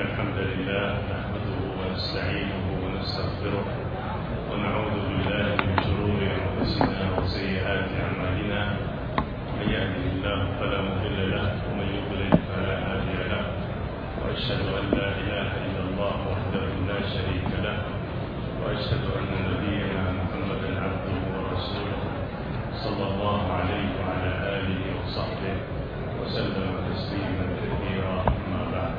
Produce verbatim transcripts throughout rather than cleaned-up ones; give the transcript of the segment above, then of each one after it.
الحمد لله نحمده ونستعينه ونستغفره ونعوذ بالله من شرور أنفسنا وسيئات أعمالنا. من يهده الله فلا مضل له ومن يضلل فلا هادي له، وأشهد أن لا إله إلا الله وحده لا شريك له، وأشهد أن نبينا محمدا عبده ورسوله صلى الله عليه وعلى آله وصحبه وسلم تسليما كثيرا. أما بعد،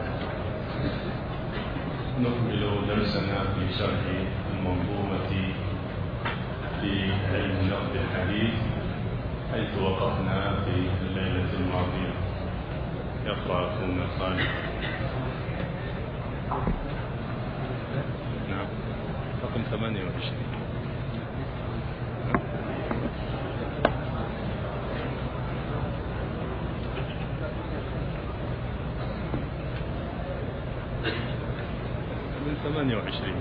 نكمل درسنا في شرح المنظومة في علم نقد الحديث حيث وقفنا في الليلة الماضية. يقرأ أخونا خالد. نعم، رقم ثمانية وعشرين. ثمانية وعشرين.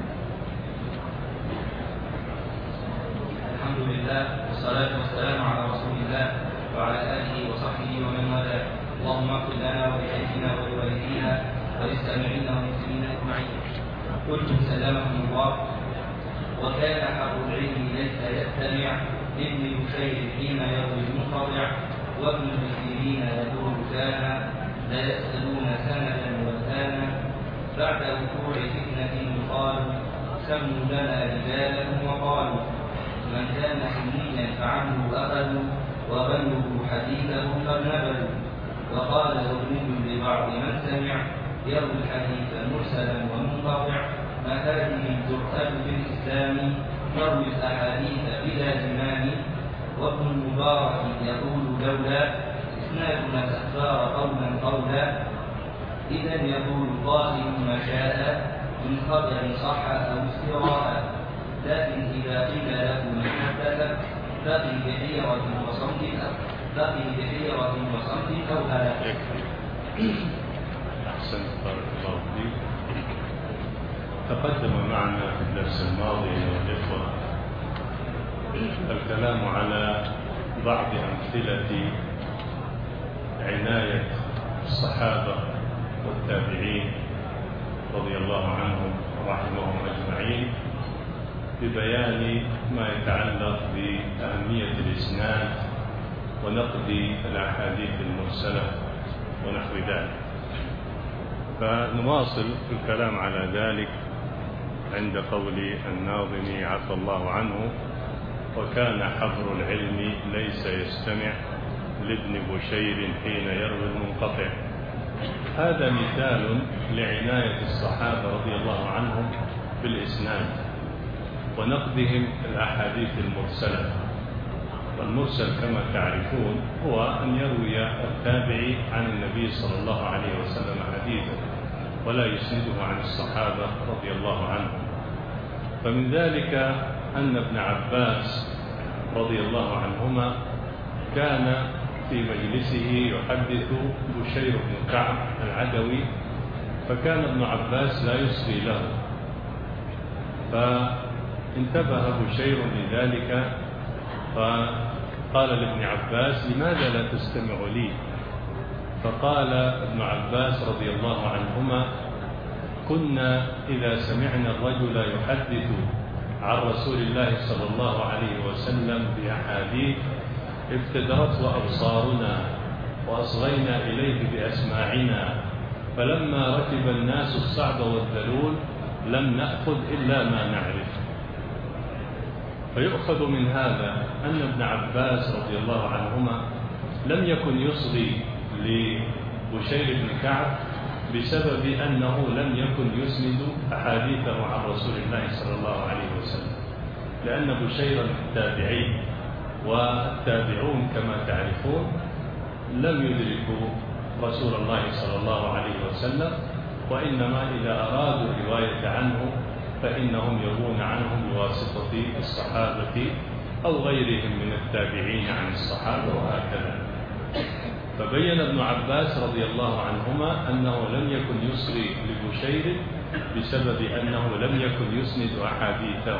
الحمد لله والصلاة والسلام على رسول الله وعلى آله وصحبه ومن والاه. اللهم اغفر لنا ولشيخنا ولوالدينا وللسامعين والمسلمين أجمعين. قلت سلمهم الله. وكان حق العلم ليس يستمع ابن بشير حين يروي المنقطع، وابن المسلمين يقول كان لا يسألون سنة والآن بعد وقوع فتنة قالوا سموا لنا رجالهم وقالوا من كان سنيا فعنه أخذوا وبلغوا حديثه فارنبلوا. وقال ابن لبعض من سمع يروي الحديث مرسلا ومنقطع ما هذه الجرأة بالإسلام يروي الأحاديث بلا زمان. وابن المبارك يقول لولا إسنادنا الأخبار قولا قولا إذا يقول قائل ما شاء من خبر صح أو استراء. لكن إذا قيل له من حدث بقي بحيرة وصمت بقي بحيرة وصمت أو هلاك. أحسنت، بارك الله فيك. تقدم معنا في الدرس الماضي أيها الإخوة الكلام على بعض أمثلة عناية الصحابة والتابعين رضي الله عنهم ورحمهم أجمعين ببيان ما يتعلق بأهمية الإسناد ونقد الأحاديث المرسلة ونحو ذلك. فنواصل في الكلام على ذلك عند قول الناظم عفى الله عنه: وكان حبر العلم ليس يستمع لابن بشير حين يروي المنقطع. هذا مثال لعناية الصحابة رضي الله عنهم بالإسناد ونقدهم الأحاديث المرسلة. والمرسل كما تعرفون هو أن يروي التابعي عن النبي صلى الله عليه وسلم حديثا ولا يسنده عن الصحابة رضي الله عنهم. فمن ذلك أن ابن عباس رضي الله عنهما كان في مجلسه يحدث بشير بن كعب العدوي، فكان ابن عباس لا يصغي له، فانتبه بشير لذلك فقال لابن عباس: لماذا لا تستمع لي؟ فقال ابن عباس رضي الله عنهما: كنا إذا سمعنا الرجل يحدث عن رسول الله صلى الله عليه وسلم بأحاديث ابتدرته أبصارنا وأصغينا إليه بأسماعنا، فلما ركب الناس الصعب والذلول لم نأخذ إلا ما نعرف. فيؤخذ من هذا أن ابن عباس رضي الله عنهما لم يكن يصغي لبشير بن كعب بسبب أنه لم يكن يسند أحاديثه عن رسول الله صلى الله عليه وسلم، لأن بشير التابعي والتابعون كما تعرفون لم يدركوا رسول الله صلى الله عليه وسلم، وإنما إذا أرادوا الرواية عنه فإنهم يروون عنه بواسطة الصحابة أو غيرهم من التابعين عن الصحابة وهكذا. فبين ابن عباس رضي الله عنهما أنه لم يكن يصغي لبشير بسبب أنه لم يكن يسند أحاديثه.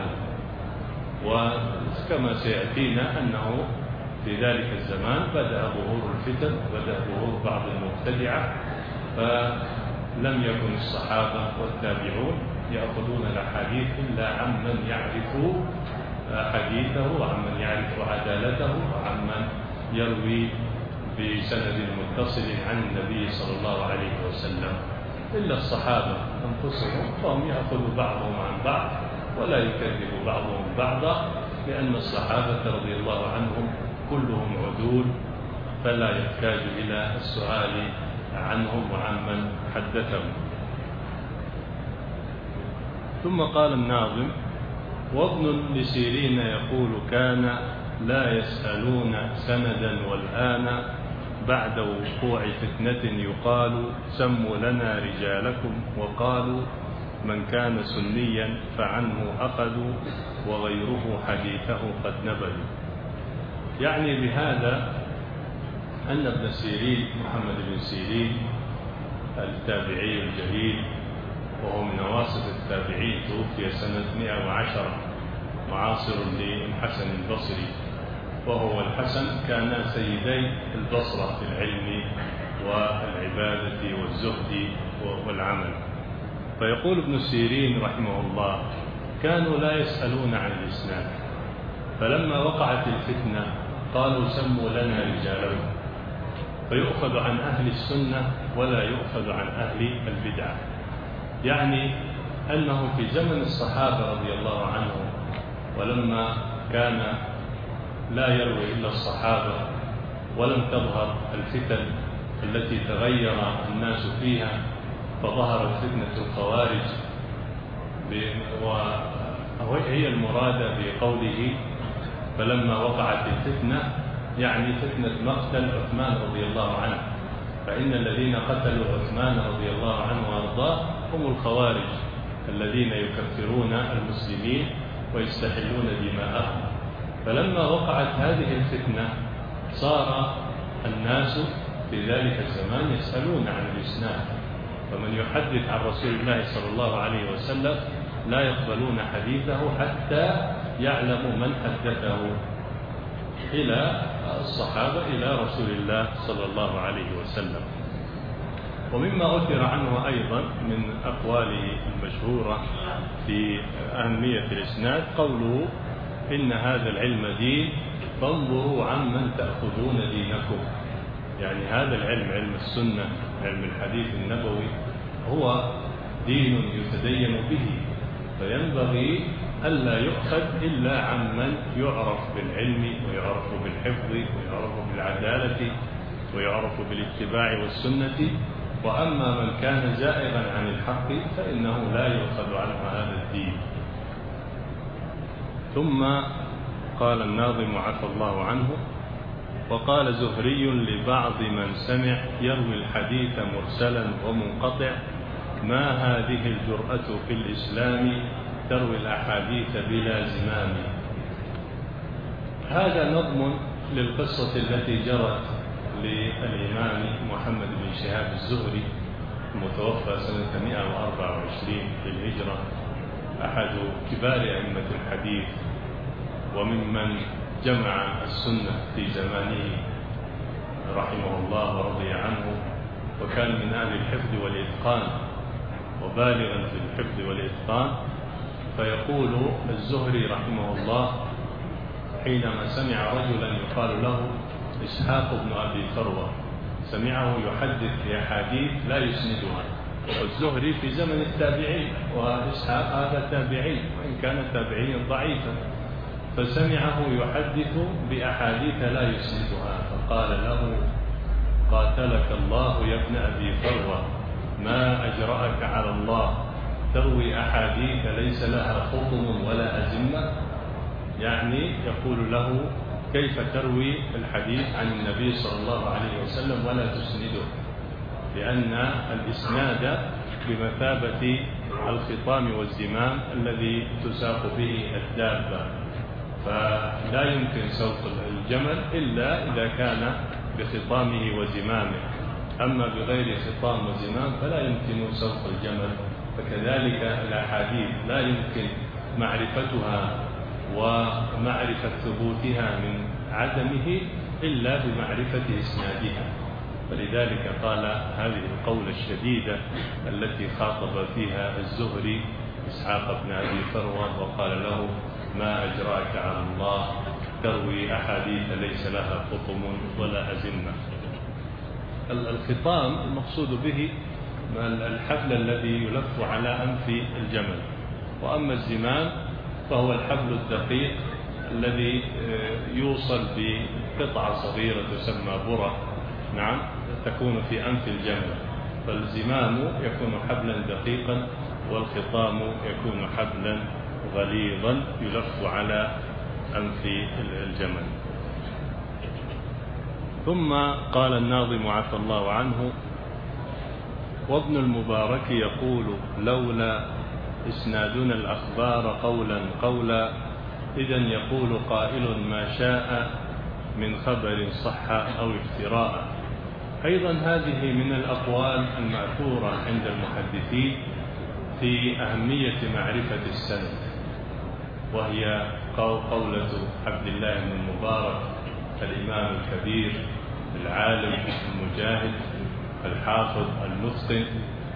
وكما سيأتينا أنه في ذلك الزمان بدأ ظهور الفتن وبدأ ظهور بعض المبتدعة، لم يكن الصحابة والتابعون يأخذون الأحاديث إلا عمن يعرف حديثه وعمن يعرف عدالته وعمن يروي بسند متصل عن النبي صلى الله عليه وسلم، إلا الصحابة أنفسهم فهم يأخذ بعضهم عن بعض ولا يكذب بعضهم بعضا، لأن الصحابة رضي الله عنهم كلهم عدول، فلا يحتاج إلى السؤال عنهم وعمن حدثهم. ثم قال الناظم: وابن لسيرين يقول كان لا يسألون سندا والآن بعد وقوع فتنة يقال سموا لنا رجالكم، وقالوا من كان سنيا فعنه أخذوا وغيره حديثه قد نبذوا. يعني بهذا أن ابن سيرين محمد بن سيرين التابعي الجليل وهو من نواصف التابعين، توفي سنة مئة وعشرة، معاصر للحسن البصري، وهو الحسن كان سيدي البصرة في العلم والعبادة والزهد والعمل. فيقول ابن سيرين رحمه الله: كانوا لا يسألون عن الإسناد، فلما وقعت الفتنة قالوا سموا لنا رجالهم، فيؤخذ عن أهل السنة ولا يؤخذ عن أهل البدعة. يعني أنه في زمن الصحابة رضي الله عنهم، ولما كان لا يروي إلا الصحابة ولم تظهر الفتن التي تغير الناس فيها، فظهرت فتنة الخوارج، وهي المرادة بقوله فلما وقعت الفتنة، يعني فتنة مقتل عثمان رضي الله عنه، فإن الذين قتلوا عثمان رضي الله عنه وأرضاه هم الخوارج الذين يكفرون المسلمين ويستحلون دماءهم. فلما وقعت هذه الفتنة صار الناس في ذلك الزمان يسألون عن الإسناد، فمن يحدث عن رسول الله صلى الله عليه وسلم لا يقبلون حديثه حتى يعلموا من حدثه إلى الصحابة إلى رسول الله صلى الله عليه وسلم. ومما أثر عنه أيضا من أقواله المشهورة في أهمية الإسناد قوله: إن هذا العلم دين فانظروا عمن تأخذون دينكم. يعني هذا العلم، علم السنة، علم الحديث النبوي، هو دين يتدين به، فينبغي ألا يؤخذ إلا عمن يعرف بالعلم ويعرف بالحفظ ويعرف بالعدالة ويعرف بالاتباع والسنة. وأما من كان زائغا عن الحق فإنه لا يؤخذ عنه هذا الدين. ثم قال الناظم عفى الله عنه: وقال زهري لبعض من سمع يروي الحديث مرسلا ومنقطع: ما هذه الجرأة في الإسلام تروي الأحاديث بلا زمام. هذا نظم للقصة التي جرت للإمام محمد بن شهاب الزهري المتوفى سنة مئة وأربعة وعشرين للهجرة، أحد كبار أئمة الحديث وممن جمع السنة في زمانه رحمه الله ورضي عنه، وكان من أهل الحفظ والإتقان وبالغا في الحفظ والإتقان. فيقول الزهري رحمه الله حينما سمع رجلا يقال له إسحاق بن أبي فروة، سمعه يحدث بأحاديث لا يسندها، والزهري في زمن التابعين وإسحاق هذا تابعي وإن كان تابعيا ضعيفا، فسمعه يحدث بأحاديث لا يسندها، فقال له: قاتلك الله يا ابن أبي فروة، ما أجرأك على الله تروي أحاديث ليس لها خطم ولا أزمة. يعني يقول له: كيف تروي الحديث عن النبي صلى الله عليه وسلم ولا تسنده؟ لأن الإسناد بمثابة الخطام والزمام الذي تساق به الدابة، فلا يمكن سوق الجمل إلا إذا كان بخطامه وزمامه، أما بغير خطام وزمام فلا يمكن سوق الجمل. فكذلك الأحاديث لا يمكن معرفتها ومعرفة ثبوتها من عدمه إلا بمعرفة إسنادها. فلذلك قال هذه القولة الشديدة التي خاطب فيها الزهري إسحاق بن أبي فروة وقال له ما أجراك على الله تروي أحاديث ليس لها خطم ولا أزمة. الخطام المقصود به الحبل الذي يلف على أنف الجمل، وأما الزمام فهو الحبل الدقيق الذي يوصل بقطعة صغيرة تسمى برة، نعم، تكون في أنف الجمل. فالزمام يكون حبلا دقيقا والخطام يكون حبلا غليظا يلف على أنف الجمل. ثم قال الناظم عفى الله عنه: وابن المبارك يقول لولا إسنادنا الأخبار قولا قولا إذن يقول قائل ما شاء من خبر صح أو افتراء. أيضا هذه من الأقوال المأثورة عند المحدثين في أهمية معرفة السند، وهي قولة عبد الله بن المبارك الإمام الكبير العالم المجاهد الحافظ المتقن،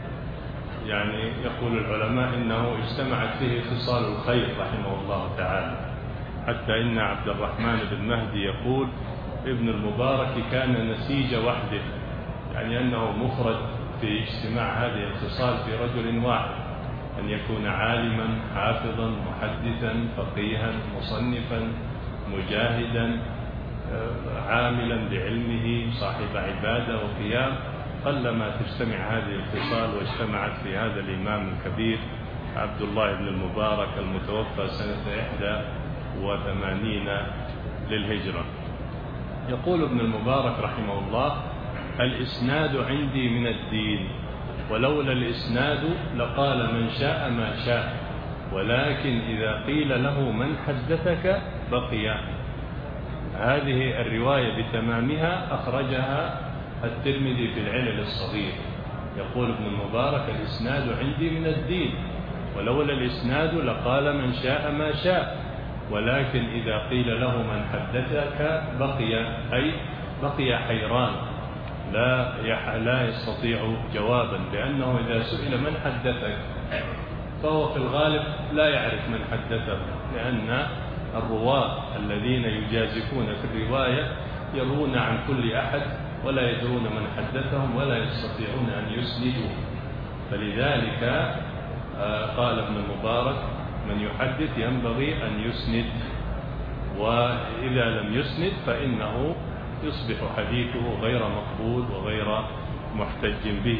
يعني يقول العلماء إنه اجتمعت فيه خصال الخير رحمه الله تعالى، حتى إن عبد الرحمن بن مهدي يقول ابن المبارك كان نسيج وحده، يعني أنه مفرد في اجتماع هذه الخصال في رجل واحد، أن يكون عالما حافظا محدثا فقيها مصنفا مجاهدا عاملا بعلمه صاحب عبادة وقيام. قلما تجتمع هذه الخصال، واجتمعت في هذا الإمام الكبير عبد الله بن المبارك المتوفى سنة إحدى وثمانين للهجرة. يقول ابن المبارك رحمه الله: الإسناد عندي من الدين، ولولا الإسناد لقال من شاء ما شاء، ولكن إذا قيل له من حدثك بقي. هذه الرواية بتمامها أخرجها الترمذي في العلل الصغير. يقول ابن المبارك: الإسناد عندي من الدين، ولولا الإسناد لقال من شاء ما شاء، ولكن إذا قيل له من حدثك بقي، أي بقي حيران لا لا يستطيع جوابا، لأنه إذا سئل من حدثك فهو في الغالب لا يعرف من حدثه، لأن الرواة الذين يجازفون في الرواية يروون عن كل أحد ولا يدرون من حدثهم ولا يستطيعون أن يسندوا. فلذلك قال ابن المبارك: من يحدث ينبغي أن يسند، وإذا لم يسند فإنه يصبح حديثه غير مقبول وغير محتج به.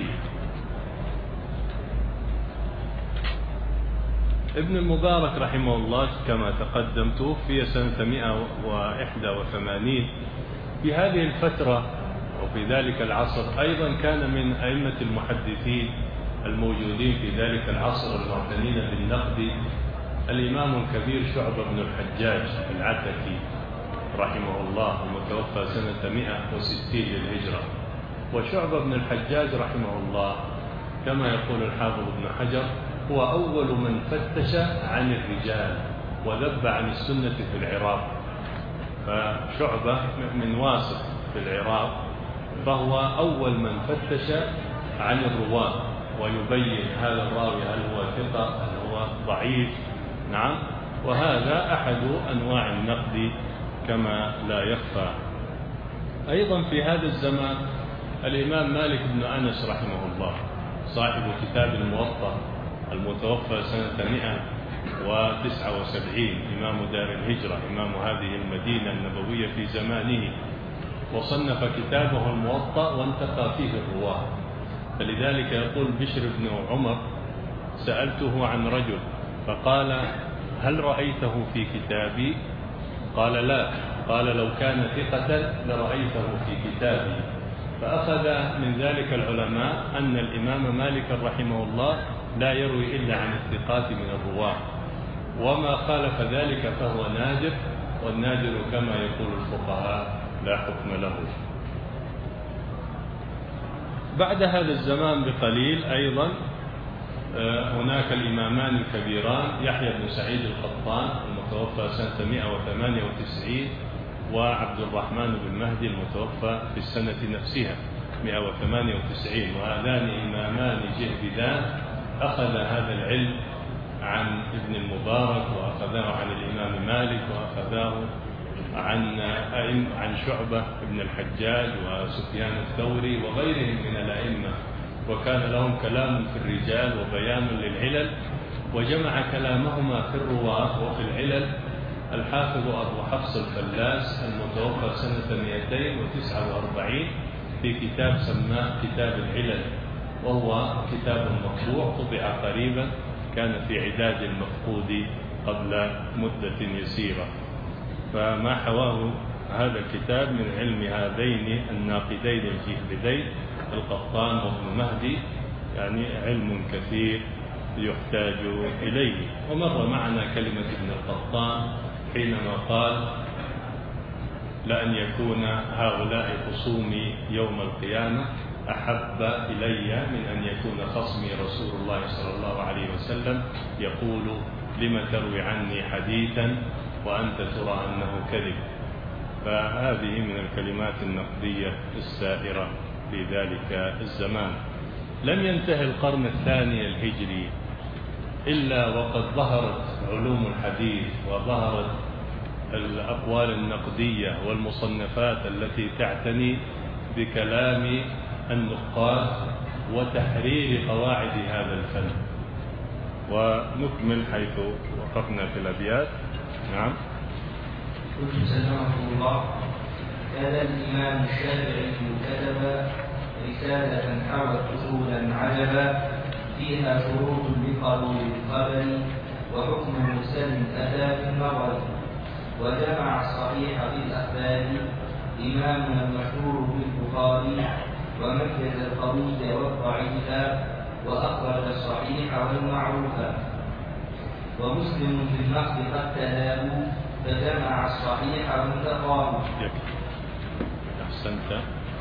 ابن المبارك رحمه الله كما تقدم توفي سنة مئة وإحدى وثمانين. في هذه الفترة وفي ذلك العصر أيضا كان من أئمة المحدثين الموجودين في ذلك العصر المعتنين بالنقد الإمام الكبير شعبة بن الحجاج العتكي رحمه الله، المتوفى سنة مئة وستين للهجرة. وشعبة بن الحجاج رحمه الله كما يقول الحافظ ابن حجر هو أول من فتش عن الرجال وذب عن السنة في العراق. فشعبة من واسط في العراق، فهو أول من فتش عن الرواة ويبين هذا الراوي هل هو ثقة هل هو ضعيف. نعم، وهذا أحد أنواع النقد كما لا يخفى. أيضا في هذا الزمان الإمام مالك بن أنس رحمه الله صاحب كتاب الموطأ المتوفى سنة مئة وتسعة وسبعين، إمام دار الهجرة، إمام هذه المدينة النبوية في زمانه، وصنف كتابه الموطأ وانتقى فيه الرواة. فلذلك يقول بشر بن عمر: سألته عن رجل فقال: هل رأيته في كتابي؟ قال: لا. قال: لو كان ثقة لرأيته في كتابي. فأخذ من ذلك العلماء أن الإمام مالك رحمه الله لا يروي إلا عن الثقات من الرواة، وما خالف ذلك فهو نادر، والنادر كما يقول الفقهاء لا حكم له. بعد هذا الزمان بقليل أيضا هناك الإمامان الكبيران يحيى بن سعيد القطان المتوفى سنة مئة وثمانية وتسعين، وعبد الرحمن بن مهدي المتوفى في السنة نفسها. مئة وثمانية وتسعين. وهذان إمامان جهبذان أخذ هذا العلم عن ابن المبارك، وأخذاه عن الإمام مالك، وأخذاه عن عن شعبة بن الحجاج وسفيان الثوري وغيرهم من الأئمة، وكان لهم كلام في الرجال وبيان للعلل، وجمع كلامهما في الرواة وفي العلل الحافظ أبو حفص الفلاس المتوفى سنة مئتين وتسعة وأربعين في كتاب سماه كتاب العلل، وهو كتاب مطبوع طبع قريبا، كان في عداد المفقود قبل مدة يسيرة. فما حواه هذا الكتاب من علم هذين الناقدين الجهبذين القطان وابن مهدي يعني علم كثير يحتاج إليه. ومر معنا كلمة ابن القطان حينما قال: لأن يكون هؤلاء خصومي يوم القيامة أحب إلي من أن يكون خصمي رسول الله صلى الله عليه وسلم يقول: لم تروي عني حديثا وأنت ترى أنه كذب. فهذه من الكلمات النقدية السائرة في ذلك الزمان. لم ينتهي القرن الثاني الهجري إلا وقد ظهرت علوم الحديث، وظهرت الأقوال النقدية والمصنفات التي تعتني بكلام النقاد وتحرير قواعد هذا الفن. ونكمل حيث وقفنا في الأبيات. نعم. قلت سلمكم الله: كذا الإمام الشافعي كتب رسالة حوت أصولا عجبا فيها شروط لقبول الخبر وحكم مرسل أتى في النظر، وجمع الصحيح بالأخبار إمامنا المشهور بالبخاري، وميز القوي والضعيف وأخرج الصحيح والمعروف، ومسلم في النقد قد تلاه فجمع الصحيح والمتقارب. أحسنت.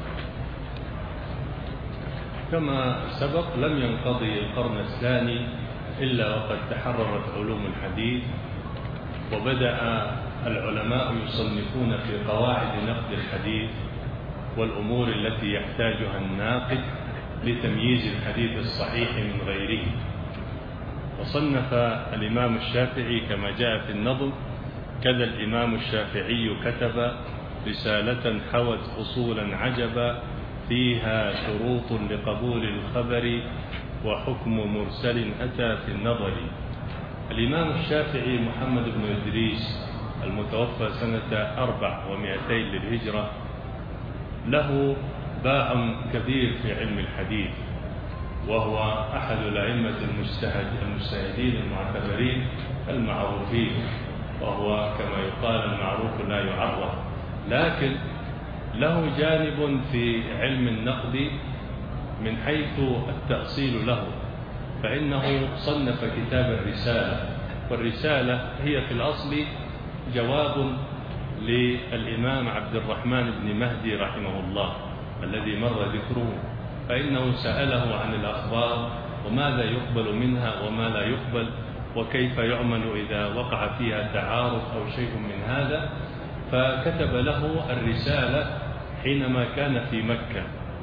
كما سبق لم ينقضي القرن الثاني إلا وقد تحررت علوم الحديث، وبدأ العلماء يصنفون في قواعد نقد الحديث والأمور التي يحتاجها الناقد لتمييز الحديث الصحيح من غيره. وصنف الإمام الشافعي كما جاء في النظم: كذا الإمام الشافعي كتب رسالة حوت أصولا عجبا فيها شروط لقبول الخبر وحكم مرسل أتى في النظر. الإمام الشافعي محمد بن إدريس المتوفى سنة أربع ومئتين للهجرة له باع كبير في علم الحديث، وهو أحد الأئمة المجتهدين المعتبرين المعروفين، وهو كما يقال المعروف لا يعرف، لكن له جانب في علم النقد من حيث التأصيل له، فإنه صنف كتاب الرسالة، والرسالة هي في الأصل جواب للإمام عبد الرحمن بن مهدي رحمه الله الذي مر ذكره، فإنه سأله عن الأخبار وماذا يقبل منها وما لا يقبل، وكيف يعمل إذا وقع فيها تعارض أو شيء من هذا، فكتب له الرسالة حينما كان في مكة،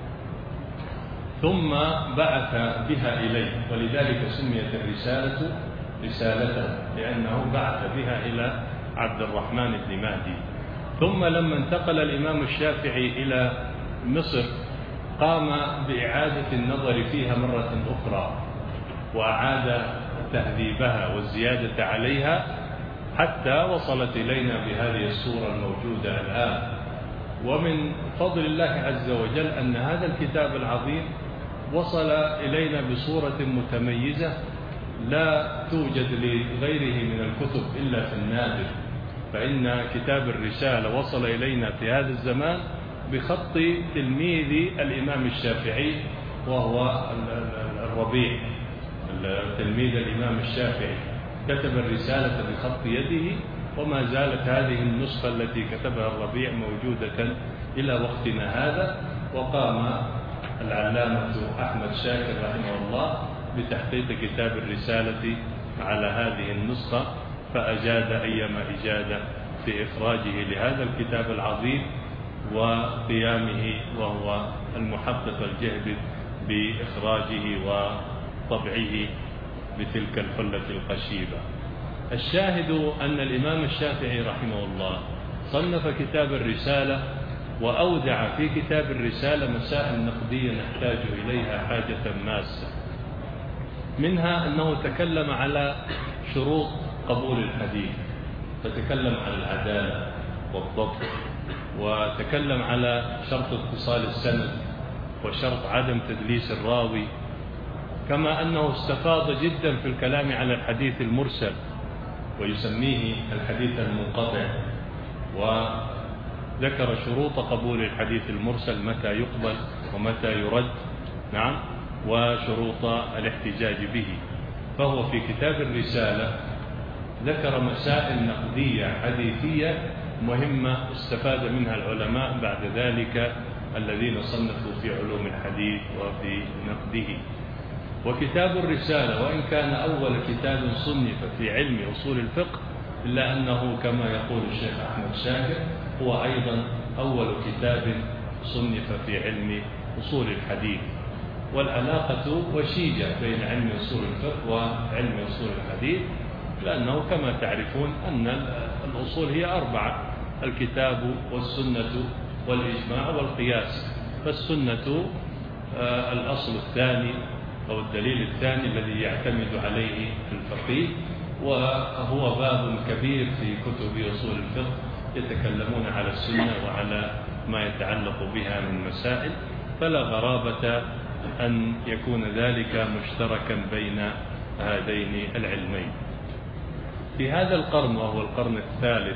ثم بعث بها إليه، ولذلك سميت الرسالة رسالته لأنه بعث بها إلى عبد الرحمن بن مهدي. ثم لما انتقل الإمام الشافعي إلى مصر قام بإعادة النظر فيها مرة أخرى، وأعاد تهذيبها والزيادة عليها حتى وصلت إلينا بهذه الصورة الموجودة الآن. ومن فضل الله عز وجل أن هذا الكتاب العظيم وصل إلينا بصورة متميزة لا توجد لغيره من الكتب إلا في النادر، فإن كتاب الرسالة وصل إلينا في هذا الزمان بخط تلميذ الإمام الشافعي وهو الربيع تلميذ الإمام الشافعي، كتب الرسالة بخط يده، وما زالت هذه النسخة التي كتبها الربيع موجودة إلى وقتنا هذا. وقام العلامة أحمد شاكر رحمه الله بتحقيق كتاب الرسالة على هذه النسخة، فأجاد أيما إجادة في إخراجه لهذا الكتاب العظيم وقيامه وهو المحقق الجهد بإخراجه وطبعه بتلك الحلة القشيبة. الشاهد أن الإمام الشافعي رحمه الله صنف كتاب الرسالة، وأودع في كتاب الرسالة مسائل نقدية نحتاج إليها حاجة ماسة. منها أنه تكلم على شروط قبول الحديث، فتكلم على العدالة والضبط، وتكلم على شرط اتصال السند وشرط عدم تدليس الراوي، كما أنه استفاض جدا في الكلام على الحديث المرسل ويسميه الحديث المنقطع، وذكر شروط قبول الحديث المرسل، متى يقبل ومتى يرد، نعم، وشروط الاحتجاج به. فهو في كتاب الرسالة ذكر مسائل نقدية حديثية مهمة استفاد منها العلماء بعد ذلك الذين صنفوا في علوم الحديث وفي نقده. وكتاب الرسالة وإن كان أول كتاب صنف في علم أصول الفقه، إلا أنه كما يقول الشيخ أحمد شاكر هو أيضا أول كتاب صنف في علم أصول الحديث. والعلاقة وشيجة بين علم أصول الفقه وعلم أصول الحديث، لأنه كما تعرفون أن الأصول هي أربعة: الكتاب والسنة والإجماع والقياس. فالسنة الأصل الثاني أو الدليل الثاني الذي يعتمد عليه الفقيه، وهو باب كبير في كتب أصول الفقه يتكلمون على السنة وعلى ما يتعلق بها من مسائل، فلا غرابة أن يكون ذلك مشتركا بين هذين العلمين. في هذا القرن وهو القرن الثالث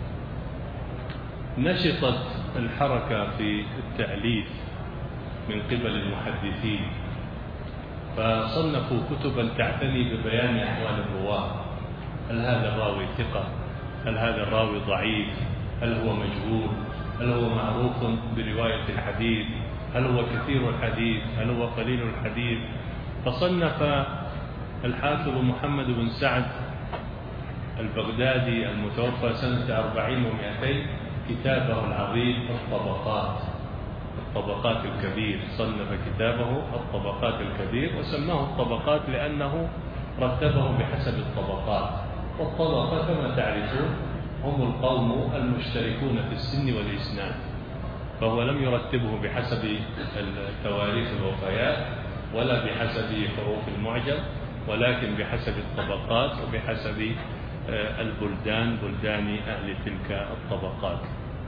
نشطت الحركة في التأليف من قبل المحدثين، فصنفوا كتبا تعتني ببيان أحوال الرواة. هل هذا الراوي ثقة؟ هل هذا الراوي ضعيف؟ هل هو مجهول؟ هل هو معروف برواية الحديث؟ هل هو كثير الحديث؟ هل هو قليل الحديث؟ فصنف الحافظ محمد بن سعد البغدادي المتوفى سنة أربعين ومئتين كتابه العظيم الطبقات، الطبقات الكبير. صنف كتابه الطبقات الكبير، وسماه الطبقات لأنه رتبه بحسب الطبقات. والطبقة كما تعرفون هم القوم المشتركون في السن والإسناد، فهو لم يرتبه بحسب تواريخ الوفيات ولا بحسب حروف المعجم، ولكن بحسب الطبقات وبحسب البلدان، بلدان أهل تلك الطبقات.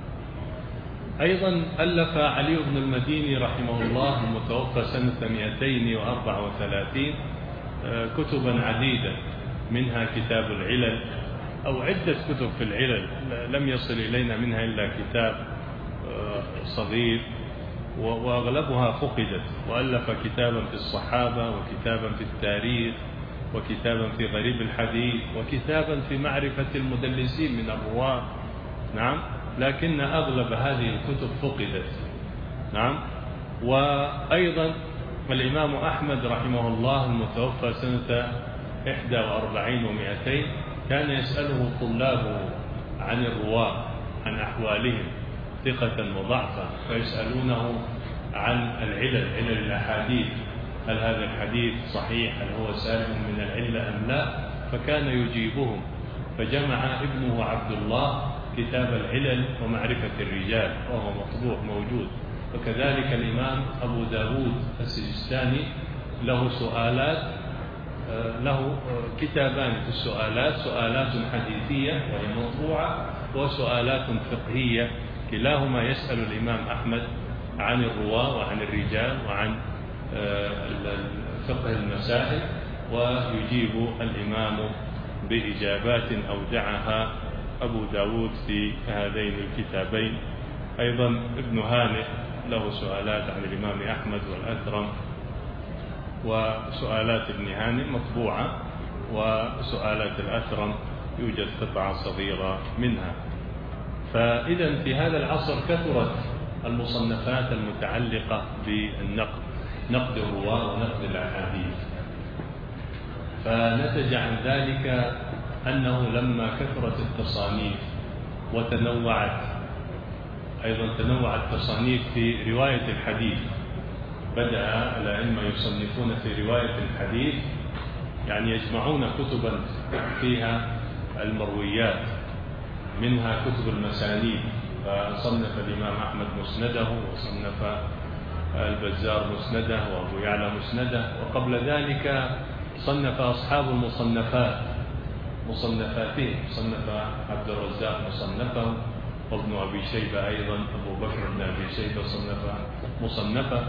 أيضا ألف علي بن المديني رحمه الله المتوفى سنة مئتين وأربعة وثلاثين كتبا عديدة، منها كتاب العلل أو عدة كتب في العلل، لم يصل إلينا منها إلا كتاب صغير وأغلبها فقدت. وألف كتابا في الصحابة، وكتابا في التاريخ، وكتابا في غريب الحديث، وكتابا في معرفة المدلسين من الرواة، نعم، لكن أغلب هذه الكتب فقدت، نعم. وأيضا الإمام أحمد رحمه الله المتوفى سنة إحدى وأربعين ومئتين كان يسأله طلابه عن الرواة، عن أحوالهم ثقة وضعفا، فيسألونه عن العلل، علل الأحاديث، هل هذا الحديث صحيح؟ هل هو سالم من العلة أم لا؟ فكان يجيبهم. فجمع ابنه عبد الله كتاب العلل ومعرفة الرجال، وهو مطبوع موجود. وكذلك الإمام أبو داود السجستاني له سؤالات، له كتابان في السؤالات، سؤالات حديثية وهي مطبوعة، وسؤالات فقهية، كلاهما يسأل الإمام أحمد عن الرواة وعن الرجال وعن فقه المسائل، ويجيب الإمام بإجابات أودعها أبو داود في هذين الكتابين. أيضا ابن هانئ له سؤالات عن الإمام أحمد والأثرم، وسؤالات ابن هانئ مطبوعة، وسؤالات الأثرم يوجد قطعة صغيرة منها. فإذا في هذا العصر كثرت المصنفات المتعلقة بالنقد، نقد الرواة ونقد الأحاديث. فنتج عن ذلك أنه لما كثرت التصانيف وتنوعت أيضا تنوعت تصانيف في رواية الحديث. بدأ الأئمة يصنفون في رواية الحديث، يعني يجمعون كتبا فيها المرويات، منها كتب المسانيد، فصنف الإمام أحمد مسنده، وصنف البزار مسنده، وأبو يعلى مسنده، وقبل ذلك صنف أصحاب المصنفات مصنفاتهم، صنف عبد الرزاق مصنفه، وابن أبي شيبة أيضا، أبو بكر بن أبي شيبة صنف مصنفه.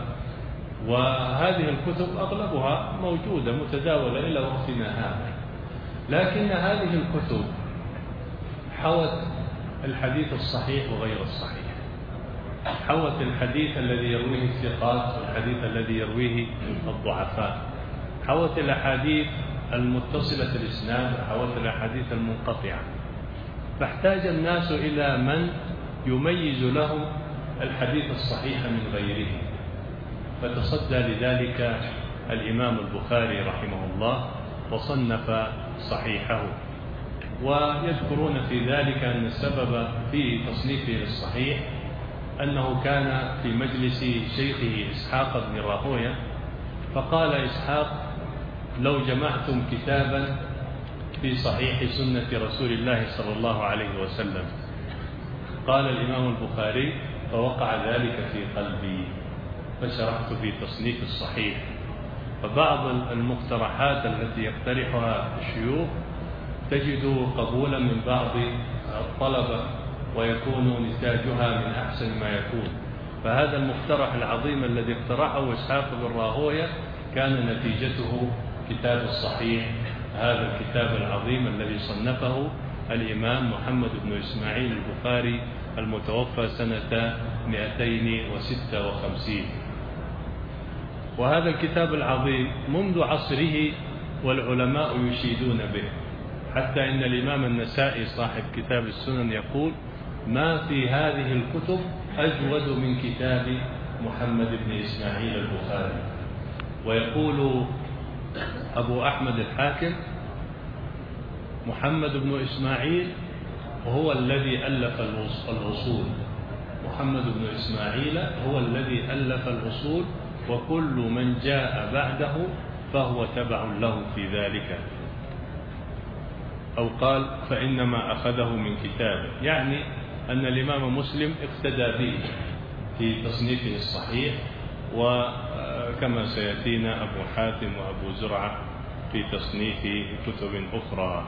وهذه الكتب أغلبها موجودة متداولة إلى وقتنا هذا، لكن هذه الكتب حوت الحديث الصحيح وغير الصحيح، حوت الحديث الذي يرويه الثقات والحديث الذي يرويه الضعفاء، حوت الأحاديث المتصلة الإسناد وحوت الأحاديث المنقطعة، فاحتاج الناس إلى من يميز لهم الحديث الصحيح من غيره، فتصدى لذلك الإمام البخاري رحمه الله وصنف صحيحه. ويذكرون في ذلك أن السبب في تصنيفه الصحيح أنه كان في مجلس شيخه إسحاق بن راهويه، فقال إسحاق: لو جمعتم كتابا في صحيح سنة رسول الله صلى الله عليه وسلم. قال الإمام البخاري: فوقع ذلك في قلبي فشرحت في تصنيف الصحيح. فبعض المقترحات التي يقترحها الشيوخ تجد قبولا من بعض الطلبة، ويكون نتاجها من أحسن ما يكون. فهذا المقترح العظيم الذي اقترحه إسحاق بن راهويه كان نتيجته كتاب الصحيح، هذا الكتاب العظيم الذي صنفه الإمام محمد بن إسماعيل البخاري المتوفى سنة مئتين وستة وخمسين. وهذا الكتاب العظيم منذ عصره والعلماء يشيدون به، حتى إن الإمام النسائي صاحب كتاب السنن يقول: ما في هذه الكتب أجود من كتاب محمد بن إسماعيل البخاري. ويقول أبو أحمد الحاكم: محمد بن إسماعيل هو الذي ألف الأصول، محمد بن إسماعيل هو الذي ألف الأصول، وكل من جاء بعده فهو تبع له في ذلك. أو قال: فإنما أخذه من كتابه، يعني أن الإمام مسلم اقتدى به في تصنيفه الصحيح، وكما سيأتينا أبو حاتم وأبو زرعة في تصنيف كتب أخرى.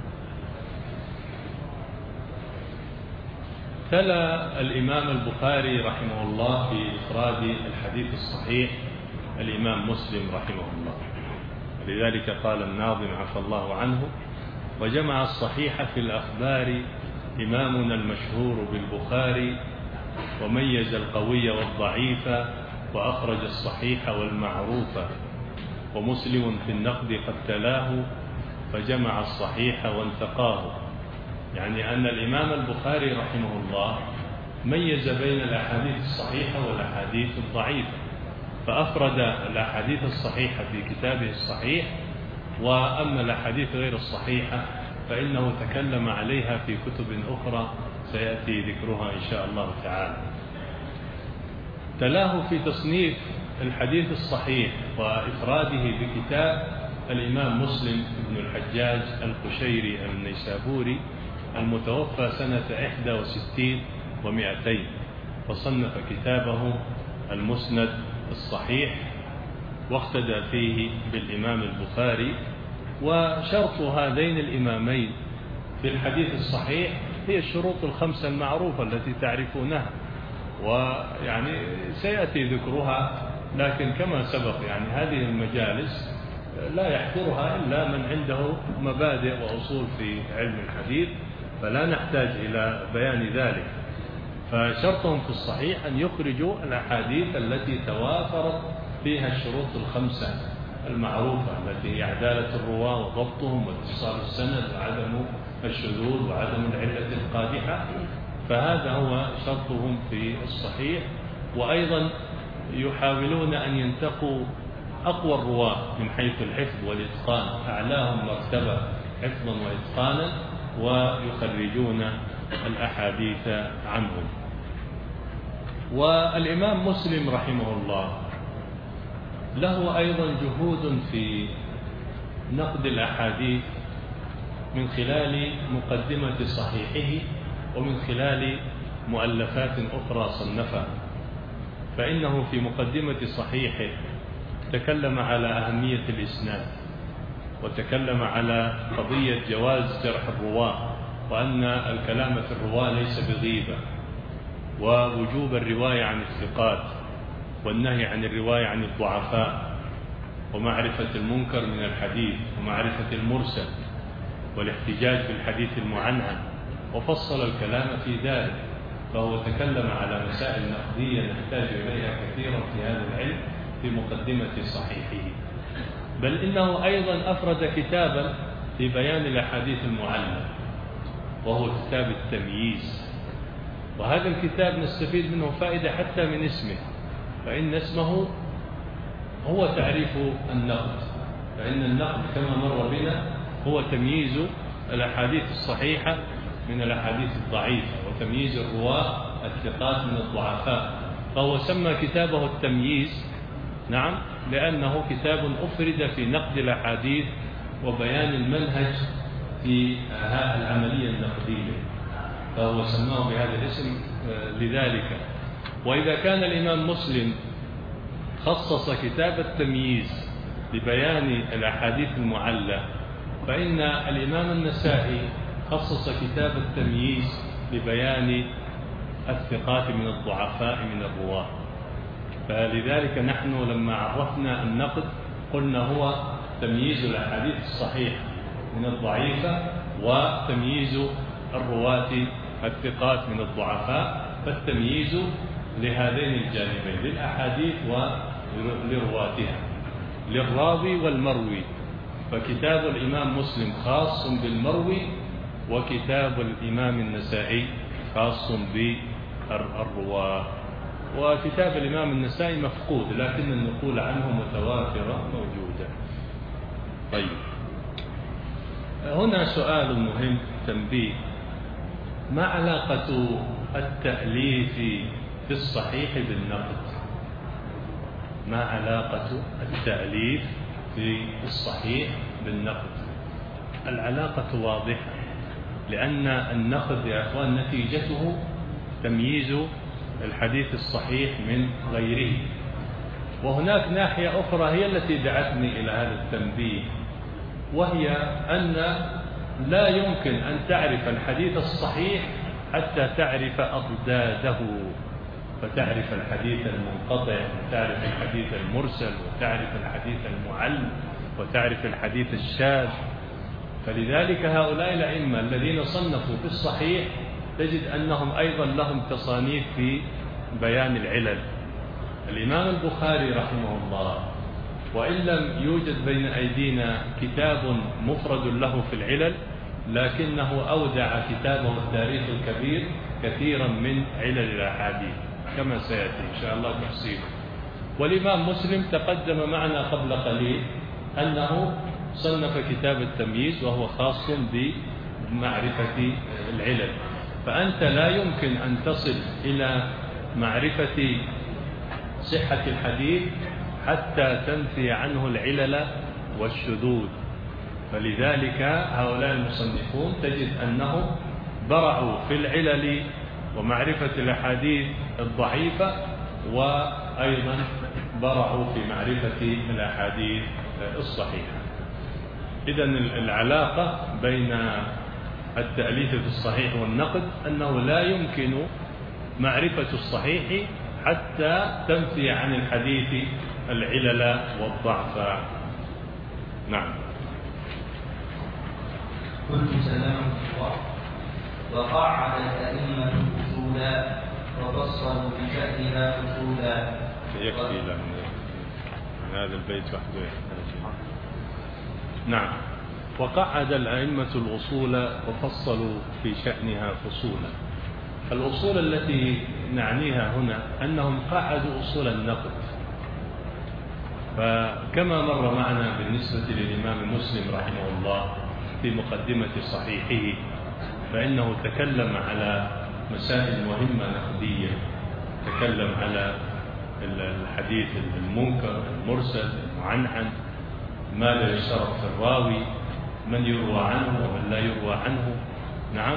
تلا الإمام البخاري رحمه الله في إفراد الحديث الصحيح الإمام مسلم رحمه الله، لذلك قال الناظم عفى الله عنه: وجمع الصحيح في الأخبار إمامنا المشهور بالبخاري، وميز القوي والضعيف، وأخرج الصحيح والمعروف، ومسلم في النقد قد تلاه، فجمع الصحيح وانتقاه. يعني أن الإمام البخاري رحمه الله ميز بين الأحاديث الصحيحة والأحاديث الضعيفة، فأفرد الأحاديث الصحيحة في كتابه الصحيح، وأما الأحاديث غير الصحيحة فإنه تكلم عليها في كتب أخرى سيأتي ذكرها إن شاء الله تعالى. تلاه في تصنيف الحديث الصحيح وإفراده بكتاب الإمام مسلم بن الحجاج القشيري النيسابوري المتوفى سنة إحدى وستين ومئتين، وصنف كتابه المسند الصحيح، واقتدى فيه بالإمام البخاري. وشرط هذين الإمامين في الحديث الصحيح هي الشروط الخمسة المعروفة التي تعرفونها، ويعني سيأتي ذكرها، لكن كما سبق يعني هذه المجالس لا يحضرها إلا من عنده مبادئ وأصول في علم الحديث، فلا نحتاج إلى بيان ذلك. فشرطهم في الصحيح أن يخرجوا الأحاديث التي توافرت فيها الشروط الخمسة المعروفة، التي هي عدالة الرواة وضبطهم واتصال السند وعدم الشذوذ وعدم العلة القادحة، فهذا هو شرطهم في الصحيح. وأيضا يحاولون أن ينتقوا أقوى الرواة من حيث الحفظ والإتقان، أعلاهم مرتبة حفظا وإتقانا، ويخرجون الأحاديث عنهم. والإمام مسلم رحمه الله له أيضا جهود في نقد الأحاديث من خلال مقدمة صحيحه ومن خلال مؤلفات أخرى صنفها. فإنه في مقدمة صحيحه تكلم على أهمية الإسناد، وتكلم على قضية جواز جرح الرواة، وأن الكلام في الرواة ليس بغيبة، ووجوب الرواية عن الثقات، والنهي عن الرواية عن الضعفاء، ومعرفة المنكر من الحديث، ومعرفة المرسل، والاحتجاج بالحديث المعنعن، وفصل الكلام في ذلك. فهو تكلم على مسائل نقدية نحتاج إليها كثيرا في هذا العلم في مقدمة صحيحه. بل إنه أيضا أفرد كتابا في بيان الأحاديث المعلة، وهو كتاب التمييز. وهذا الكتاب نستفيد منه فائدة حتى من اسمه، فإن اسمه هو تعريف النقد. فإن النقد كما مر بنا هو تمييز الأحاديث الصحيحة من الأحاديث الضعيفة، وتمييز الرواة الثقات من الضعفاء. فهو سمى كتابه التمييز، نعم، لأنه كتاب أفرد في نقد الأحاديث وبيان المنهج في العملية النقدية، فهو سماه بهذا الاسم لذلك. وإذا كان الإمام مسلم خصص كتاب التمييز لبيان الأحاديث المعلة، فإن الإمام النسائي خصص كتاب التمييز لبيان الثقات من الضعفاء من الرواة. فلذلك نحن لما عرفنا النقد قلنا هو تمييز الأحاديث الصحيحة من الضعيفة، وتمييز الرواة الثقات من الضعفاء. فالتمييز لهذين الجانبين، للأحاديث ولرواتها، للراوي والمروي. فكتاب الإمام مسلم خاص بالمروي، وكتاب الإمام النسائي خاص بالرواة. وكتاب الإمام النسائي مفقود، لكن النقول عنه متوافرة موجودة. طيب، هنا سؤال مهم تنبيه: ما علاقة التأليف في الصحيح بالنقد؟ ما علاقة التأليف في الصحيح بالنقد؟ العلاقة واضحة، لأن النقد يا أخوان نتيجته تمييز الحديث الصحيح من غيره. وهناك ناحية أخرى هي التي دعتني إلى هذا التنبيه، وهي أن لا يمكن أن تعرف الحديث الصحيح حتى تعرف أضداده، فتعرف الحديث المنقطع، وتعرف الحديث المرسل، وتعرف الحديث المعل، وتعرف الحديث الشاذ. فلذلك هؤلاء الأئمة الذين صنفوا في الصحيح تجد أنهم أيضا لهم تصانيف في بيان العلل. الإمام البخاري رحمه الله، وإن لم يوجد بين أيدينا كتاب مفرد له في العلل، لكنه أودع كتابه التاريخ الكبير كثيرا من علل الأحاديث كما سيأتي إن شاء الله تفصيله. والإمام مسلم تقدم معنا قبل قليل أنه صنف كتاب التمييز، وهو خاص بمعرفة العلل. فأنت لا يمكن أن تصل إلى معرفة صحة الحديث حتى تنفي عنه العلل والشذوذ. فلذلك هؤلاء المصنفون تجد أنهم برعوا في العلل ومعرفة الأحاديث الضعيفة، وأيضا برعوا في معرفة الأحاديث الصحيحة. إذن العلاقة بين التأليف في الصحيح والنقد أنه لا يمكن معرفة الصحيح حتى تنفي عن الحديث العلل والضعف. نعم. قلت سلام الله. وقعد الأئمة أصولا وفصلوا بشأنها أصولا. يكفي لنا هذا البيت وحده يحتاج. نعم. وقعد الأئمة الأصول وفصلوا في شأنها فصولا. الأصول التي نعنيها هنا أنهم قعدوا أصول النقد. فكما مر معنا بالنسبة للإمام مسلم رحمه الله في مقدمة صحيحه، فإنه تكلم على مسائل مهمة نقدية تكلم على الحديث المنكر المرسل المعنعن، ماذا يشترط في الراوي، من يروى عنه ومن لا يروى عنه. نعم.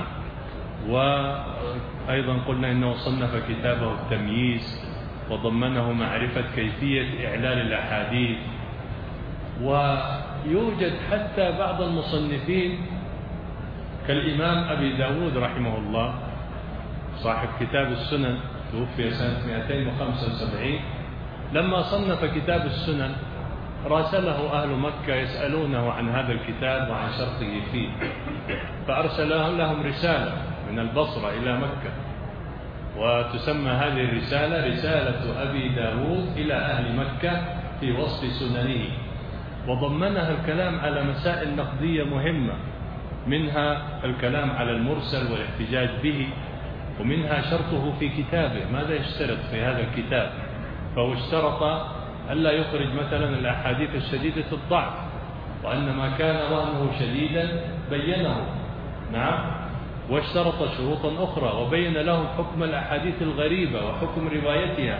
وأيضا قلنا إنه صنف كتابه التمييز وضمنه معرفة كيفية إعلال الأحاديث. ويوجد حتى بعض المصنفين كالإمام أبي داود رحمه الله صاحب كتاب السنن، توفي سنة مئتين وخمسة وسبعين، لما صنف كتاب السنن راسله أهل مكة يسألونه عن هذا الكتاب وعن شرطه فيه، فأرسل لهم رسالة من البصرة إلى مكة، وتسمى هذه الرسالة رسالة أبي داود إلى أهل مكة في وصف سننه، وضمنها الكلام على مسائل نقدية مهمة، منها الكلام على المرسل والاحتجاج به، ومنها شرطه في كتابه، ماذا يشترط في هذا الكتاب. فهو اشترط ألا يخرج مثلا الأحاديث الشديدة الضعف، وأن ما كان وهنه شديدا بينه. نعم. واشترط شروطا أخرى وبين لهم حكم الأحاديث الغريبة وحكم روايتها.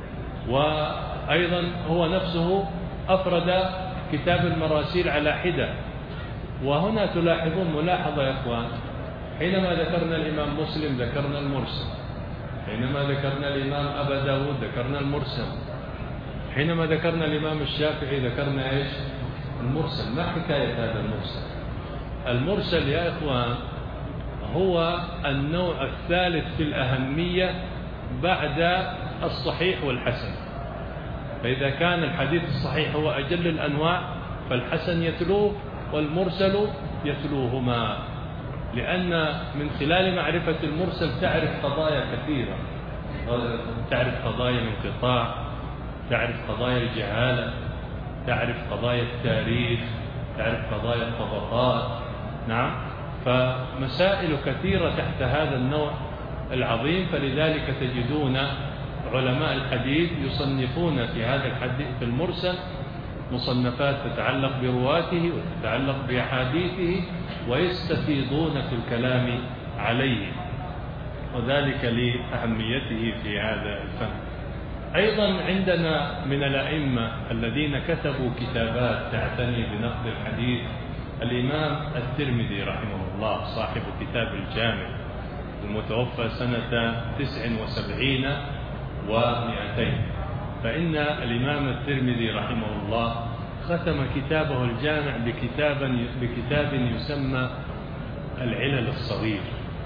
وأيضا هو نفسه أفرد كتاب المراسيل على حدة. وهنا تلاحظون ملاحظة يا أخوان، حينما ذكرنا الإمام مسلم ذكرنا المرسل، حينما ذكرنا الإمام أبا داود ذكرنا المرسل، حينما ذكرنا الإمام الشافعي ذكرنا إيش؟ المرسل. ما حكاية هذا المرسل؟ المرسل يا إخوان هو النوع الثالث في الأهمية بعد الصحيح والحسن. فإذا كان الحديث الصحيح هو أجل الأنواع فالحسن يتلوه والمرسل يتلوهما، لأن من خلال معرفة المرسل تعرف قضايا كثيرة، تعرف قضايا الانقطاع، تعرف قضايا الجهالة، تعرف قضايا التاريخ، تعرف قضايا الطبقات. نعم. فمسائل كثيرة تحت هذا النوع العظيم، فلذلك تجدون علماء الحديث يصنفون في هذا الحديث في المرسل مصنفات تتعلق برواته وتتعلق بأحاديثه، ويستفيضون في الكلام عليه، وذلك لأهميته في هذا الفن. أيضا عندنا من الأئمة الذين كتبوا كتابات تعتني بنقد الحديث الإمام الترمذي رحمه الله صاحب كتاب الجامع، المتوفى سنة تسع وسبعين ومئتين. فإن الإمام الترمذي رحمه الله ختم كتابه الجامع بكتاب, بكتاب يسمى العلل الصغير.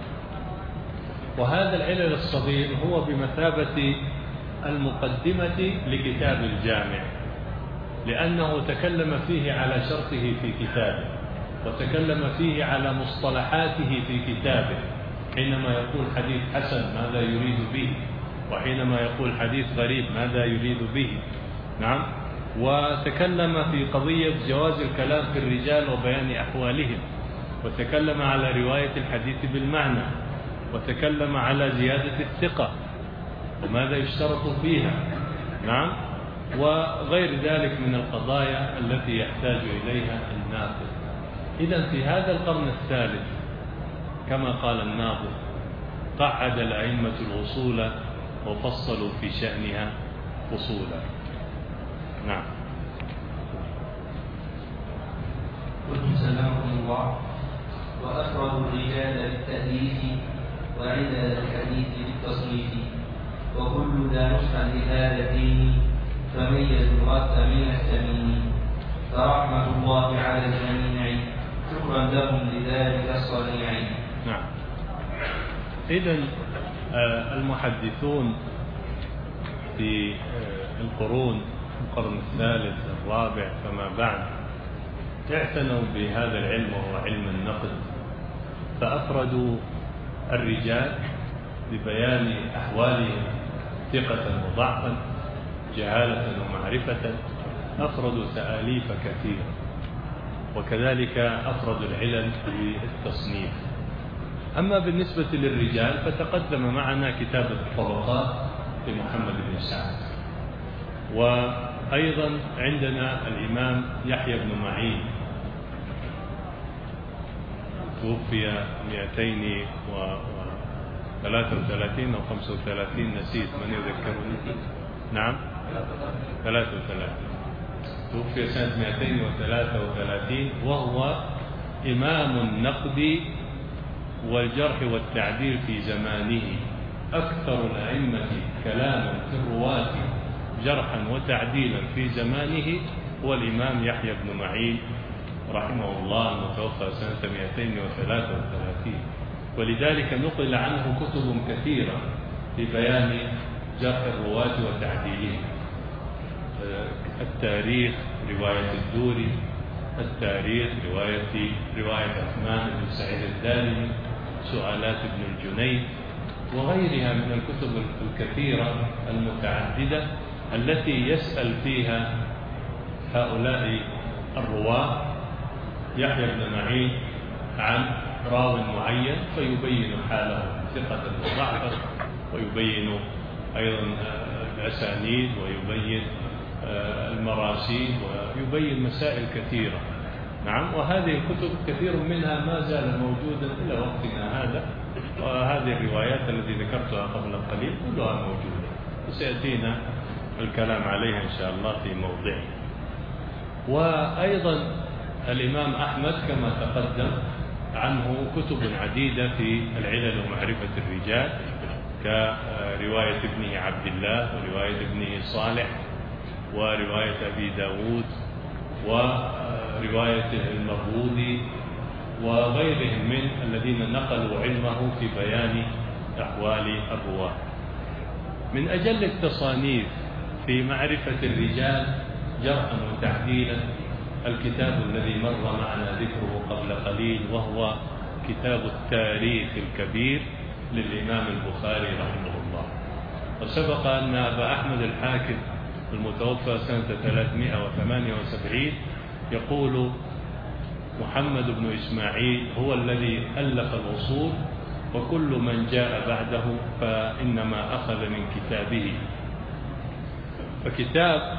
وهذا العلل الصغير هو بمثابة المقدمة لكتاب الجامع، لأنه تكلم فيه على شرطه في كتابه، وتكلم فيه على مصطلحاته في كتابه، حينما يقول حديث حسن ماذا يريد به، وحينما يقول حديث غريب ماذا يريد به. نعم. وتكلم في قضية جواز الكلام في الرجال وبيان أحوالهم، وتكلم على رواية الحديث بالمعنى، وتكلم على زيادة الثقة وماذا يشترط فيها. نعم. وغير ذلك من القضايا التي يحتاج إليها الناقد. إذن في هذا القرن الثالث كما قال الناظم قعد الأئمة الأصول وفصلوا في شأنها فصولا. نعم. قلت سلمكم الله. وأفرد الرجال بالتأليف وعند الحديث بالتصنيف، وكل ذا نصحا لهذا الدين فميز الغث من السمين، فرحمة الله على الجميع شكرا لهم لذلك الصنيع. نعم. إذن المحدثون في القرون القرن الثالث الرابع فما بعد اعتنوا بهذا العلم وهو علم النقد، فأفردوا الرجال ببيان أحوالهم ثقة وضعفا، جهالة ومعرفة، أفردوا تآليف كثيرة، وكذلك أفردوا العلل بالتصنيف. أما بالنسبة للرجال فتقدم معنا كتاب الطبقات لمحمد بن سعد، وأيضا عندنا الإمام يحيى بن معين توفي مئتين ثلاثة وثلاثين أو خمسة وثلاثين نسيت، من يذكرني؟ نعم ثلاثة وثلاثين. توفي سنة مئتين وثلاثة وثلاثين، وهو إمام النقد والجرح والتعديل في زمانه، أكثر الأئمة كلاما في الرواة جرحا وتعديلا في زمانه هو الإمام يحيى بن معين رحمه الله، المتوفى سنة مئتين وثلاثة وثلاثين. ولذلك نقل عنه كتب كثيرة في بيان جرح الرواة وتعديلهم. التاريخ رواية الدوري، التاريخ رواية رواية عثمان بن سعيد الدارمي، سؤالات ابن الجنيد، وغيرها من الكتب الكثيرة المتعددة التي يسأل فيها هؤلاء الرواة يحيى بن معين عن راو معين فيبين حاله ثقة وضعفا، ويبين أيضا الأسانيد، ويبين المراسيل، ويبين مسائل كثيرة. نعم، وهذه الكتب كثير منها ما زال موجودا إلى وقتنا هذا، وهذه الروايات التي ذكرتها قبل قليل كلها موجودة، وسيأتينا الكلام عليها إن شاء الله في موضعه. وأيضا الإمام أحمد كما تقدم عنه كتب عديدة في العلل ومعرفة الرجال، كرواية ابنه عبد الله، ورواية ابنه صالح، ورواية أبي داود، ورواية المرودي، وغيرهم من الذين نقلوا علمه في بيان أحوال الرواة. من أجل التصانيف في معرفة الرجال جرحا وتعديلا الكتاب الذي مر معنا ذكره قبل قليل، وهو كتاب التاريخ الكبير للإمام البخاري رحمه الله. وسبق أن أبا أحمد الحاكم المتوفى سنة ثلاثمائة وثمانية وسبعين يقول: محمد بن إسماعيل هو الذي ألف الأصول، وكل من جاء بعده فإنما أخذ من كتابه. فكتاب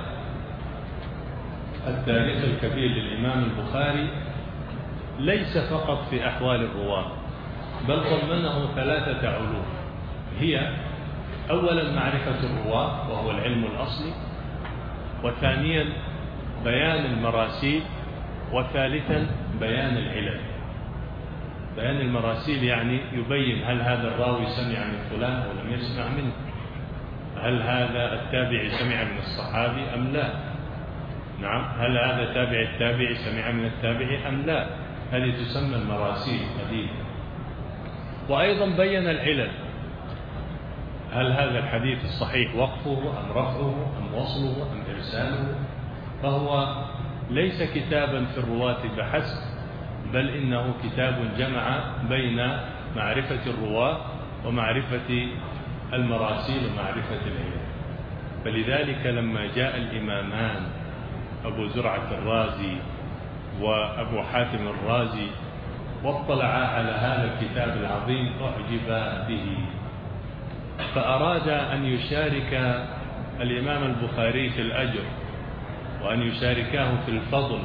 التاريخ الكبير للإمام البخاري ليس فقط في أحوال الرواة، بل ضمنه ثلاثة علوم، هي أولا معرفة الرواة وهو العلم الأصلي، وثانيا بيان المراسيل، وثالثا بيان العلل. بيان المراسيل يعني يبين هل هذا الراوي سمع من فلان أو لم يسمع منه، هل هذا التابعي سمع من الصحابي أم لا، نعم، هل هذا تابع التابعي سمع من التابعي أم لا، هذه تسمى المراسيل قديما. وأيضا بين العلل، هل هذا الحديث الصحيح وقفه أم رفعه أم وصله أم إرساله. فهو ليس كتابا في الرواة بحسب، بل إنه كتاب جمع بين معرفة الرواة ومعرفة المراسيل ومعرفة العلل. فلذلك لما جاء الإمامان أبو زرعة الرازي وأبو حاتم الرازي واطلعا على هذا الكتاب العظيم أعجبا به، فأراد أن يشارك الإمام البخاري في الأجر وأن يشاركاه في الفضل،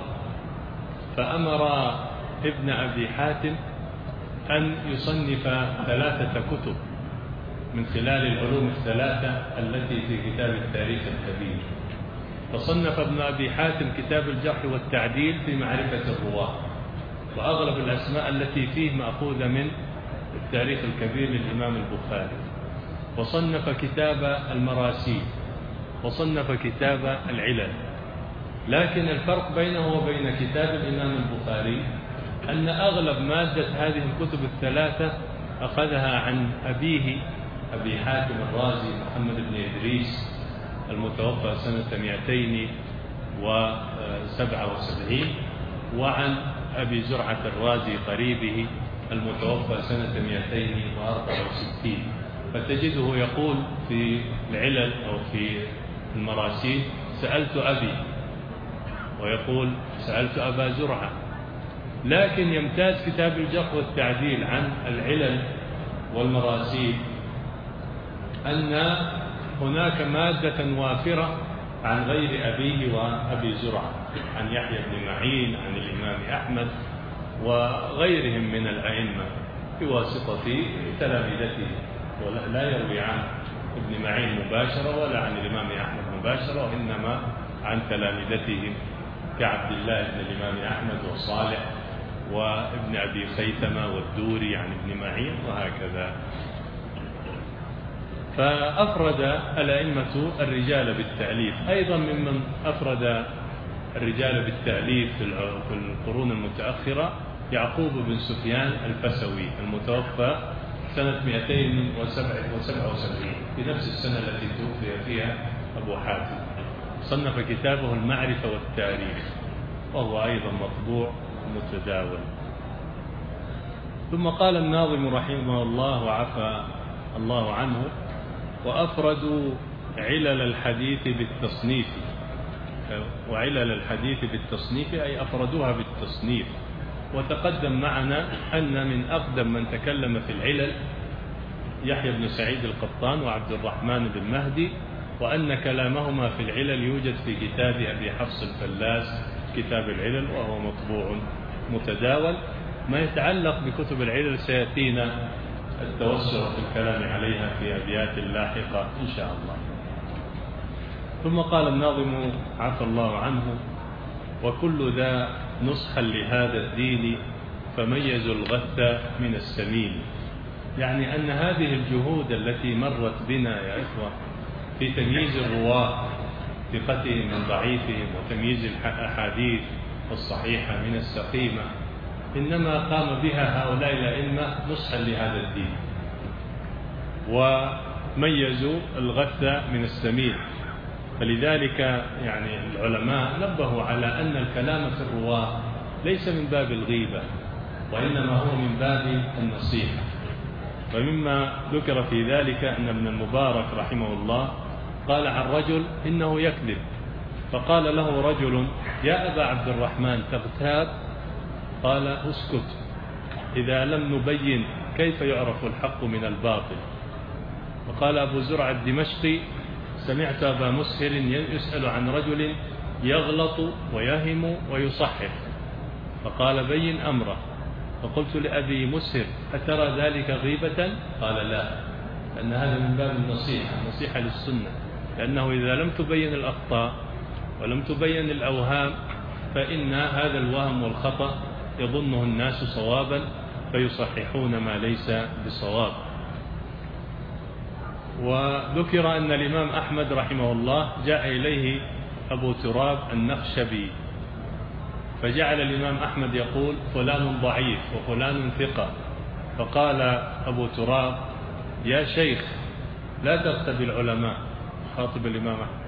فأمر ابن أبي حاتم أن يصنف ثلاثة كتب من خلال العلوم الثلاثة التي في كتاب التاريخ الكبير. فصنف ابن أبي حاتم كتاب الجرح والتعديل في معرفة الرواة، وأغلب الأسماء التي فيه مأخوذة من التاريخ الكبير للإمام البخاري. وصنف كتاب المراسيل، وصنف كتاب العلل. لكن الفرق بينه وبين كتاب الإمام البخاري أن أغلب مادة هذه الكتب الثلاثة أخذها عن أبيه أبي حاتم الرازي محمد بن إدريس المتوفى سنة مئتين وسبعة وسبعين، وعن أبي زرعة الرازي قريبه المتوفى سنة مئتين وأربعة وستين. فتجده يقول في العلل أو في المراسيل: سألت أبي، ويقول: سألت أبا زرعة. لكن يمتاز كتاب الجرح والتعديل عن العلل والمراسيل أن هناك مادة وافرة عن غير أبيه وأبي زرعة، عن يحيى بن معين، عن الإمام أحمد وغيرهم من الأئمة بواسطة تلامذته. ولا يروي عن ابن معين مباشرة ولا عن الإمام أحمد مباشرة، وإنما عن تلامذتهم كعبد الله بن الإمام أحمد وصالح وابن أبي خيثمة والدوري عن ابن معين وهكذا. فأفرد الأئمة الرجال بالتأليف. أيضا ممن أفرد الرجال بالتأليف في القرون المتأخرة يعقوب بن سفيان الفسوي المتوفى سنة مئتين وسبعة وسبعين في نفس السنة التي توفي فيها أبو حاتم. صنف كتابه المعرفة والتاريخ وهو أيضا مطبوع متداول. ثم قال الناظم رحمه الله وعفى الله عنه: وأفردوا علل الحديث بالتصنيف. وعلل الحديث بالتصنيف أي أفردوها بالتصنيف. وتقدم معنا أن من أقدم من تكلم في العلل يحيى بن سعيد القطان وعبد الرحمن بن مهدي، وأن كلامهما في العلل يوجد في كتاب أبي حفص الفلاس كتاب العلل وهو مطبوع متداول. ما يتعلق بكتب العلل سيأتينا التوسع في الكلام عليها في أبيات لاحقة إن شاء الله. ثم قال الناظم عفى الله عنه: وكل ذا نصحا لهذا الدين فميزوا الغث من السمين. يعني أن هذه الجهود التي مرت بنا يا إخوة في تمييز الرواة ثقتهم من ضعيفهم وتمييز الأحاديث الصحيحة من السقيمة إنما قام بها هؤلاء الأئمة نصحا لهذا الدين، وميزوا الغث من السمين. فلذلك يعني العلماء نبهوا على أن الكلام في الرواة ليس من باب الغيبة وإنما هو من باب النصيحة. ومما ذكر في ذلك أن ابن المبارك رحمه الله قال عن رجل إنه يكذب، فقال له رجل: يا أبا عبد الرحمن تغتاب؟ قال: اسكت، إذا لم نبين كيف يعرف الحق من الباطل. وقال أبو زرع الدمشقي: سمعت أبا مسهر يسأل عن رجل يغلط ويهم ويصحح، فقال: بين أمره. فقلت لأبي مسهر: أترى ذلك غيبة؟ قال: لا، لأن هذا من باب النصيحة، النصيحة للسنة، لأنه إذا لم تبين الأخطاء ولم تبين الأوهام فإن هذا الوهم والخطأ يظنه الناس صوابا فيصححون ما ليس بصواب. وذكر أن الإمام أحمد رحمه الله جاء إليه أبو تراب النخشبي فجعل الإمام أحمد يقول: فلان ضعيف وفلان ثقة. فقال أبو تراب: يا شيخ لا تغتب العلماء، خاطب الإمام أحمد.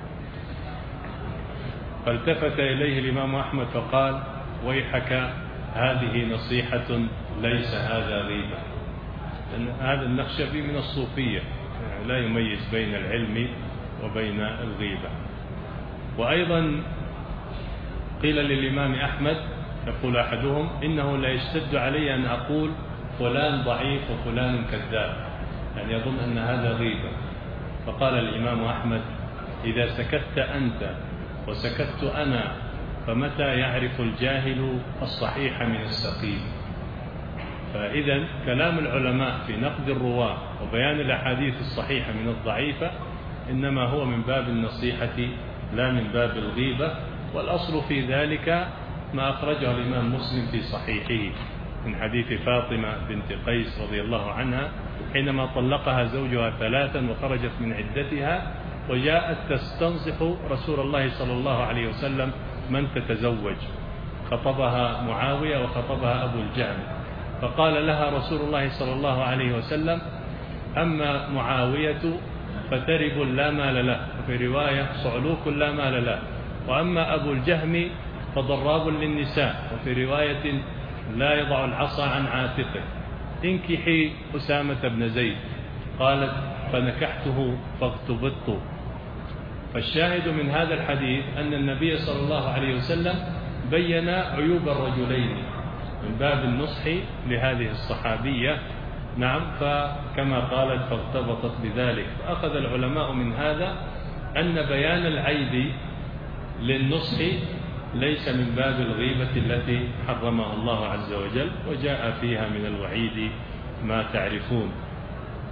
فالتفت إليه الإمام أحمد فقال: ويحك، هذه نصيحة ليس هذا غيبة. لأن هذا النخشبي من الصوفية يعني لا يميز بين العلم وبين الغيبة. وأيضا قيل للإمام أحمد يقول أحدهم: إنه لا يشتد علي أن أقول فلان ضعيف وفلان كذاب، يعني يظن أن هذا غيبة. فقال الإمام أحمد: إذا سكت أنت وسكت أنا فمتى يعرف الجاهل الصحيح من السقيم؟ فإذا كلام العلماء في نقد الرواة وبيان الأحاديث الصحيحة من الضعيفة إنما هو من باب النصيحة لا من باب الغيبة. والأصل في ذلك ما أخرجه الإمام مسلم في صحيحه من حديث فاطمة بنت قيس رضي الله عنها حينما طلقها زوجها ثلاثا وخرجت من عدتها وجاءت تستنصح رسول الله صلى الله عليه وسلم من تتزوج. خطبها معاوية وخطبها أبو الجهم، فقال لها رسول الله صلى الله عليه وسلم: أما معاوية فترب لا مال له، وفي رواية صعلوك لا مال له، وأما أبو الجهم فضراب للنساء، وفي رواية لا يضع العصا عن عاتقه، انكحي أسامة بن زيد. قالت: فنكحته فاغتبطت. فالشاهد من هذا الحديث أن النبي صلى الله عليه وسلم بين عيوب الرجلين من باب النصح لهذه الصحابية. نعم، فكما قالت فاغتبطت بذلك. فأخذ العلماء من هذا أن بيان العيب للنصح ليس من باب الغيبة التي حرمها الله عز وجل، وجاء فيها من الوعيد ما تعرفون.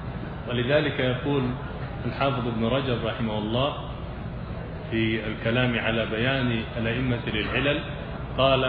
ولذلك يقول الحافظ ابن رجب رحمه الله في الكلام على بيان الأئمة للعلل قال: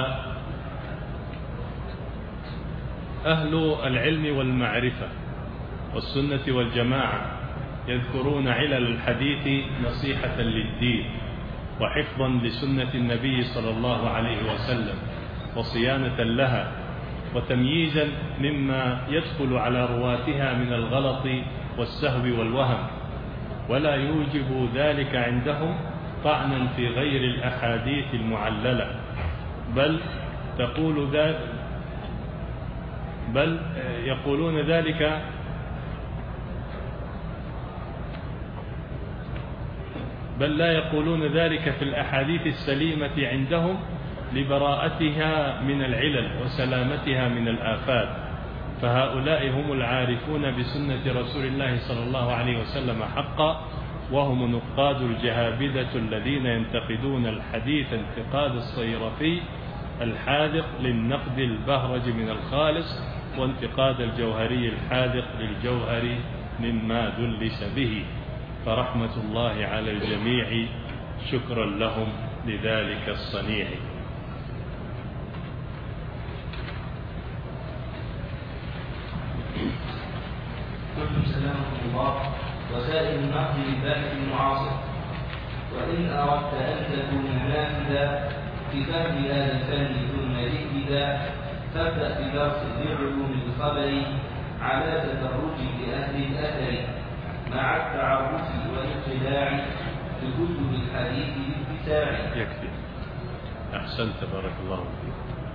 أهل العلم والمعرفة والسنة والجماعة يذكرون علل الحديث نصيحة للدين وحفظا لسنة النبي صلى الله عليه وسلم وصيانة لها وتمييزا مما يدخل على رواتها من الغلط والسهو والوهم، ولا يوجب ذلك عندهم طعنا في غير الأحاديث المعللة، بل تقول ذلك بل يقولون ذلك بل لا يقولون ذلك في الأحاديث السليمة عندهم لبراءتها من العلل وسلامتها من الآفات، فهؤلاء هم العارفون بسنة رسول الله صلى الله عليه وسلم حقا، وهم نقاد الجهابذة الذين ينتقدون الحديث انتقاد الصيرفي الحاذق للنقد البهرج من الخالص، وانتقاد الجوهري الحاذق للجوهر مما دلس به، فرحمة الله على الجميع، شكرا لهم لذلك الصنيع. قلتم سلامكم الله. وسائل النقد للباحث المعاصر: وإن أردت أن تكون نافذا في فهم هذا الفن ثم جددا، فابدأ بدرس بعلوم الخبر على تدرج لأهل الأثر، مع التعرف والاطلاع بكتب الحديث بالاتساع. يكفي، أحسنت، بارك الله فيك.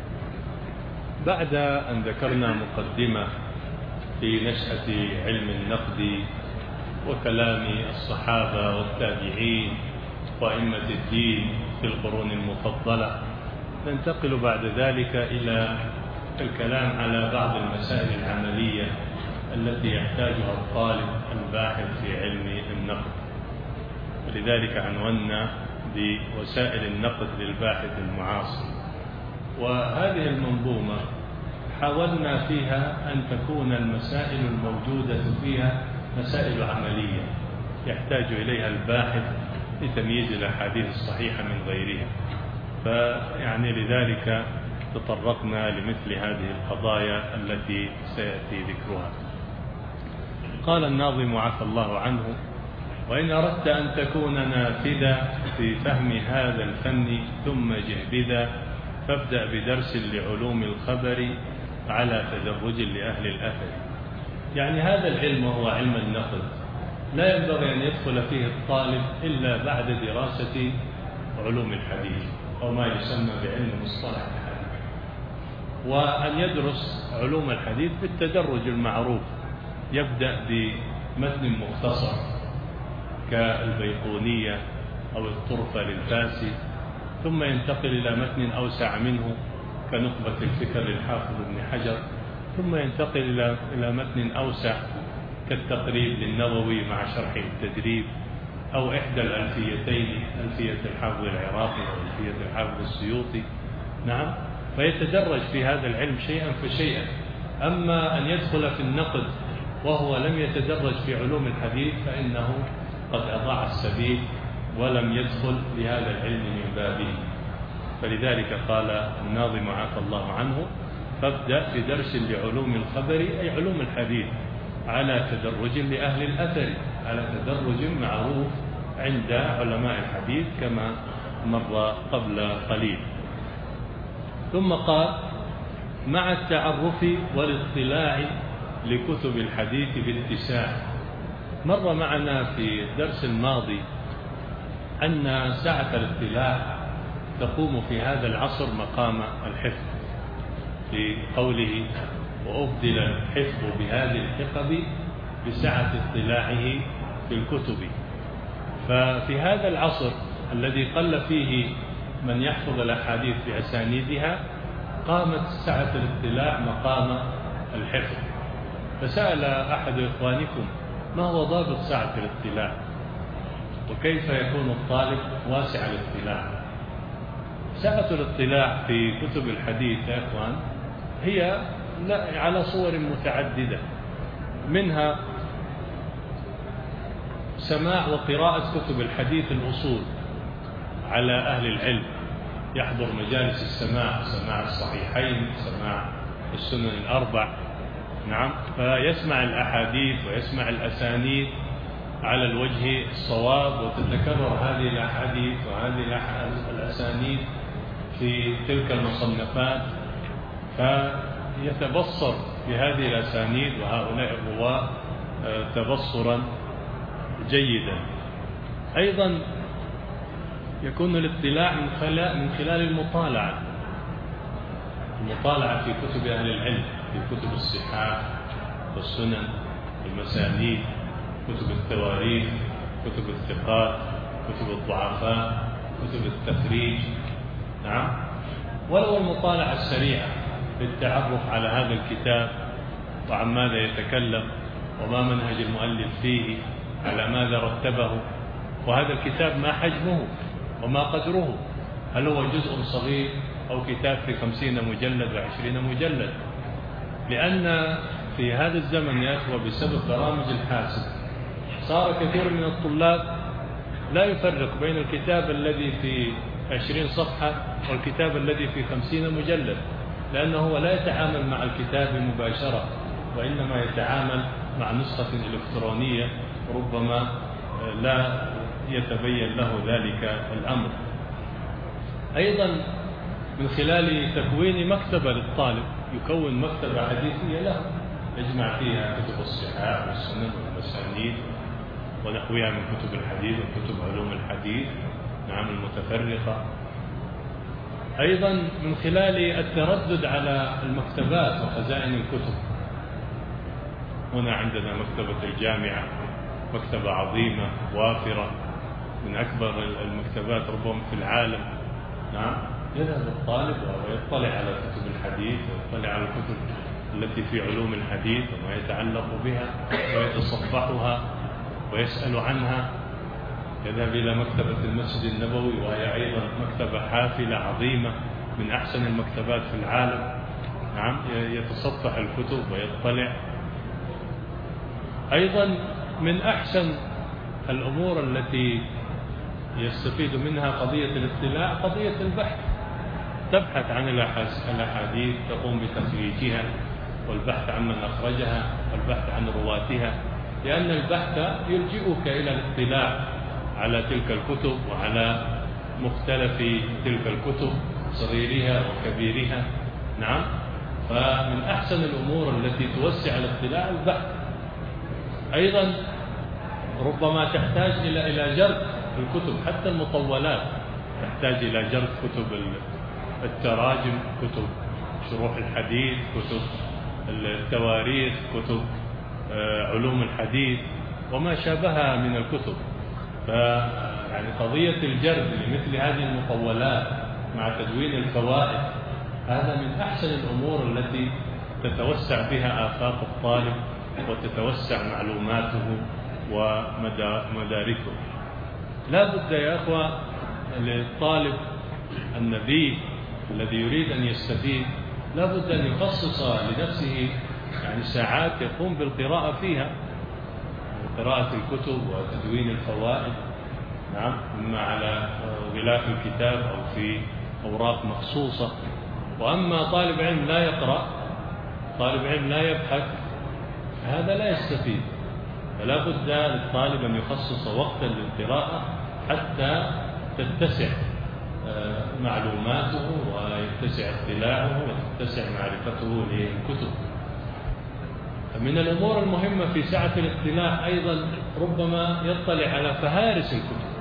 بعد أن ذكرنا مقدمة في نشأة علم النقد وكلام الصحابة والتابعين وأئمة الدين في القرون المفضلة، ننتقل بعد ذلك إلى الكلام على بعض المسائل العملية التي يحتاجها الطالب الباحث في علم النقد، ولذلك عنونا بوسائل النقد للباحث المعاصر. وهذه المنظومة حاولنا فيها أن تكون المسائل الموجودة فيها مسائل عملية يحتاج إليها الباحث لتمييز الأحاديث الصحيحة من غيرها، فيعني لذلك تطرقنا لمثل هذه القضايا التي سيأتي ذكرها. قال الناظم عفى الله عنه: وإن أردت أن تكون نافذا في فهم هذا الفن ثم جهبذا، فابدأ بدرس لعلوم الخبر على تدرج لأهل الأثر. يعني هذا العلم وهو علم النقد لا ينبغي أن يدخل فيه الطالب إلا بعد دراسة علوم الحديث أو ما يسمى بعلم مصطلح الحديث، وأن يدرس علوم الحديث بالتدرج المعروف، يبدأ بمتن مختصر كالبيقونية أو الطرفة للفاسي، ثم ينتقل إلى متن أوسع منه كنخبة الفكر للحافظ ابن حجر، ثم ينتقل إلى إلى متن أوسع كالتقريب للنووي مع شرح التدريب، أو إحدى الألفيتين، ألفية الحافظ العراقي أو ألفية الحافظ السيوطي. نعم، فيتدرج في هذا العلم شيئا فشيئا. أما أن يدخل في النقد وهو لم يتدرج في علوم الحديث فإنه قد أضاع السبيل ولم يدخل لهذا العلم من بابه. فلذلك قال الناظم عفى الله عنه: فابدأ بدرس لعلوم الخبر، أي علوم الحديث، على تدرج لأهل الأثر، على تدرج معروف عند علماء الحديث كما مر قبل قليل. ثم قال: مع التعرف والاطلاع لكتب الحديث باتساع. مر معنا في الدرس الماضي أن سعة الاطلاع تقوم في هذا العصر مقام الحفظ، في قوله: وأبدل الحفظ بهذه الحقب بسعة اطلاعه في الكتب. ففي هذا العصر الذي قل فيه من يحفظ الأحاديث بأسانيدها قامت سعة الاطلاع مقام الحفظ. فسأل أحد إخوانكم: ما هو ضابط سعة الاطلاع؟ وكيف يكون الطالب واسع الاطلاع؟ سعة الاطلاع في كتب الحديث يا إخوان هي على صور متعددة، منها سماع وقراءة كتب الحديث الأصول على أهل العلم، يحضر مجالس السماع، سماع الصحيحين، سماع السنن الأربع، نعم، فيسمع الأحاديث ويسمع الأسانيد على الوجه الصواب، وتتكرر هذه الأحاديث وهذه الأسانيد في تلك المصنفات، فيتبصر بهذه الأسانيد وهؤلاء الرواة تبصرا جيدا. أيضا يكون الاطلاع من خلال من خلال المطالعة المطالعة في كتب أهل العلم، في كتب الصحاح والسنن والمسانيد، كتب التواريخ، كتب الثقات، كتب الضعفاء، كتب التخريج، نعم، ولو المطالعة السريعة للتعرف على هذا الكتاب وعن ماذا يتكلم وما منهج المؤلف فيه، على ماذا رتبه، وهذا الكتاب ما حجمه وما قدره، هل هو جزء صغير أو كتاب في خمسين مجلد وعشرين مجلد. لأن في هذا الزمن يا أخوة بسبب برامج الحاسب صار كثير من الطلاب لا يفرق بين الكتاب الذي في عشرين صفحة والكتاب الذي في خمسين مجلد، لأنه هو لا يتعامل مع الكتاب مباشرة، وإنما يتعامل مع نسخة إلكترونية ربما لا يتبين له ذلك الأمر. أيضا من خلال تكوين مكتبة للطالب، يكون مكتبة حديثية له يجمع فيها كتب الصحاح والسنن والمسانيد ونحوها من كتب الحديث وكتب علوم الحديث، نعم، المتفرقة. أيضا من خلال التردد على المكتبات وخزائن الكتب. هنا عندنا مكتبة الجامعة، مكتبة عظيمة وافرة من أكبر المكتبات ربما في العالم، نعم، يذهب الطالب ويطلع على كتب الحديث ويطلع على الكتب التي في علوم الحديث وما يتعلق بها ويتصفحها ويسأل عنها. يذهب إلى مكتبة المسجد النبوي وهي أيضا مكتبة حافلة عظيمة من أحسن المكتبات في العالم، نعم، يتصفح الكتب ويطلع. أيضا من أحسن الأمور التي يستفيد منها قضية الاطلاع قضية البحث، تبحث عن الأحاديث، تقوم بتخريجها والبحث عن من أخرجها والبحث عن رواتها، لأن البحث يلجئك إلى الاطلاع على تلك الكتب وعلى مختلف تلك الكتب صغيرها وكبيرها، نعم. فمن أحسن الأمور التي توسع الاطلاع البحث. أيضا ربما تحتاج إلى إلى جرد الكتب، حتى المطولات تحتاج إلى جرد كتب التراجم، كتب شروح الحديث، كتب التواريخ، كتب علوم الحديث وما شابهها من الكتب. فيعني قضية الجرد لمثل هذه المطولات مع تدوين الفوائد هذا من أحسن الأمور التي تتوسع بها آفاق الطالب وتتوسع معلوماته ومداركه. لا بد يا أخوة للطالب النبي الذي يريد أن يستفيد لا بد أن يخصص لنفسه يعني ساعات يقوم بالقراءة فيها، قراءة الكتب وتدوين الفوائد، نعم، إما على غلاف الكتاب أو في أوراق مخصوصة. وأما طالب علم لا يقرأ، طالب علم لا يبحث، هذا لا يستفيد. فلا بد للطالب أن يخصص وقتا للقراءة حتى تتسع معلوماته ويتسع اطلاعه وتتسع معرفته للكتب. من الأمور المهمة في سعة الاطلاع أيضا ربما يطلع على فهارس الكتب،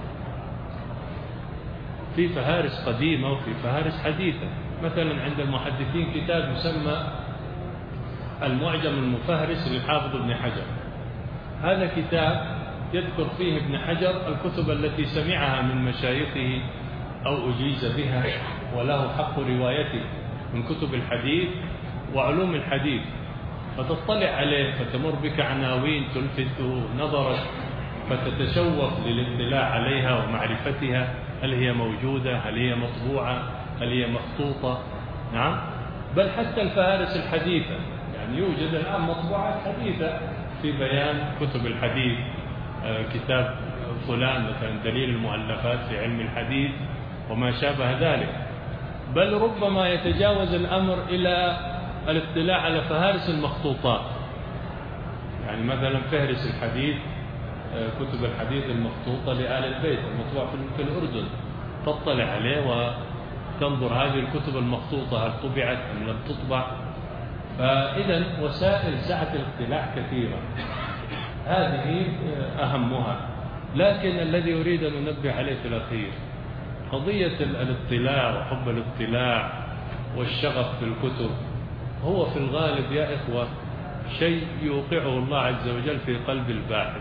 في فهارس قديمة وفي فهارس حديثة. مثلا عند المحدثين كتاب يسمى المعجم المفهرس للحافظ ابن حجر، هذا كتاب يذكر فيه ابن حجر الكتب التي سمعها من مشايخه أو أجيز بها وله حق روايته من كتب الحديث وعلوم الحديث، فتطلع عليه فتمر بك عناوين تلفت نظرك فتتشوق للاطلاع عليها ومعرفتها، هل هي موجودة، هل هي مطبوعة، هل هي مخطوطة، نعم. بل حتى الفهارس الحديثة، يعني يوجد الآن مطبوعات حديثة في بيان كتب الحديث كتاب فلان مثلا دليل المؤلفات في علم الحديث وما شابه ذلك، بل ربما يتجاوز الأمر إلى الاطلاع على فهارس المخطوطات. يعني مثلا فهرس الحديث، كتب الحديث المخطوطة لآل البيت المطبوع في الأردن، تطلع عليه وتنظر هذه الكتب المخطوطة هل طبعت أم لم تطبع. فإذا وسائل سعة الاطلاع كثيرة، هذه أهمها. لكن الذي أريد أن أنبه عليه في الأخير قضية الاطلاع وحب الاطلاع والشغف في الكتب هو في الغالب يا إخوة شيء يوقعه الله عز وجل في قلب الباحث.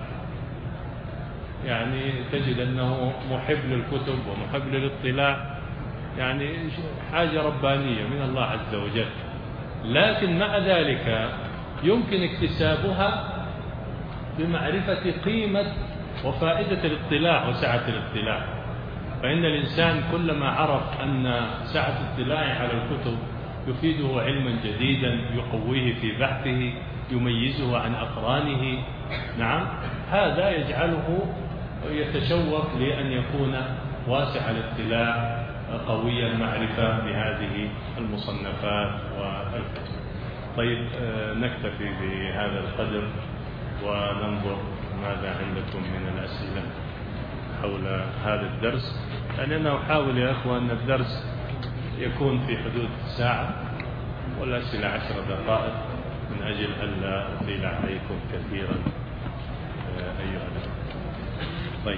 يعني تجد أنه محب للكتب ومحب للاطلاع، يعني حاجة ربانية من الله عز وجل، لكن مع ذلك يمكن اكتسابها بمعرفة قيمة وفائدة الاطلاع وسعة الاطلاع. فإن الإنسان كلما عرف أن سعة الاطلاع على الكتب يفيده علما جديدا يقويه في بحثه يميزه عن أقرانه، نعم، هذا يجعله يتشوق لأن يكون واسع الاطلاع قوي المعرفة بهذه المصنفات والكتب. طيب نكتفي بهذا القدر وننظر ماذا عندكم من الأسئلة حول هذا الدرس، لأننا أحاول يا أخوة أن الدرس يكون في حدود ساعة والأسئلة عشر دقائق من أجل ألا أطيل عليكم كثيرا أيها الأخوة. طيب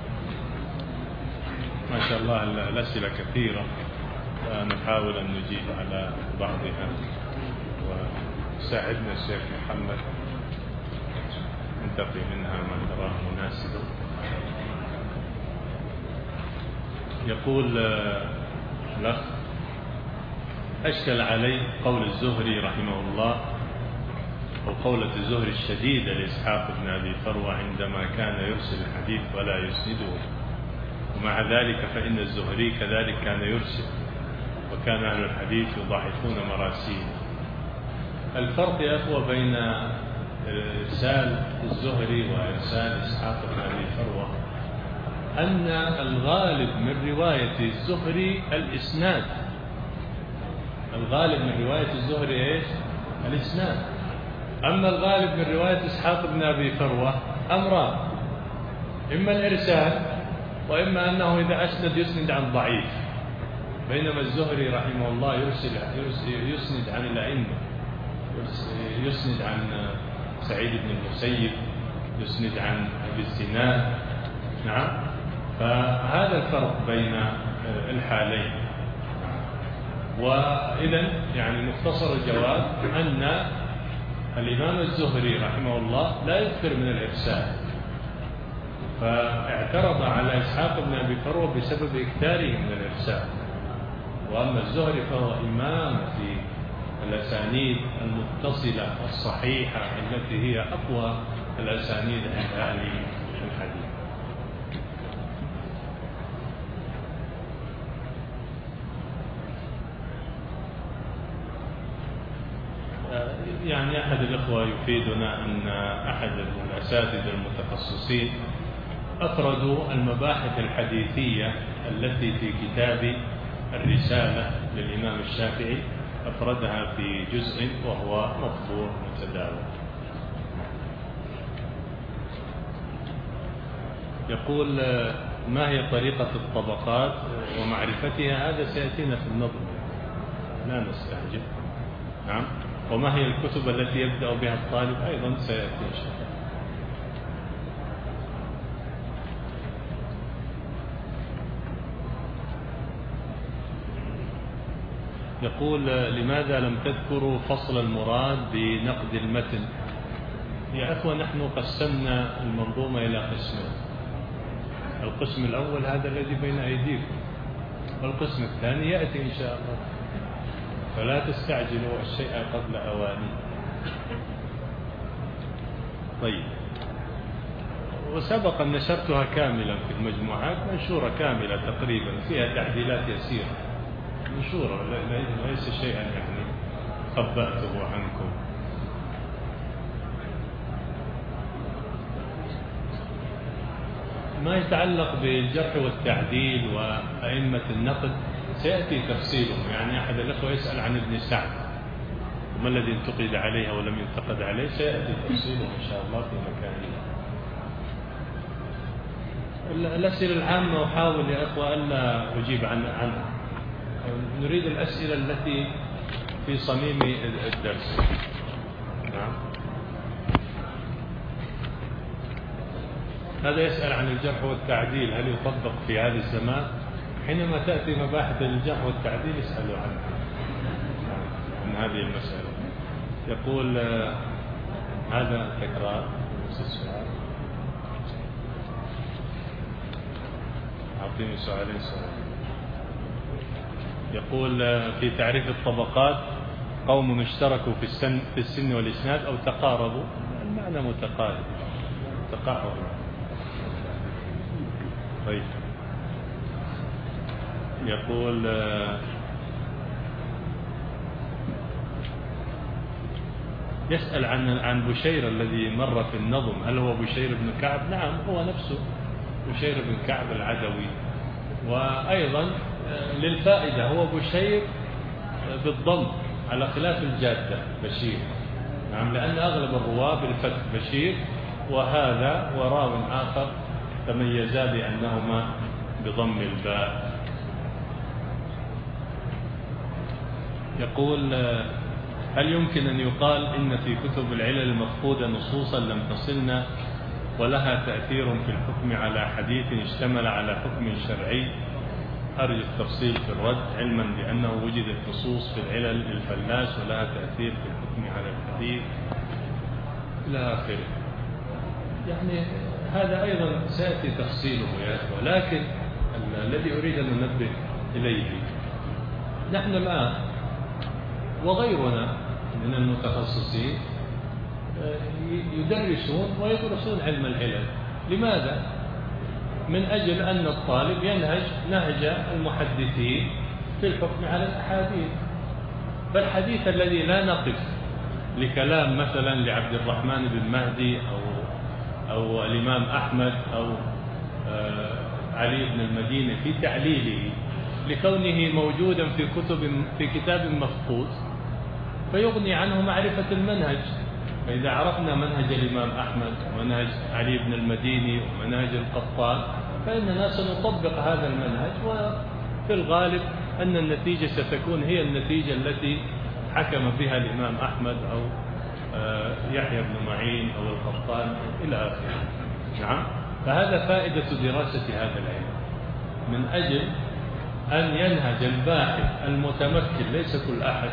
ما شاء الله الأسئلة كثيرة، نحاول أن نجيب على بعضها وساعدنا الشيخ محمد ننتقي منها ما تراه مناسبا. يقول الأخ أشكل علي قول الزهري رحمه الله أو قولة الزهري الشديدة لإسحاق بن أبي فروة عندما كان يرسل الحديث ولا يسنده، ومع ذلك فإن الزهري كذلك كان يرسل وكان أهل الحديث يضاعفون مراسيل. الفرق يا أخوة بين إرسال الزهري وإرسال إسحاق بن أبي فروة أن الغالب من رواية الزهري الإسناد، الغالب من رواية الزهري إيش؟ الإسناد. أما الغالب من رواية إسحاق بن أبي فروة أمران، إما الإرسال وإما أنه إذا أسند يسند عن ضعيف، بينما الزهري رحمه الله يرسل يسند عن الأئمة، يسند عن سعيد بن المسيب، يسند عن أبي الزناد، نعم. فهذا الفرق بين الحالين. وإذن يعني مختصر الجواب أن الإمام الزهري رحمه الله لا يكثر من الإرسال، فاعترض على إسحاق بن أبي فروة بسبب إكثاره من الإرسال. وأما الزهري فهو إمام في الأسانيد المتصلة الصحيحة التي هي أقوى الأسانيد عند أهل الحديث. يعني أحد الإخوة يفيدنا أن أحد الأساتذة المتخصصين أفردوا المباحث الحديثية التي في كتاب الرسالة للإمام الشافعي، أفردها في جزء وهو مطبوع متداول. يقول ما هي طريقة الطبقات ومعرفتها؟ هذا سيأتينا في النظم، لا نستعجل. نعم. وما هي الكتب التي يبدأ بها الطالب؟ أيضا سيأتي إن شاء الله. يقول لماذا لم تذكروا فصل المراد بنقد المتن؟ يا أخوة نحن قسمنا المنظومة إلى قسمين، القسم الأول هذا الذي بين أيديكم، والقسم الثاني يأتي إن شاء الله، فلا تستعجلوا الشيء قبل أوانه. طيب، وسبق أن نشرتها كاملا في المجموعات، منشورة كاملة تقريبا فيها تعديلات يسيرة، منشورة ليس شيئا يعني خبأته عنكم. ما يتعلق بالجرح والتعديل وأئمة النقد سيأتي تفصيله. يعني أحد الأخوة يسأل عن ابن سعد وما الذي انتقد عليه أو لم ينتقد عليه، سيأتي تفصيله إن شاء الله في مكانه. الأسئلة العامة أحاول يا أخوة ألا أجيب عن عنها، نريد الأسئلة التي في صميم الدرس. نعم. هذا يسأل عن الجرح والتعديل، هل يطبق في هذا الزمان؟ حينما تأتي مباحث الجرح والتعديل يسألوا عنها، عن هذه المسألة. يقول هذا تكرار نفس السؤال. أعطيني سؤالين سؤال. يقول في تعريف الطبقات قوم اشتركوا في السن في السن والإسناد أو تقاربوا، المعنى متقارب تقارب. طيب. يقول يسأل عن عن بشير الذي مر في النظم، هل هو بشير بن كعب؟ نعم هو نفسه بشير بن كعب العدوي. وأيضا للفائدة هو بشير بالضم على خلاف الجادة بشير، نعم، لأن أغلب الرواة بالفتح بشير، وهذا وراو آخر تميزا بأنهما بضم الباء. يقول هل يمكن أن يقال إن في كتب العلل المفقودة نصوصا لم تصلنا ولها تأثير في الحكم على حديث اشتمل على حكم شرعي؟ أرجو التفصيل في الرد، علما بأنه وجدت نصوص في العلل للفلاس ولها تأثير في الحكم على الحديث إلى آخره. يعني هذا أيضا سيأتي تفصيله يا أخوة، لكن الذي أريد أن ننبه إليه، نحن الآن وغيرنا من المتخصصين يدرسون ويدرسون علم العلل. لماذا؟ من أجل أن الطالب ينهج نهج المحدثين في الحكم على الأحاديث. فالحديث الذي لا نقف لكلام مثلا لعبد الرحمن بن مهدي أو أو الإمام أحمد أو علي بن المديني في تعليله لكونه موجودا في كتب في كتاب مفقود، فيغني عنه معرفة المنهج. فإذا عرفنا منهج الإمام أحمد ومنهج علي بن المديني ومنهج القطان فإننا سنطبق هذا المنهج، وفي الغالب أن النتيجة ستكون هي النتيجة التي حكم بها الإمام أحمد أو يحيى بن معين أو القطان إلى آخره. نعم. فهذا فائدة دراسة هذا العلم، من أجل أن ينهج الباحث المتمكن ليس كل أحد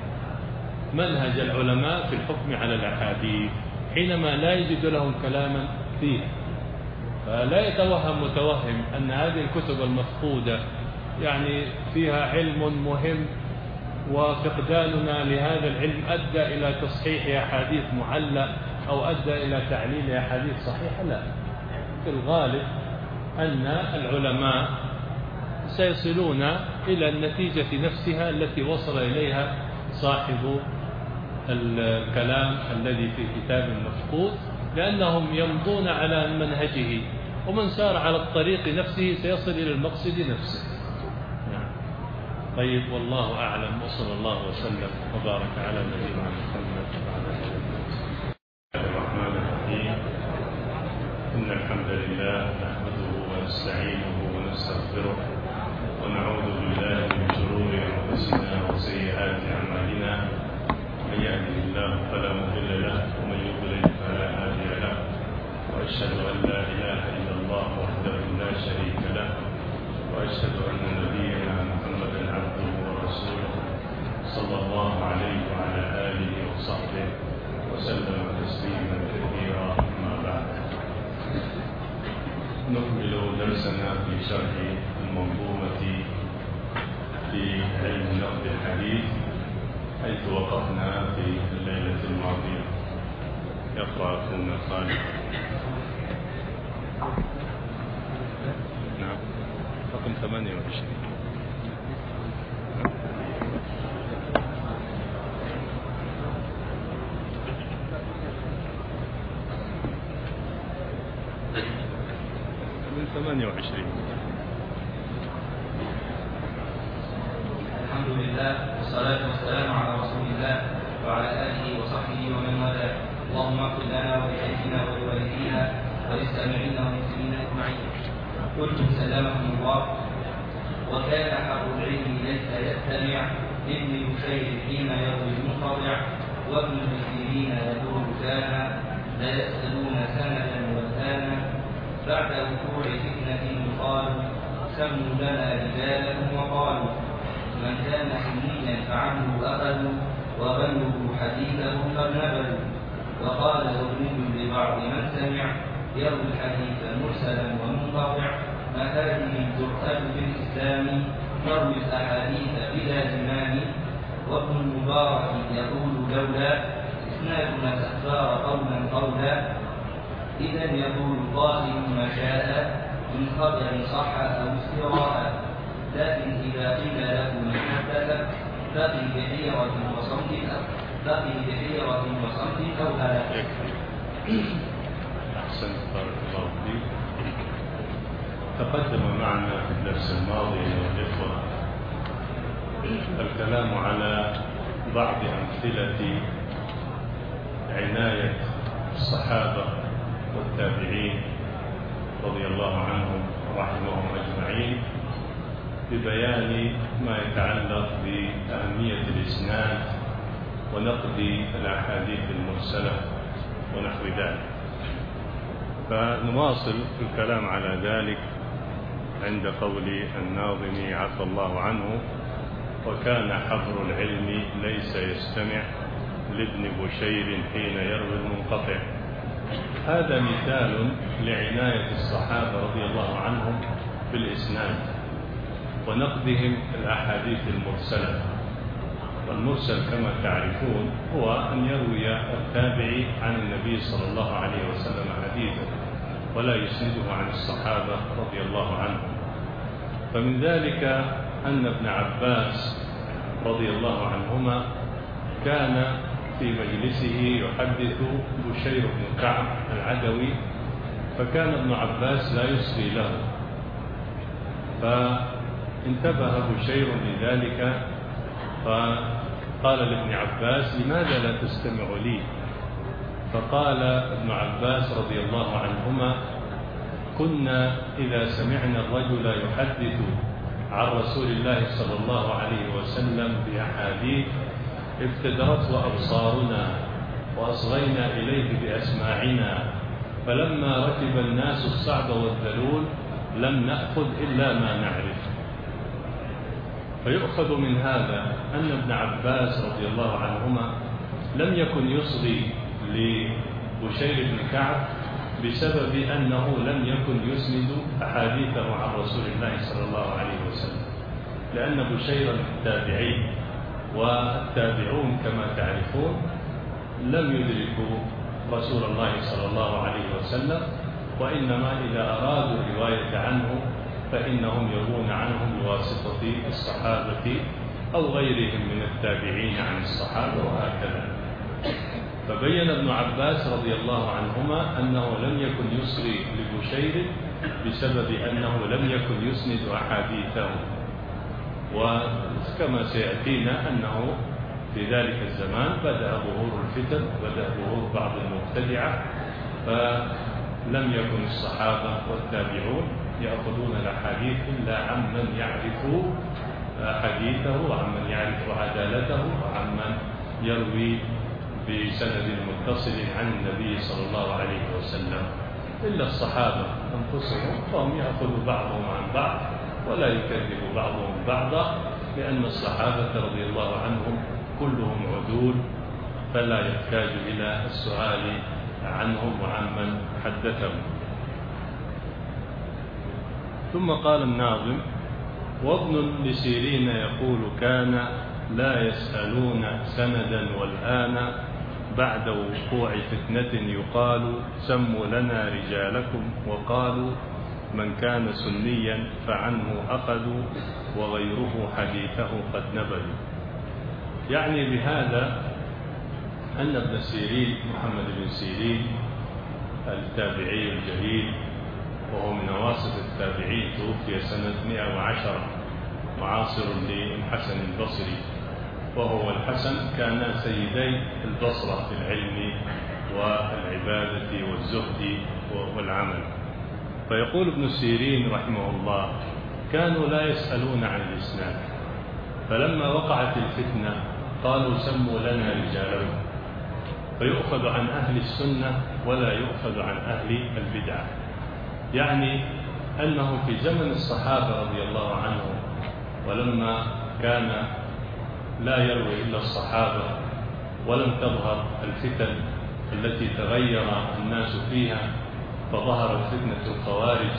منهج العلماء في الحكم على الأحاديث حينما لا يجد لهم كلاما فيه. فلا يتوهم متوهم أن هذه الكتب المفقودة يعني فيها علم مهم، وفقداننا لهذا العلم أدى إلى تصحيح أحاديث معلة أو أدى إلى تعليل أحاديث صحيحة. لا، في الغالب أن العلماء سيصلون إلى النتيجة نفسها التي وصل إليها صاحب الكلام الذي في كتاب مفقود، لأنهم يمضون على منهجه، ومن سار على الطريق نفسه سيصل إلى المقصد نفسه. نعم. طيب، والله أعلم، وصلى الله وسلم وبارك على نبينا محمد وعلى آله وصحبه. بسم الله الرحمن الرحيم. إن الحمد لله نحمده ونستعينه ونستغفره ونعوذ بالله من شرور أنفسنا وسيئات أعمالنا، من يهده الله فلا مضل له ومن يضلل فلا هادي له، وأشهد أن لا إله إلا الله وحده لا شريك له، وأشهد أن نبينا محمدا عبده ورسوله صلى الله عليه وعلى آله وصحبه وسلم تسليما كثيرا. أما بعد، نكمل درسنا في شرح المنظومة في علم نقد الحديث حيث وقفنا في الليلة الماضية. يقرأ أخونا خالد. نعم، رقم ثمانية وعشرين. ثمانية وعشرين. الحمد لله والصلاة والسلام على رسول الله وعلى آله وصحبه ومن والاه. اللهم اغفر لنا ولشيخنا ولوالدينا وللسامعين والمسلمين أجمعين. قلتم سلامكم الله. وكان حق العلم ليس يستمع ابن بشير حين يروي المنقطع، وابن المسلمين يقول كان لا يسألون سندا والآن بعد وقوع فتنة قالوا سموا لنا رجالهم وقالوا من كان سنيا فعنه أخذوا وغلبوا حديثه قد نبذوا. وقال ابن لبعض من سمع يروي الحديث مرسلا ومنقطع ما هذه الجرأة بالإسلام نروي الأحاديث بلا زمان. وابن المبارك يقول لولا إسنادنا استخبار قولا قولا إذا يقول القائل ما شاء من خبر صح أو استراء. لكن إذا قيل له من حدث بقي بحيرة وصمت بقي بحيرة وصمت أو هلاك. أحسنت، بارك الله فيك. تقدم معنا في الدرس الماضي أيها الإخوة الكلام على بعض أمثلة عناية الصحابة والتابعين رضي الله عنهم ورحمهم أجمعين ببيان ما يتعلق بأهمية الإسناد ونقد الأحاديث المرسلة ونحو ذلك. فنواصل في الكلام على ذلك عند قول الناظم عفى الله عنه: وكان حبر العلم ليس يستمع لابن بشير حين يروي المنقطع. هذا مثال لعناية الصحابة رضي الله عنهم بالإسناد ونقدهم الأحاديث المرسلة. والمرسل كما تعرفون هو أن يروي التابعي عن النبي صلى الله عليه وسلم حديثا ولا يسنده عن الصحابة رضي الله عنهم. فمن ذلك أن ابن عباس رضي الله عنهما كان في مجلسه يحدث بشير بن كعب العدوي، فكان ابن عباس لا يصغي له، فانتبه بشير لذلك فقال لابن عباس: لماذا لا تستمع لي؟ فقال ابن عباس رضي الله عنهما: كنا إذا سمعنا الرجل يحدث عن رسول الله صلى الله عليه وسلم بأحاديث ابتدرته أبصارنا وأصغينا إليه بأسماعنا، فلما ركب الناس الصعب والذلول لم نأخذ إلا ما نعرف. فيؤخذ من هذا أن ابن عباس رضي الله عنهما لم يكن يصغي لبشير بن كعب بسبب أنه لم يكن يسند أحاديثه عن رسول الله صلى الله عليه وسلم، لأن بشير التابعي والتابعون كما تعرفون لم يدركوا رسول الله صلى الله عليه وسلم، وإنما إذا أرادوا الرواية عنه فإنهم يروون عنه بواسطة الصحابة أو غيرهم من التابعين عن الصحابة وهكذا. فبين ابن عباس رضي الله عنهما أنه لم يكن يصغي لبشير بسبب أنه لم يكن يسند أحاديثه. وكما سيأتينا أنه في ذلك الزمان بدأ ظهور الفتن، بدأ ظهور بعض المبتدعة، فلم يكن الصحابة والتابعون يأخذون الأحاديث إلا عمن يعرف حديثه وعمن يعرف عدالته وعمن يروي بسند متصل عن النبي صلى الله عليه وسلم، إلا الصحابة أنفسهم فهم يأخذ بعضهم عن بعض ولا يكذب بعضهم بعضا، لأن الصحابة رضي الله عنهم كلهم عدول، فلا يحتاج إلى السؤال عنهم وعمن حدثهم. ثم قال الناظم: وابن لسيرين يقول كان لا يسألون سندا والآن بعد وقوع فتنة يقال سموا لنا رجالكم وقالوا من كان سنيا فعنه أخذوا وغيره حديثه قد نبذوا. يعني بهذا أن ابن سيرين محمد بن سيرين التابعي الجليل وهو من أواسط التابعين، توفي سنة مئة وعشرة، معاصر للحسن البصري، وهو والحسن كانا سيدي البصرة في العلم والعبادة والزهد والعمل. فيقول ابن سيرين رحمه الله: كانوا لا يسألون عن الإسناد، فلما وقعت الفتنة قالوا سموا لنا رجالهم، فيؤخذ عن أهل السنة ولا يؤخذ عن أهل البدعة. يعني أنه في زمن الصحابة رضي الله عنهم، ولما كان لا يروي إلا الصحابة ولم تظهر الفتن التي تغير الناس فيها، فظهرت فتنة الخوارج،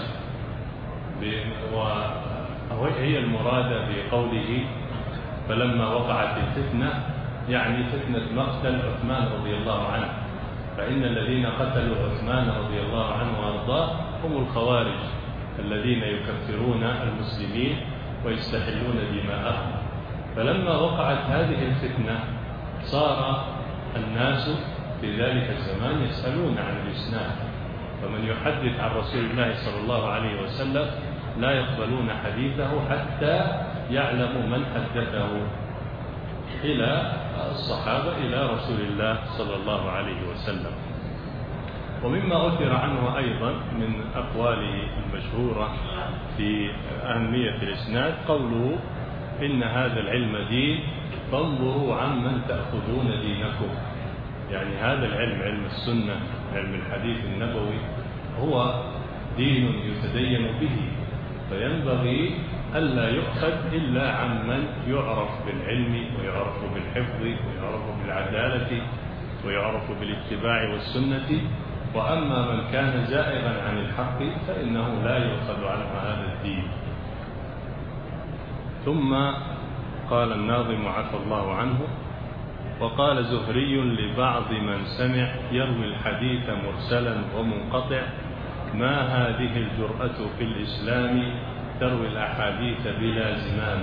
وهي المرادة بقوله فلما وقعت الفتنة، يعني فتنة مقتل عثمان رضي الله عنه، فإن الذين قتلوا عثمان رضي الله عنه وأرضاه هم الخوارج الذين يكفرون المسلمين ويستحلون دماءهم. فلما وقعت هذه الفتنة صار الناس في ذلك الزمان يسألون عن الإسناد، فمن يحدث عن رسول الله صلى الله عليه وسلم لا يقبلون حديثه حتى يعلموا من حدثه إلى الصحابة إلى رسول الله صلى الله عليه وسلم. ومما أثر عنه أيضا من أقواله المشهورة في أهمية الإسناد قوله: إن هذا العلم دين فانظروا عمن تأخذون دينكم. يعني هذا العلم، علم السنة، علم الحديث النبوي، هو دين يتدين به، فينبغي ألا يؤخذ إلا عمن يعرف بالعلم ويعرف بالحفظ ويعرف بالعدالة ويعرف بالاتباع والسنة. وأما من كان زائغا عن الحق فإنه لا يؤخذ عنه هذا الدين. ثم قال الناظم عفى الله عنه: وقال زهري لبعض من سمع يروي الحديث مرسلا ومنقطع: ما هذه الجرأة في الإسلام تروي الأحاديث بلا زمام.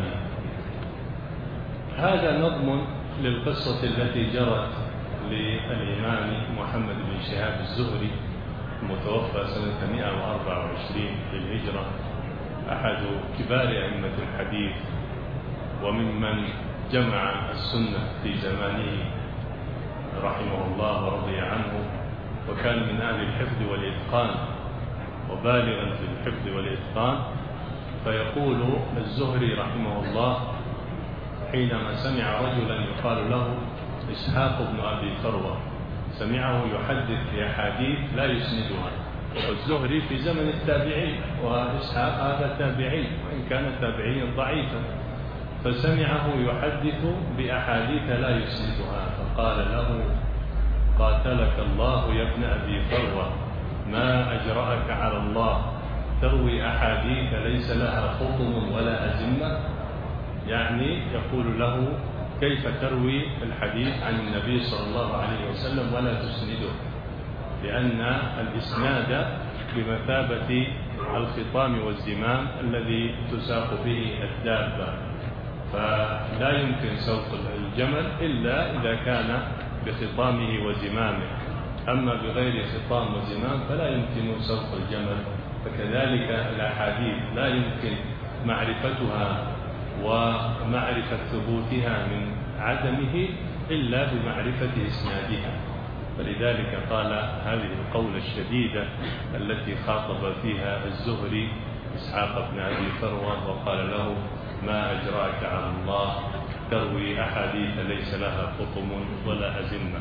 هذا نظم للقصة التي جرت للإمام محمد بن شهاب الزهري المتوفى سنة مئة وأربعة وعشرين للهجرة، أحد كبار أئمة الحديث وممن جمع السنة في زمانه رحمه الله ورضي عنه، وكان من أهل الحفظ والإتقان وبالغا في الحفظ والإتقان. فيقول الزهري رحمه الله حينما سمع رجلا يقال له إسحاق بن أبي فروة، سمعه يحدث في أحاديث لا يسندها، والزهري في زمن التابعين وإسحاق هذا تابعي وإن كان تابعيا ضعيفا، فسمعه يحدث بأحاديث لا يسندها، فقال له: قاتلك الله يا ابن أبي فروة، ما أجرأك على الله تروي أحاديث ليس لها خطم ولا أزمة. يعني يقول له: كيف تروي الحديث عن النبي صلى الله عليه وسلم ولا تسنده؟ لأن الإسناد بمثابة الخطام والزمام الذي تساق به الدابة، فلا يمكن سوق الجمل إلا إذا كان بخطامه وزمامه، أما بغير خطام وزمام فلا يمكن سوق الجمل. فكذلك الأحاديث لا يمكن معرفتها ومعرفة ثبوتها من عدمه إلا بمعرفة إسنادها. فلذلك قال هذه القولة الشديدة التي خاطب فيها الزهري إسحاق بن أبي فروة وقال له: ما أجراك على الله تروي أحاديث ليس لها خطم ولا أزمة.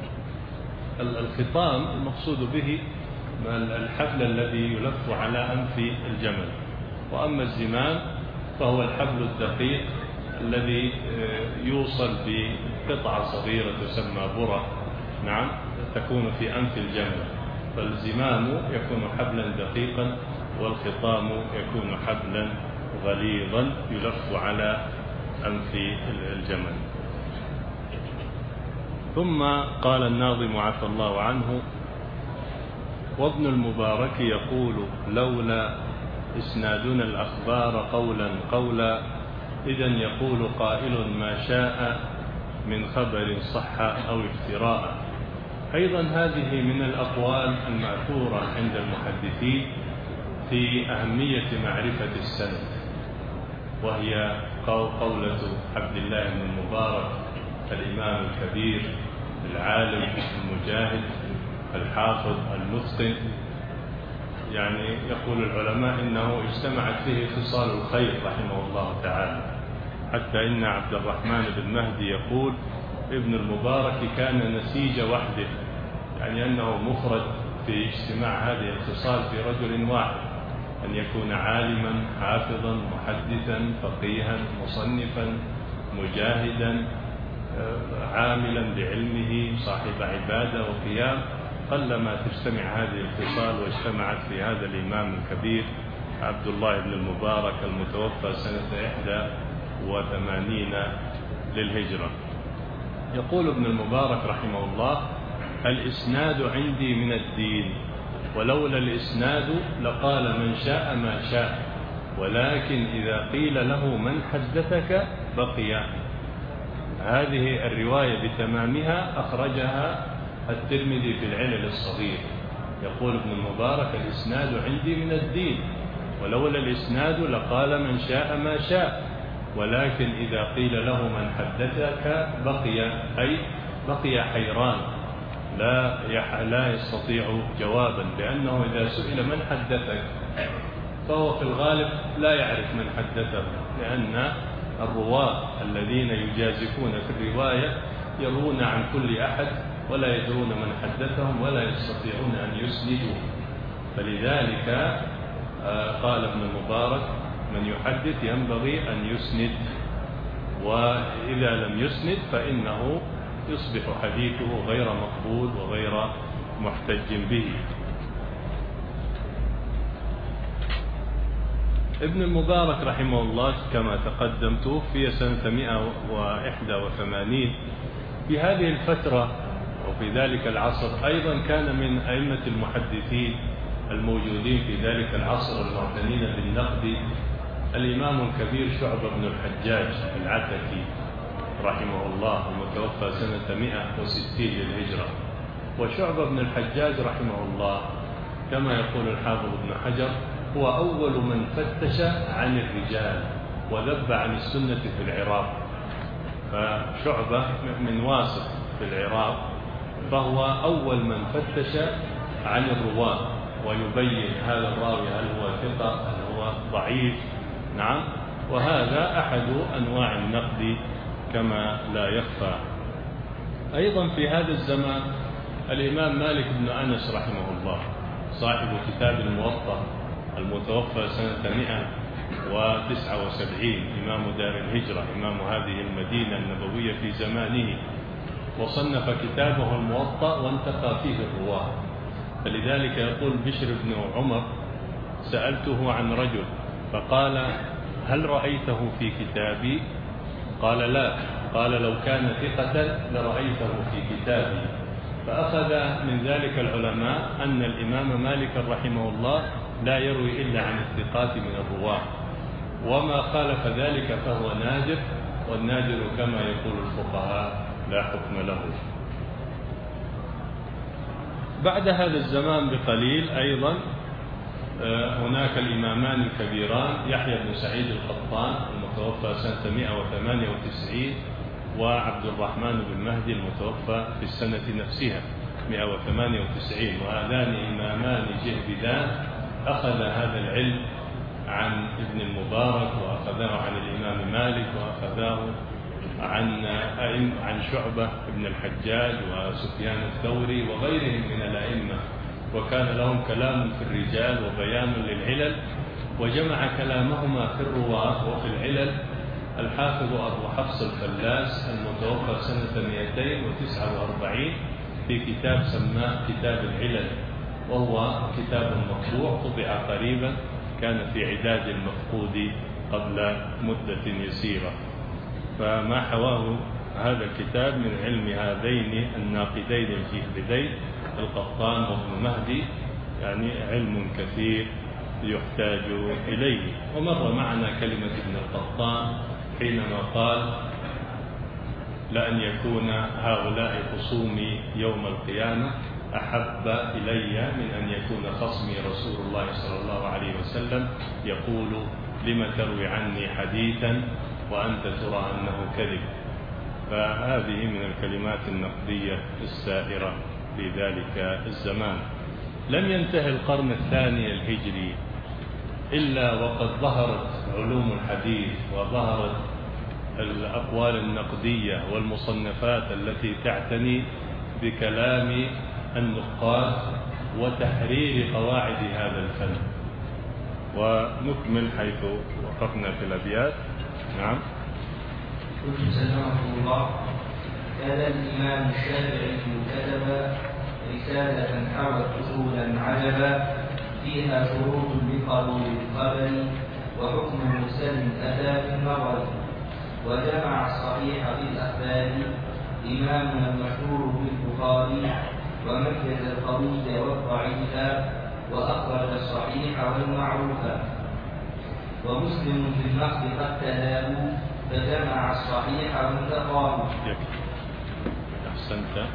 الخطام المقصود به الحبل الذي يلف على أنف الجمل، وأما الزمام فهو الحبل الدقيق الذي يوصل بقطعة صغيرة تسمى برة، نعم، تكون في أنف الجمل. فالزمام يكون حبلا دقيقا والخطام يكون حبلا غليظا يلف على أنف الجمل. ثم قال الناظم عفى الله عنه: وابن المبارك يقول: لولا إسنادنا الأخبار قولا قولا إذا يقول قائل ما شاء من خبر صح أو افتراء. أيضا هذه من الأقوال المأثورة عند المحدثين في أهمية معرفة السند، وهي قولة عبد الله بن المبارك الإمام الكبير العالم المجاهد الحافظ المتقن. يعني يقول العلماء إنه اجتمعت فيه خصال الخير رحمه الله تعالى، حتى إن عبد الرحمن بن مهدي يقول ابن المبارك كان نسيج وحده، يعني أنه مفرد في اجتماع هذه الخصال في رجل واحد، أن يكون عالما حافظا محدثا فقيها مصنفا مجاهدا عاملا بعلمه صاحب عبادة وقيام. قلما تجتمع هذه الخصال، واجتمعت في هذا الإمام الكبير عبد الله بن المبارك المتوفى سنة إحدى وثمانين للهجرة. يقول ابن المبارك رحمه الله: الإسناد عندي من الدين، ولولا الإسناد لقال من شاء ما شاء، ولكن إذا قيل له من حدثك بقي. هذه الرواية بتمامها أخرجها الترمذي في العلل الصغير. يقول ابن المبارك: الإسناد عندي من الدين، ولولا الإسناد لقال من شاء ما شاء، ولكن إذا قيل له من حدثك بقي، أي بقي حيران لا لا يستطيع جوابا، لأنه إذا سئل من حدثك فهو في الغالب لا يعرف من حدثه، لأن الرواة الذين يجازفون في الرواية يروون عن كل أحد ولا يدرون من حدثهم ولا يستطيعون أن يسندوا. فلذلك قال ابن المبارك: من يحدث ينبغي أن يسند، وإذا لم يسند فإنه يصبح حديثه غير مقبول وغير محتج به. ابن المبارك رحمه الله كما تقدم توفي سنة مئة وإحدى وثمانين. في هذه الفترة وفي ذلك العصر أيضا كان من أئمة المحدثين الموجودين في ذلك العصر المعتنين بالنقد الإمام الكبير شعبة بن الحجاج العتكي رحمه الله، المتوفى سنة مئة وستين للهجرة. وشعبة بن الحجاج رحمه الله كما يقول الحافظ ابن حجر هو أول من فتش عن الرجال وذب عن السنة في العراق. فشعبة من واسط في العراق، فهو أول من فتش عن الرواة ويبين هذا الراوي هل هو ثقة هل هو ضعيف. نعم، وهذا أحد أنواع النقد كما لا يخفى. أيضا في هذا الزمان الإمام مالك بن أنس رحمه الله صاحب كتاب الموطأ المتوفى سنة مئة وتسعة وسبعين، إمام دار الهجرة، إمام هذه المدينة النبوية في زمانه، وصنف كتابه الموطأ وانتقى فيه الرواة. فلذلك يقول بشر بن عمر: سألته عن رجل فقال: هل رأيته في كتابي؟ قال: لا. قال: لو كان ثقة لرأيته في كتابي. فأخذ من ذلك العلماء أن الإمام مالك رحمه الله لا يروي إلا عن الثقات من الرواة، وما خالف ذلك فهو نادر، والنادر كما يقول الفقهاء لا حكم له. بعد هذا الزمان بقليل أيضا هناك الإمامان الكبيران يحيى بن سعيد القطان المتوفى سنة مئة وثمانية وتسعين، وعبد الرحمن بن مهدي المتوفى في السنة نفسها مئة وثمانية وتسعين. وهذان إمامان جهبذان أخذ هذا العلم عن ابن المبارك، وأخذه عن الإمام مالك، وأخذه عن عن شعبة بن الحجاج وسفيان الثوري وغيرهم من الأئمة، وكان لهم كلام في الرجال وبيان للعلل، وجمع كلامهما في الرواة وفي العلل الحافظ أبو حفص الفلاس المتوفى سنة مئتين وتسعة وأربعين في كتاب سماه كتاب العلل، وهو كتاب مطبوع طبع قريبا، كان في عداد المفقود قبل مدة يسيرة. فما حواه هذا الكتاب من علم هذين الناقدين الجهبذين القطان وابن مهدي يعني علم كثير يحتاج إليه. ومر معنا كلمة ابن القطان حينما قال: لأن يكون هؤلاء خصومي يوم القيامة أحب إلي من أن يكون خصمي رسول الله صلى الله عليه وسلم يقول لم تروي عني حديثا وأنت ترى أنه كذب. فهذه من الكلمات النقدية السائرة في ذلك الزمان. لم ينتهي القرن الثاني الهجري إلا وقد ظهرت علوم الحديث وظهرت الأقوال النقدية والمصنفات التي تعتني بكلام النقاد وتحرير قواعد هذا الفن. ونكمل حيث وقفنا في الأبيات. نعم. قلت سلمه الله: كذا الإمام الشافعي كتب رسالة حوت أصولا عجبا فيها شروط لقبول الخبر وحكم مرسل أتى في النظر، وجمع الصحيح بالأخبار إمامنا المشهور بالبخاري، وميز القوي والضعيف وأخرج الصحيح والمعروف، ومسلم في النقد قد تلاه فجمع الصحيح وانتقاه. أحسنت.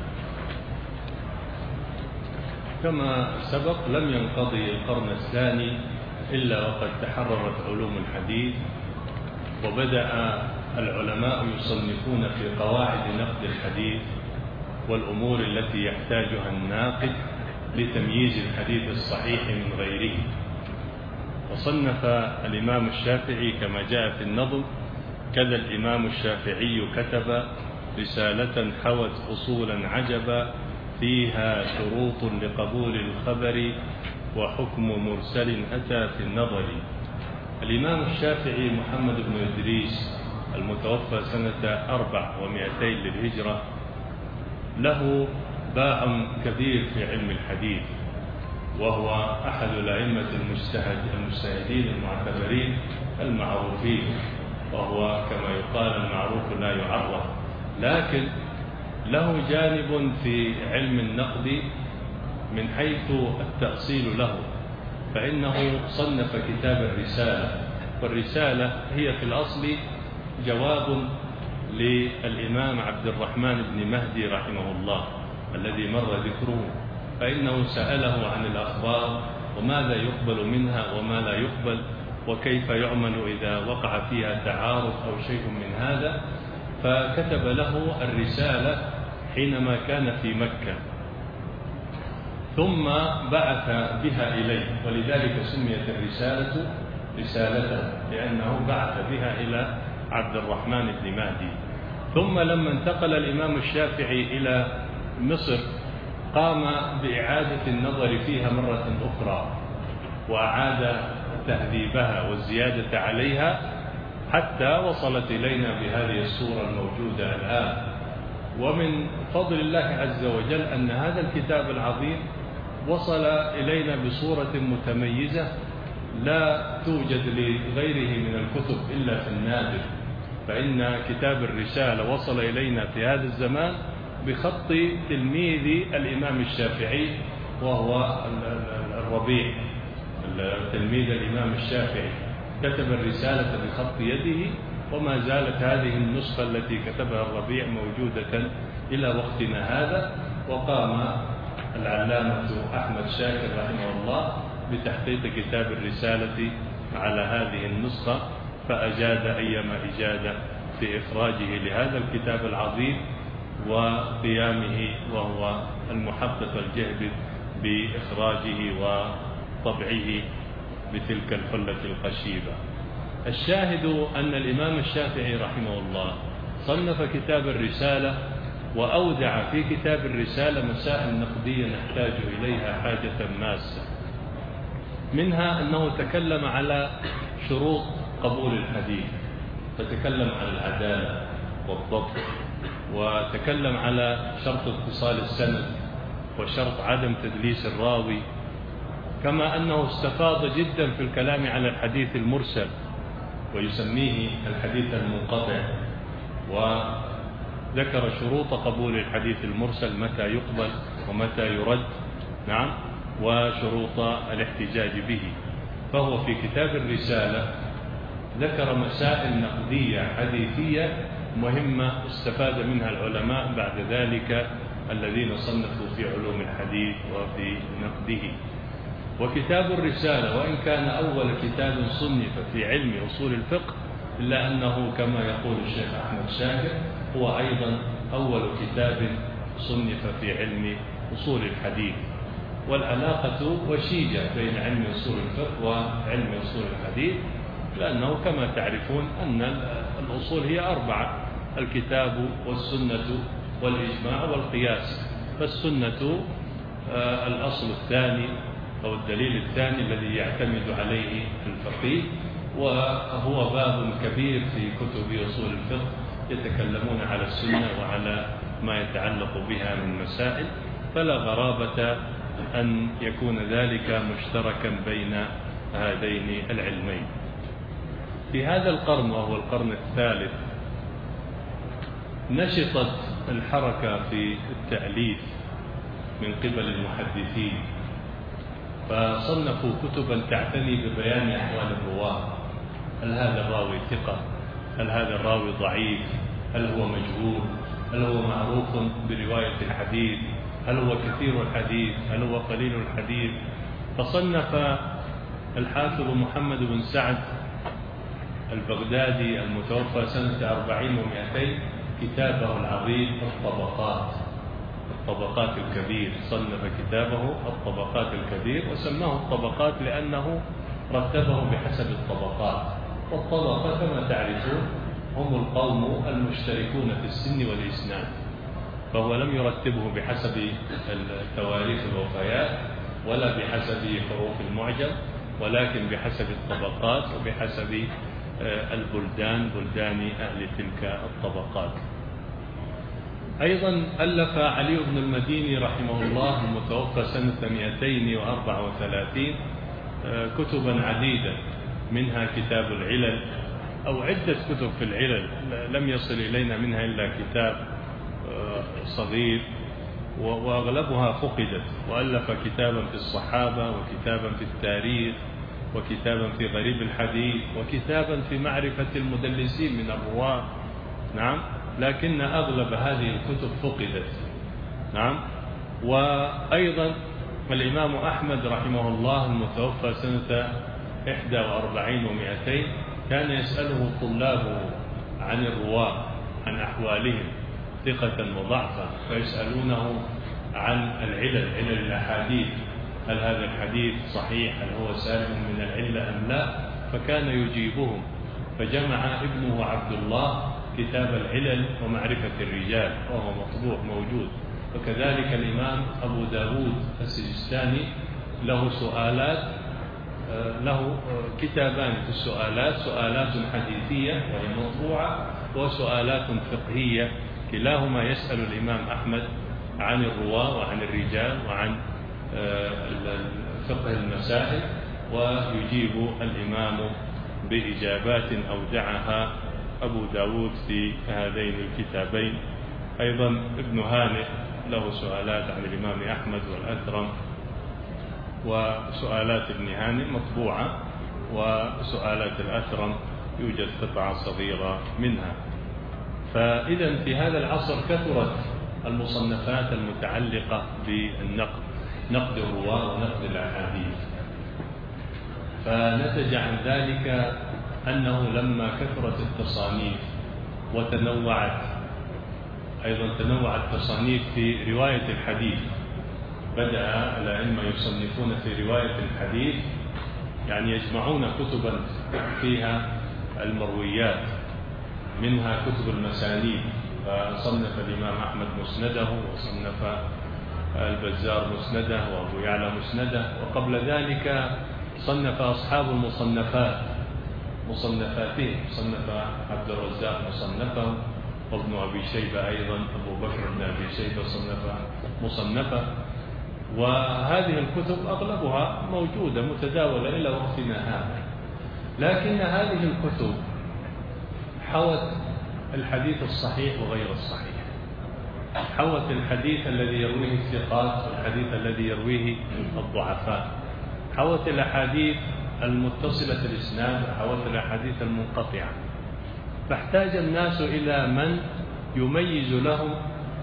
كما سبق لم ينقضي القرن الثاني إلا وقد تحررت علوم الحديث، وبدأ العلماء يصنفون في قواعد نقد الحديث والأمور التي يحتاجها الناقد لتمييز الحديث الصحيح من غيره. وصنف الإمام الشافعي كما جاء في النظم: كذا الإمام الشافعي كتب رسالة حوت أصولا عجبا فيها شروط لقبول الخبر وحكم مرسل أتى في النظر. الإمام الشافعي محمد بن إدريس المتوفى سنة أربع ومئتين للهجرة له باع كبير في علم الحديث، وهو أحد الأئمة المجتهدين المعتبرين المعروفين، وهو كما يقال المعروف لا يعرف، لكن له جانب في علم النقد من حيث التأصيل له، فإنه صنف كتاب الرسالة، والرسالة هي في الأصل جواب للإمام عبد الرحمن بن مهدي رحمه الله الذي مر ذكره، فإنه سأله عن الأخبار وماذا يقبل منها وما لا يقبل، وكيف يعمل إذا وقع فيها تعارض أو شيء من هذا، فكتب له الرسالة حينما كان في مكة، ثم بعث بها إليه، ولذلك سميت الرسالة رسالته لأنه بعث بها إلى عبد الرحمن بن مهدي. ثم لما انتقل الإمام الشافعي إلى مصر قام بإعادة النظر فيها مرة أخرى، وأعاد تهذيبها والزيادة عليها حتى وصلت إلينا بهذه الصورة الموجودة الآن. ومن فضل الله عز وجل أن هذا الكتاب العظيم وصل إلينا بصورة متميزة لا توجد لغيره من الكتب إلا في النادر، فإن كتاب الرسالة وصل إلينا في هذا الزمان بخط تلميذ الإمام الشافعي وهو الربيع تلميذ الإمام الشافعي، كتب الرسالة بخط يده، وما زالت هذه النسخة التي كتبها الربيع موجودة إلى وقتنا هذا. وقام العلامة أحمد شاكر رحمه الله بتحقيق كتاب الرسالة على هذه النسخة، فأجاد أيما إجادة في إخراجه لهذا الكتاب العظيم وقيامه، وهو المحقق الجهد بإخراجه وطبعه بتلك الحلة القشيبة. الشاهد أن الإمام الشافعي رحمه الله صنف كتاب الرسالة، وأودع في كتاب الرسالة مسائل نقدية نحتاج إليها حاجة ماسة. منها أنه تكلم على شروط قبول الحديث، فتكلم عن العدالة والضبط، وتكلم على شرط اتصال السند وشرط عدم تدليس الراوي، كما أنه استفاض جدا في الكلام على الحديث المرسل ويسميه الحديث المنقطع، وذكر شروط قبول الحديث المرسل، متى يقبل ومتى يرد، نعم، وشروط الاحتجاج به. فهو في كتاب الرسالة ذكر مسائل نقدية حديثية مهمة استفاد منها العلماء بعد ذلك الذين صنفوا في علوم الحديث وفي نقده. وكتاب الرسالة وإن كان أول كتاب صنف في علم أصول الفقه إلا أنه كما يقول الشيخ أحمد شاكر هو أيضا أول كتاب صنف في علم أصول الحديث. والعلاقة وشيجة بين علم أصول الفقه وعلم أصول الحديث، لأنه كما تعرفون أن الأصول هي أربعة: الكتاب والسنة والإجماع والقياس. فالسنة الأصل الثاني أو الدليل الثاني الذي يعتمد عليه الفقيه، وهو باب كبير في كتب أصول الفقه يتكلمون على السنة وعلى ما يتعلق بها من مسائل، فلا غرابة أن يكون ذلك مشتركا بين هذين العلمين. في هذا القرن وهو القرن الثالث نشطت الحركة في التأليف من قبل المحدثين، فصنفوا كتبا تعتني ببيان أحوال الرواة. هل هذا الراوي ثقة؟ هل هذا الراوي ضعيف؟ هل هو مجهول؟ هل هو معروف برواية الحديث؟ هل هو كثير الحديث؟ هل هو قليل الحديث؟ فصنف الحافظ محمد بن سعد البغدادي المتوفى سنة أربعين ومئتين كتابه العظيم الطبقات، الطبقات الكبير. صنف كتابه الطبقات الكبير وسماه الطبقات لأنه رتبه بحسب الطبقات. والطبقة كما تعرفون هم القوم المشتركون في السن والإسناد، فهو لم يرتبه بحسب تواريخ الوفيات ولا بحسب حروف المعجم، ولكن بحسب الطبقات وبحسب البلدان، بلدان أهل تلك الطبقات. أيضا ألف علي بن المديني رحمه الله المتوفى سنة مئتين وأربعة وثلاثين كتبا عديدة، منها كتاب العلل أو عدة كتب في العلل، لم يصل إلينا منها إلا كتاب صغير وأغلبها فقدت. وألف كتابا في الصحابة وكتابا في التاريخ وكتابا في غريب الحديث وكتابا في معرفة المدلسين من الرواة. نعم، لكن أغلب هذه الكتب فقدت. نعم. وأيضا الإمام أحمد رحمه الله المتوفى سنة إحدى وأربعين ومئتين كان يسأله طلابه عن الرواة، عن أحوالهم ثقة وضعفا، فيسألونه عن العلل، علل الأحاديث، هل هذا الحديث صحيح؟ هل هو سالم من العلة أم لا؟ فكان يجيبهم. فجمع ابنه عبد الله كتاب العلل ومعرفة الرجال وهو مطبوع موجود. وكذلك الإمام أبو داود السجستاني له سؤالات، له كتابان في السؤالات، سؤالات حديثية وهي مطبوعة وسؤالات فقهية، كلاهما يسأل الإمام أحمد عن الرواة وعن الرجال وعن فقه المسائل، ويجيب الإمام بإجابات أودعها أبو داود في هذين الكتابين. أيضا ابن هانئ له سؤالات عن الإمام أحمد والأثرم، وسؤالات ابن هانئ مطبوعة، وسؤالات الأثرم يوجد قطعة صغيرة منها. فإذا في هذا العصر كثرت المصنفات المتعلقة بالنقد، نقد الرواة ونقد الأحاديث. فنتج عن ذلك أنه لما كثرت التصانيف وتنوعت، أيضا تنوعت التصانيف في رواية الحديث، بدأ الأئمة يصنفون في رواية الحديث، يعني يجمعون كتبا فيها المرويات، منها كتب المسانيد. فصنف الإمام أحمد مسنده، وصنف البزار مسنده، وأبو يعلى مسنده. وقبل ذلك صنف أصحاب المصنفات مصنفاته، صنف عبد الرزاق مصنفه، وابن أبي شيبة أيضا، أبو بكر بن أبي شيبة صنف مصنفه. وهذه الكتب أغلبها موجودة متداولة إلى وقتنا هذا، لكن هذه الكتب حوت الحديث الصحيح وغير الصحيح، حوت الحديث الذي يرويه الثقات والحديث الذي يرويه الضعفاء، حوت الأحاديث المتصلة الإسناد وحوت الأحاديث المنقطعة. فاحتاج الناس إلى من يميز لهم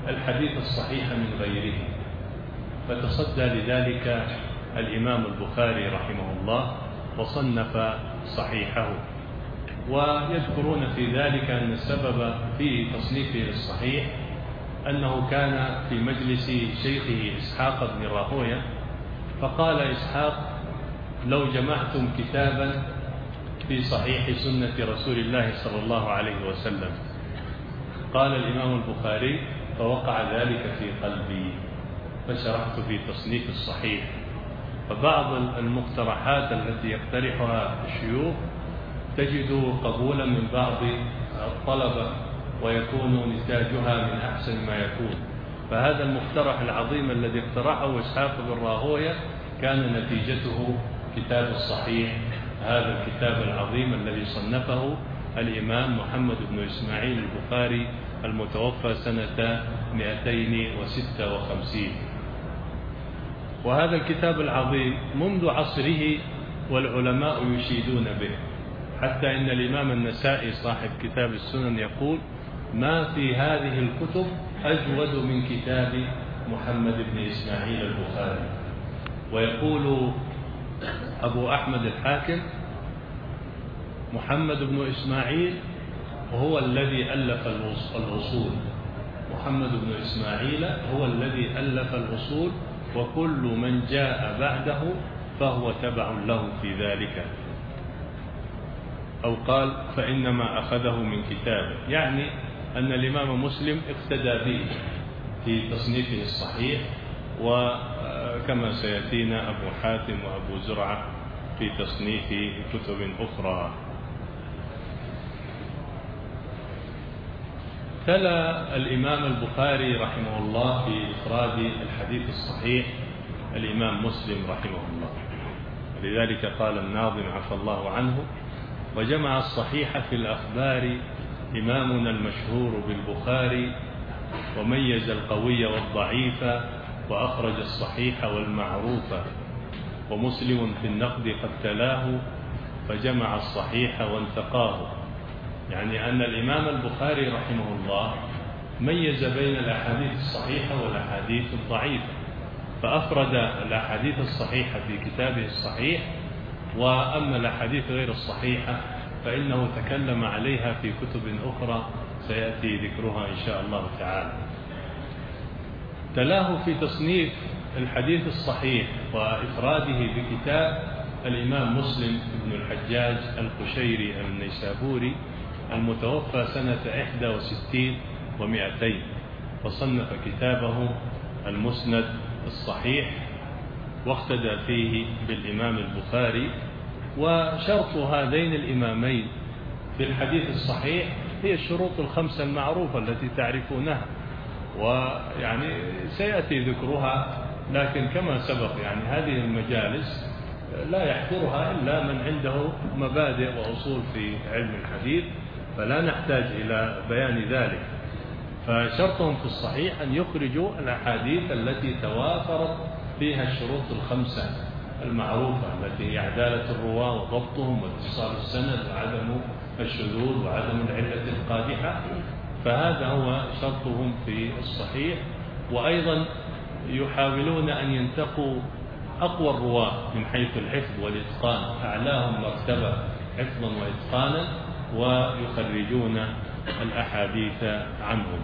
الحديث الصحيح من غيره، فتصدى لذلك الإمام البخاري رحمه الله وصنف صحيحه. ويذكرون في ذلك أن السبب في تصنيفه الصحيح أنه كان في مجلس شيخه إسحاق بن راهويه، فقال إسحاق: لو جمعتم كتابا في صحيح سنة رسول الله صلى الله عليه وسلم. قال الإمام البخاري: فوقع ذلك في قلبي فشرحت في تصنيف الصحيح. فبعض المقترحات التي يقترحها الشيوخ تجد قبولا من بعض الطلبة ويكون نتاجها من أحسن ما يكون. فهذا المقترح العظيم الذي اقترحه إسحاق بن راهويه كان نتيجته كتاب الصحيح، هذا الكتاب العظيم الذي صنفه الإمام محمد بن إسماعيل البخاري المتوفى سنة مئتين وستة وخمسين. وهذا الكتاب العظيم منذ عصره والعلماء يشيدون به، حتى إن الإمام النسائي صاحب كتاب السنن يقول: ما في هذه الكتب أجود من كتاب محمد بن إسماعيل البخاري. ويقول أبو أحمد الحاكم: محمد بن إسماعيل هو الذي ألف الأصول، محمد بن إسماعيل هو الذي ألف الأصول، وكل من جاء بعده فهو تبع له في ذلك. أو قال: فإنما أخذه من كتابه، يعني أن الإمام مسلم اقتدى به في تصنيفه الصحيح، وكما سيأتينا أبو حاتم وأبو زرعة في تصنيف كتب أخرى. تلا الإمام البخاري رحمه الله في إفراد الحديث الصحيح الإمام مسلم رحمه الله، لذلك قال الناظم عفى الله عنه: وجمع الصحيح في الأخبار إمامنا المشهور بالبخاري، وميز القوي والضعيف، وأخرج الصحيح والمعروف، ومسلم في النقد قد تلاه، فجمع الصحيح وانتقاه. يعني أن الإمام البخاري رحمه الله ميز بين الأحاديث الصحيحة والأحاديث الضعيفة، فأفرد الأحاديث الصحيحة في كتابه الصحيح، وأما الأحاديث غير الصحيحة فإنه تكلم عليها في كتب أخرى سيأتي ذكرها إن شاء الله تعالى. تلاه في تصنيف الحديث الصحيح وإفراده بكتاب الإمام مسلم بن الحجاج القشيري النيسابوري المتوفى سنة إحدى وستين ومئتين، وصنف كتابه المسند الصحيح، واقتدى فيه بالإمام البخاري. وشرط هذين الإمامين في الحديث الصحيح هي الشروط الخمسة المعروفة التي تعرفونها، ويعني سيأتي ذكرها، لكن كما سبق يعني هذه المجالس لا يحضرها إلا من عنده مبادئ وأصول في علم الحديث، فلا نحتاج إلى بيان ذلك. فشرطهم في الصحيح أن يخرجوا الأحاديث التي توافرت فيها الشروط الخمسة المعروفة، التي هي عدالة الرواة وضبطهم واتصال السند وعدم الشذوذ وعدم العلة القادحة، فهذا هو شرطهم في الصحيح. وأيضا يحاولون أن ينتقوا أقوى الرواة من حيث الحفظ والإتقان، أعلاهم مرتبة حفظا وإتقانا، ويخرجون الأحاديث عنهم.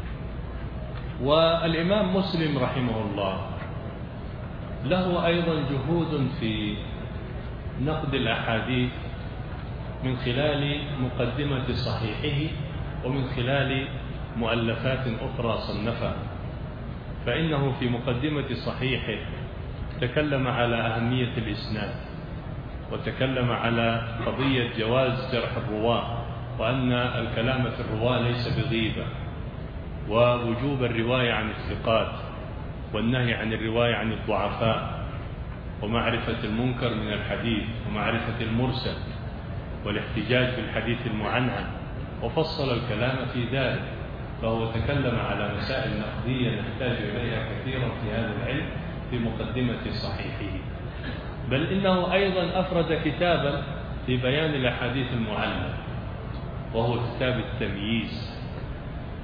والإمام مسلم رحمه الله له أيضا جهود في نقد الأحاديث من خلال مقدمة صحيحه ومن خلال مؤلفات أخرى صنفها. فإنه في مقدمة صحيحه تكلم على أهمية الإسناد، وتكلم على قضية جواز جرح الرواة، وأن الكلام في الرواة ليس بغيبة، ووجوب الرواية عن الثقات، والنهي عن الرواية عن الضعفاء، ومعرفة المنكر من الحديث، ومعرفة المرسل، والاحتجاج بالحديث المعنعن، وفصل الكلام في ذلك. فهو تكلم على مسائل نقدية نحتاج إليها كثيرا في هذا العلم في مقدمة صحيحه. بل إنه أيضا أفرد كتابا في بيان الأحاديث المعلة، وهو كتاب التمييز.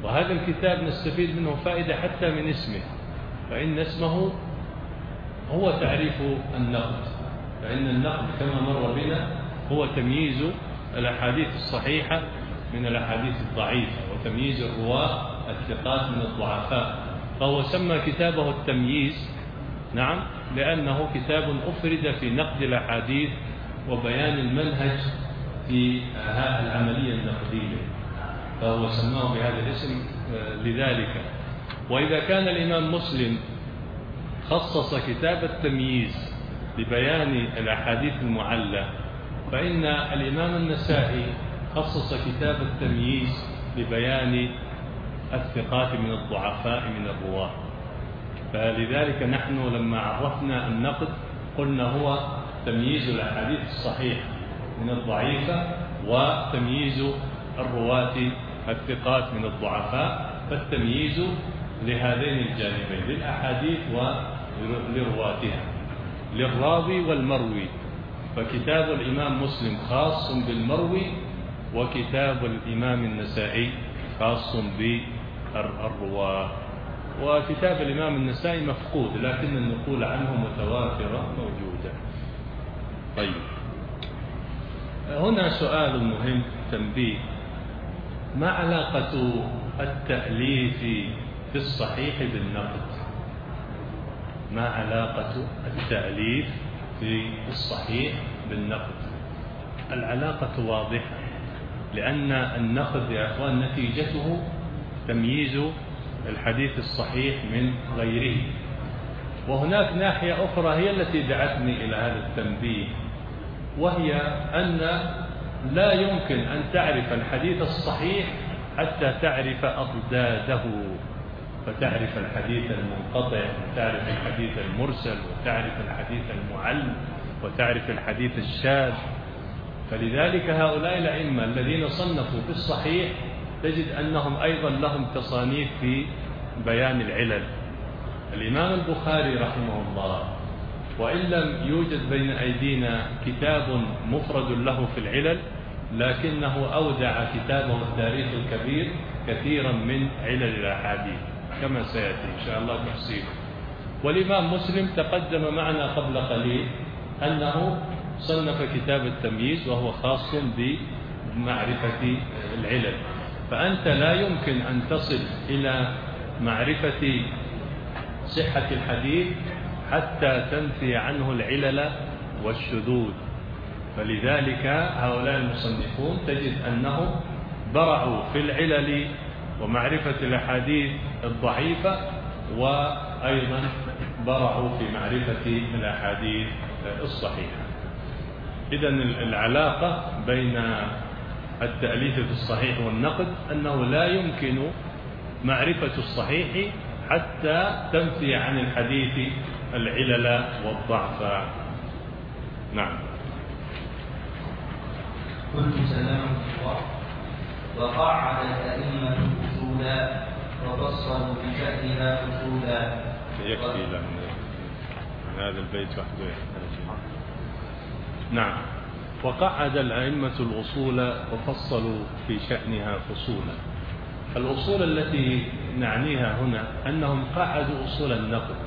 وهذا الكتاب نستفيد منه فائدة حتى من اسمه، فإن اسمه هو تعريف النقد، فإن النقد كما مر بنا هو تمييز الأحاديث الصحيحة من الأحاديث الضعيفة، وتمييز الرواة الثقات من الضعفاء، فهو سمى كتابه التمييز، نعم، لأنه كتاب أفرد في نقد الأحاديث وبيان المنهج في العملية النقدية، فهو سماه بهذا الاسم لذلك. وإذا كان الإمام مسلم خصص كتاب التمييز لبيان الأحاديث المعلة، فإن الإمام النسائي خصص كتاب التمييز لبيان الثقات من الضعفاء من الرواة. فلذلك نحن لما عرفنا النقد قلنا هو تمييز الأحاديث الصحيحة من الضعيفة وتمييز الرواة الثقات من الضعفاء، فالتمييز لهذين الجانبين، للأحاديث ولرواتها، للراوي والمروي. فكتاب الإمام مسلم خاص بالمروي، وكتاب الإمام النسائي خاص بالرواة. وكتاب الإمام النسائي مفقود، لكن النقول عنه متوافرة موجودة. طيب، هنا سؤال مهم تنبيه: ما علاقة التأليف في الصحيح بالنقد؟ ما علاقة التأليف في الصحيح بالنقد؟ العلاقة واضحة، لأن النقد يا أخوان نتيجته تمييز الحديث الصحيح من غيره. وهناك ناحية أخرى هي التي دعتني إلى هذا التنبيه، وهي أن لا يمكن أن تعرف الحديث الصحيح حتى تعرف أضداده، فتعرف الحديث المنقطع، وتعرف الحديث المرسل، وتعرف الحديث المعل، وتعرف الحديث الشاذ. فلذلك هؤلاء الأئمة الذين صنفوا في الصحيح تجد أنهم أيضا لهم تصانيف في بيان العلل. الإمام البخاري رحمه الله، وإن لم يوجد بين أيدينا كتاب مفرد له في العلل، لكنه أودع كتابه التاريخ الكبير كثيرا من علل الأحاديث كما سيأتي إن شاء الله تفصيله. والإمام مسلم تقدم معنا قبل قليل أنه صنف كتاب التمييز وهو خاص بمعرفة العلل. فأنت لا يمكن أن تصل إلى معرفة صحة الحديث حتى تنفي عنه العلل والشذوذ. فلذلك هؤلاء المصنفون تجد أنهم برعوا في العلل ومعرفة الأحاديث الضعيفة، وأيضا برعوا في معرفة الأحاديث الصحيحة. إذن العلاقة بين التأليف في الصحيح والنقد أنه لا يمكن معرفة الصحيح حتى تنفي عن الحديث العلل والضعف. نعم. قلت سلام الله. وقعد الأئمة أصولا وفصلوا في شأنها أصولا. يكفي له من هذا البيت وحده. نعم. وقعد الأئمة الأصول وفصلوا في شأنها فصولا. الأصول التي نعنيها هنا أنهم قعدوا أصول النقد.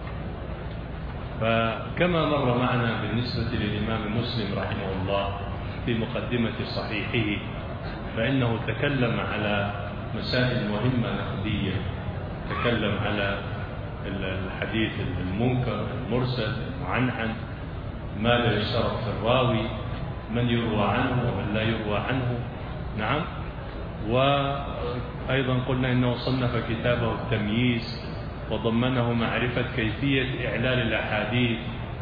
فكما مر معنا بالنسبة للإمام مسلم رحمه الله في مقدمة صحيحه، فإنه تكلم على مسائل مهمة نقدية، تكلم على الحديث المنكر، المرسل، المعنعن، ماذا يشترط في الراوي، من يروى عنه ومن لا يروى عنه. نعم. وأيضا قلنا إنه صنف كتابه التمييز وضمنه معرفة كيفية إعلال الأحاديث.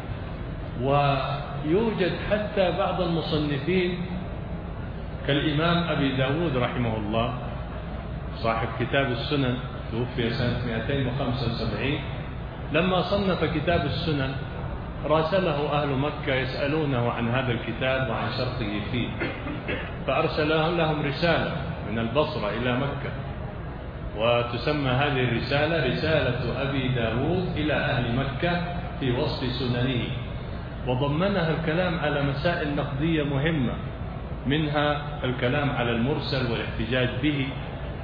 ويوجد حتى بعض المصنفين كالإمام أبي داود رحمه الله صاحب كتاب السنن، توفي سنة مئتين وخمسة وسبعين، لما صنف كتاب السنن راسله أهل مكة يسألونه عن هذا الكتاب وعن شرطه فيه، فأرسل لهم رسالة من البصرة إلى مكة، وتسمى هذه الرسالة رسالة أبي داود إلى أهل مكة في وصف سننه، وضمنها الكلام على مسائل نقدية مهمة، منها الكلام على المرسل والاحتجاج به،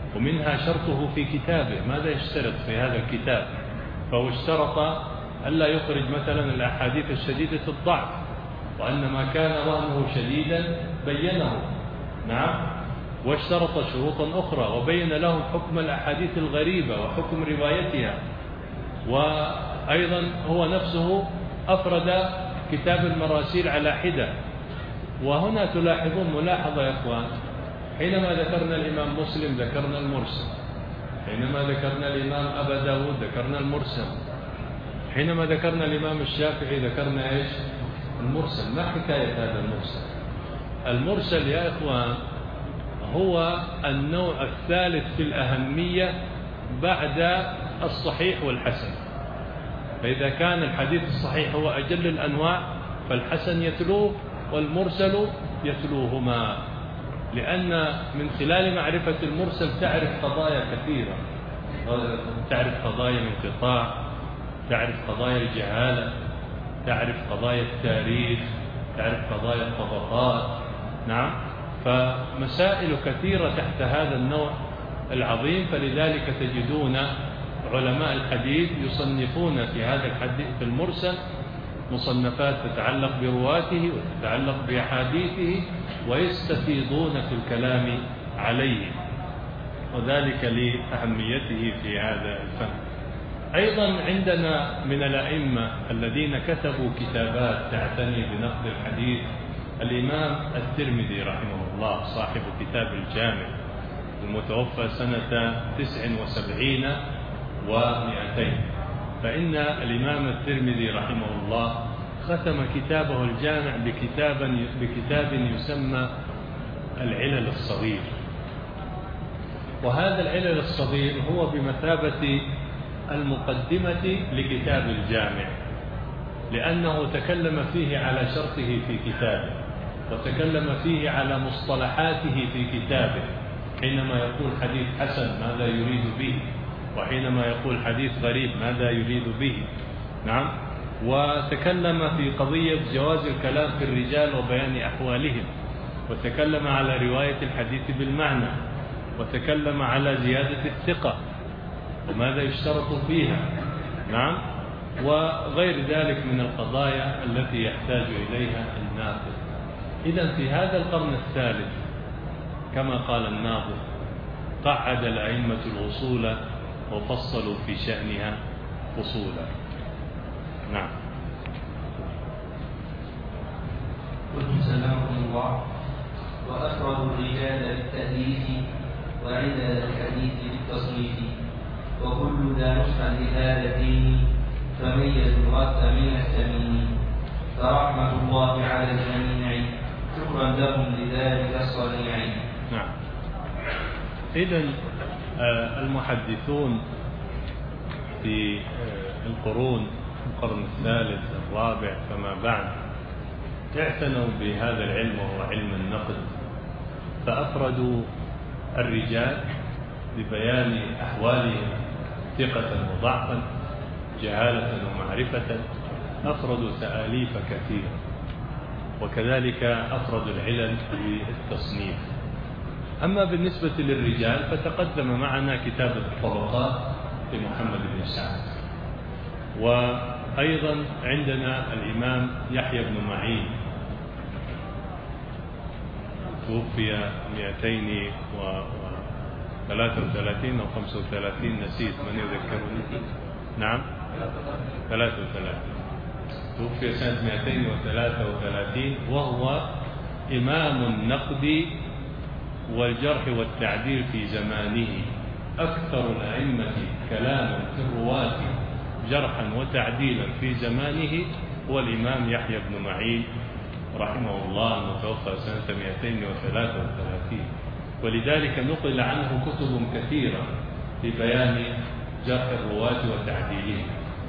ومنها شرطه في كتابه، ماذا يشترط في هذا الكتاب؟ فهو اشترط ألا يخرج مثلا الأحاديث الشديدة الضعف، وأنما كان وهمه شديدا بينه. نعم. واشترط شروطا أخرى وبين لهم حكم الأحاديث الغريبة وحكم روايتها. وأيضا هو نفسه أفرد كتاب المراسيل على حدة. وهنا تلاحظون ملاحظة يا إخوان، حينما ذكرنا الإمام مسلم ذكرنا المرسل، حينما ذكرنا الإمام أبا داود ذكرنا المرسل، حينما ذكرنا الإمام الشافعي ذكرنا إيش؟ المرسل. ما حكاية هذا المرسل؟ المرسل يا إخوان هو النوع الثالث في الأهمية بعد الصحيح والحسن. فإذا كان الحديث الصحيح هو أجل الأنواع فالحسن يتلوه والمرسل يتلوهما، لأن من خلال معرفة المرسل تعرف قضايا كثيرة، تعرف قضايا الانقطاع، تعرف قضايا الجهالة، تعرف قضايا التاريخ، تعرف قضايا الطبقات. نعم. فمسائل كثيرة تحت هذا النوع العظيم، فلذلك تجدون علماء الحديث يصنفون في هذا الحديث في المرسل مصنفات تتعلق برواته وتتعلق بأحاديثه، ويستفيضون في الكلام عليه، وذلك لأهميته في هذا الفن. أيضا عندنا من الأئمة الذين كتبوا كتابات تعتني بنقد الحديث الإمام الترمذي رحمه الله صاحب كتاب الجامع المتوفى سنة تسع وسبعين ومئتين. فإن الإمام الترمذي رحمه الله ختم كتابه الجامع بكتاب, بكتاب يسمى العلل الصغير. وهذا العلل الصغير هو بمثابة المقدمة لكتاب الجامع، لأنه تكلم فيه على شرطه في كتابه، وتكلم فيه على مصطلحاته في كتابه. حينما يقول حديث حسن ماذا يريد به، وحينما يقول حديث غريب ماذا يريد به. نعم. وتكلم في قضية جواز الكلام في الرجال وبيان أحوالهم، وتكلم على رواية الحديث بالمعنى، وتكلم على زيادة الثقة وماذا يشترط فيها. نعم. وغير ذلك من القضايا التي يحتاج إليها الناقد. إذن في هذا القرن الثالث كما قال الناظم قعد الأئمة الأصول وفصلوا في شأنها فصولا. نعم. قلتم سلمكم الله. وأفردوا الرجال بالتأليف وعند الحديث بالتصنيف، وكل ذا نصح لهذا الدين فميز الغث من السمين، فرحمة الله على الجميع شكرا لهم لذلك الصنيع. نعم. إذن المحدثون في القرون القرن الثالث الرابع فما بعد اعتنوا بهذا العلم وهو علم النقد، فأفردوا الرجال ببيان أحوالهم ثقة وضعفا، جهالة ومعرفة. أفردوا تآليف كثيرة، وكذلك أفردوا العلل بالتصنيف. أما بالنسبة للرجال فتقدم معنا كتاب الطبقات لمحمد بن سعد، وأيضا عندنا الإمام يحيى بن معين توفي مئتين وثلاثة وثلاثين أو خمسة وثلاثين، نسيت من يذكرني. نعم ثلاثة وثلاثين، توفي سنة مئتين وثلاثة وثلاثين، وهو إمام النقد والجرح والتعديل في زمانه، أكثر الأئمة كلاما في الرواة جرحا وتعديلا في زمانه هو الإمام يحيى بن معين رحمه الله المتوفى سنة مئتين وثلاثة وثلاثين. ولذلك نقل عنه كتب كثيرة في بيان جرح الرواة وتعديلهم.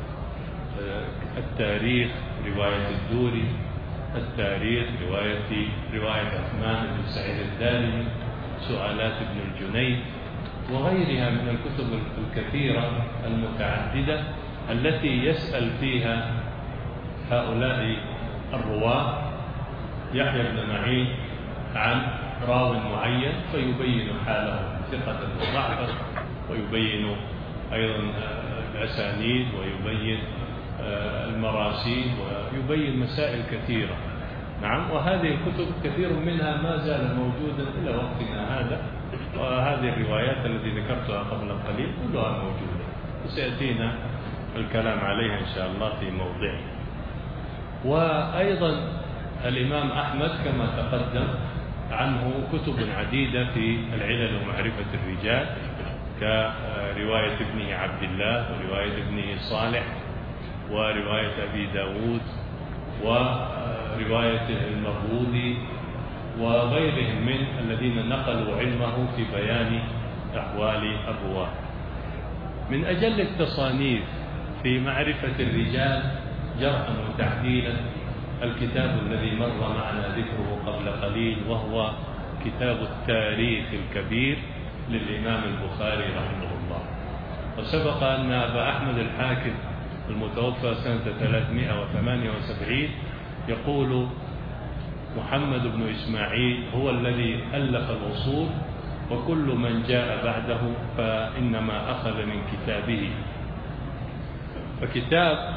التاريخ رواية الدوري، التاريخ رواية رواية عثمان بن سعيد الدارمي، سؤالات ابن الجنيد، وغيرها من الكتب الكثيرة المتعددة التي يسأل فيها هؤلاء الرواة يحيى بن معين عن راو معين فيبين حاله ثقة وضعفا، ويبين أيضا الأسانيد، ويبين المراسيل، ويبين مسائل كثيرة. نعم، وهذه الكتب كثير منها ما زال موجودا إلى وقتنا هذا، وهذه الروايات التي ذكرتها قبل قليل كلها موجودة، وسيأتينا الكلام عليها إن شاء الله في موضعه. وأيضا الإمام أحمد كما تقدم عنه كتب عديدة في العلل ومعرفة الرجال، كرواية ابنه عبد الله، ورواية ابنه صالح، ورواية أبي داود، ورواية المروذي، وغيرهم من الذين نقلوا علمه في بيان أحوال الرواة. من أجل التصانيف في معرفة الرجال جرحا وتعديلا الكتاب الذي مر معنا ذكره قبل قليل، وهو كتاب التاريخ الكبير للإمام البخاري رحمه الله. وسبق أن أبا أحمد الحاكم المتوفى سنة ثلاثمائة وثمانية وسبعين يقول: محمد بن إسماعيل هو الذي ألف الأصول، وكل من جاء بعده فإنما أخذ من كتابه. فكتاب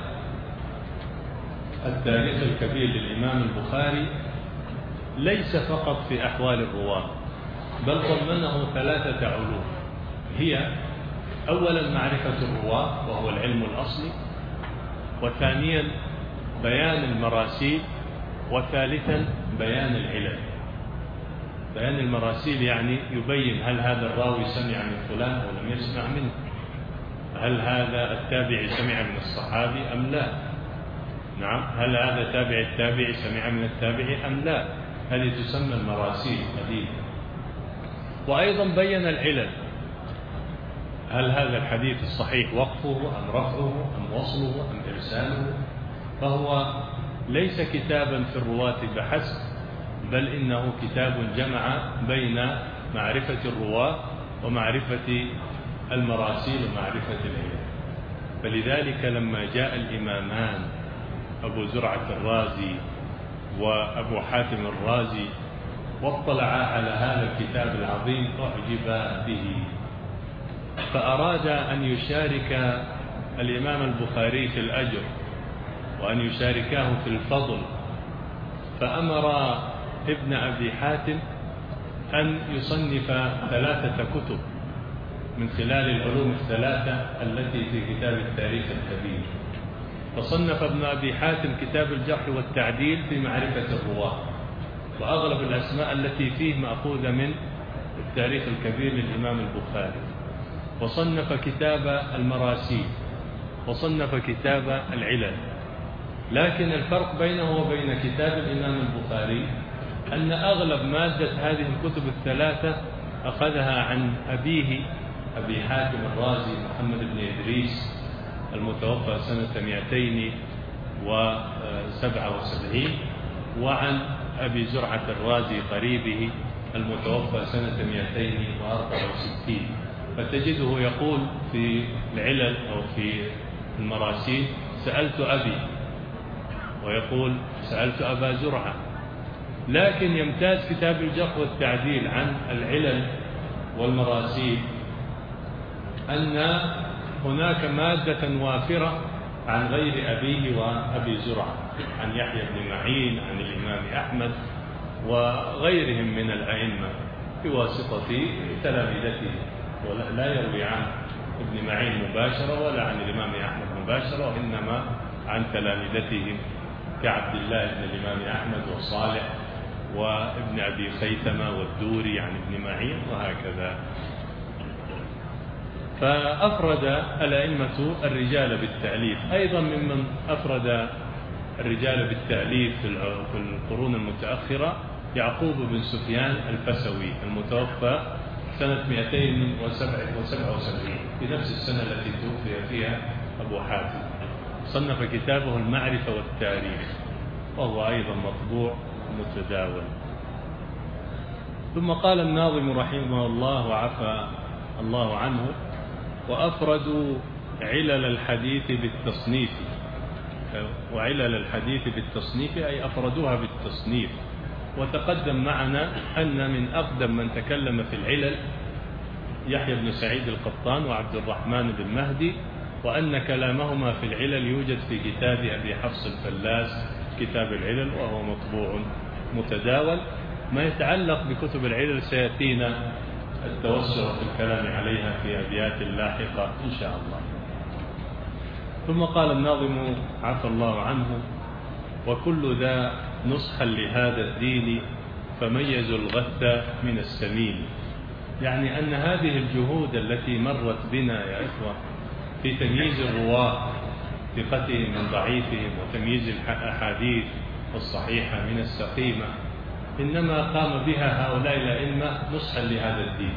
التاريخ الكبير للإمام البخاري ليس فقط في أحوال الرواة، بل ضمنه ثلاثة علوم، هي أولا معرفة الرواة وهو العلم الأصلي، وثانيا بيان المراسيل، وثالثا بيان العلل. بيان المراسيل يعني يبين هل هذا الراوي سمع من فلان أو لم يسمع منه، هل هذا التابعي سمع من الصحابي أم لا، نعم، هل هذا تابع التابعي سمع من التابعي أم لا، هذه تسمى المراسيل قديما. وأيضا بين العلل، هل هذا الحديث الصحيح وقفه أم رفعه أم وصله أم إرساله. فهو ليس كتابا في الرواة بحسب، بل إنه كتاب جمع بين معرفة الرواة ومعرفة المراسيل ومعرفة العلل. فلذلك لما جاء الإمامان أبو زرعة الرازي وأبو حاتم الرازي واطلعا على هذا الكتاب العظيم أعجبا به، فأراد أن يشارك الإمام البخاري في الأجر وأن يشاركاه في الفضل، فأمر ابن أبي حاتم أن يصنف ثلاثة كتب من خلال العلوم الثلاثة التي في كتاب التاريخ الكبير. فصنف ابن أبي حاتم كتاب الجرح والتعديل في معرفة الرواة، وأغلب الأسماء التي فيه مأخوذة من التاريخ الكبير للإمام البخاري. وصنف كتاب المراسيل، وصنف كتاب العلل. لكن الفرق بينه وبين كتاب الإمام البخاري أن أغلب مادة هذه الكتب الثلاثة أخذها عن أبيه أبي حاتم الرازي محمد بن إدريس المتوفى سنة مئتين وسبعة وسبعين، وعن أبي زرعة الرازي قريبه المتوفى سنة مئتين وأربعة وستين. فتجده يقول في العلل أو في المراسيل: سألت أبي، ويقول: سألت أبا زرعة. لكن يمتاز كتاب الجرح والتعديل عن العلل والمراسيل أن هناك مادة وافرة عن غير أبيه وأبي زرعة، عن يحيى بن معين، عن الإمام أحمد وغيرهم من الأئمة بواسطة تلامذته، ولا يروي عن ابن معين مباشرة ولا عن الإمام أحمد مباشرة، وإنما عن تلامذتهم كعبد الله بن الإمام أحمد وصالح وابن أبي خيثمة والدوري عن ابن معين وهكذا. فأفرد الأئمة الرجال بالتأليف. أيضا ممن أفرد الرجال بالتأليف في القرون المتأخرة يعقوب بن سفيان الفسوي المتوفى سنة مئتين وسبعة وسبعين، في نفس السنة التي توفي فيها أبو حاتم. صنف كتابه المعرفة والتاريخ، وهو أيضا مطبوع متداول. ثم قال الناظم رحمه الله وعفى الله عنه: وأفردوا علل الحديث بالتصنيف. وعلل الحديث بالتصنيف أي أفردوها بالتصنيف. وتقدم معنا أن من أقدم من تكلم في العلل يحيى بن سعيد القطان وعبد الرحمن بن مهدي، وأن كلامهما في العلل يوجد في كتاب أبي حفص الفلاس كتاب العلل، وهو مطبوع متداول. ما يتعلق بكتب العلل سيأتينا التوسع في الكلام عليها في أبيات لاحقة إن شاء الله. ثم قال الناظم عفى الله عنه: وكل ذا نصحا لهذا الدين فميزوا الغث من السمين. يعني أن هذه الجهود التي مرت بنا يا إخوة في تمييز الرواة ثقتهم من ضعيفهم وتمييز الأحاديث الصحيحة من السقيمة إنما قام بها هؤلاء الأئمة نصحا لهذا الدين،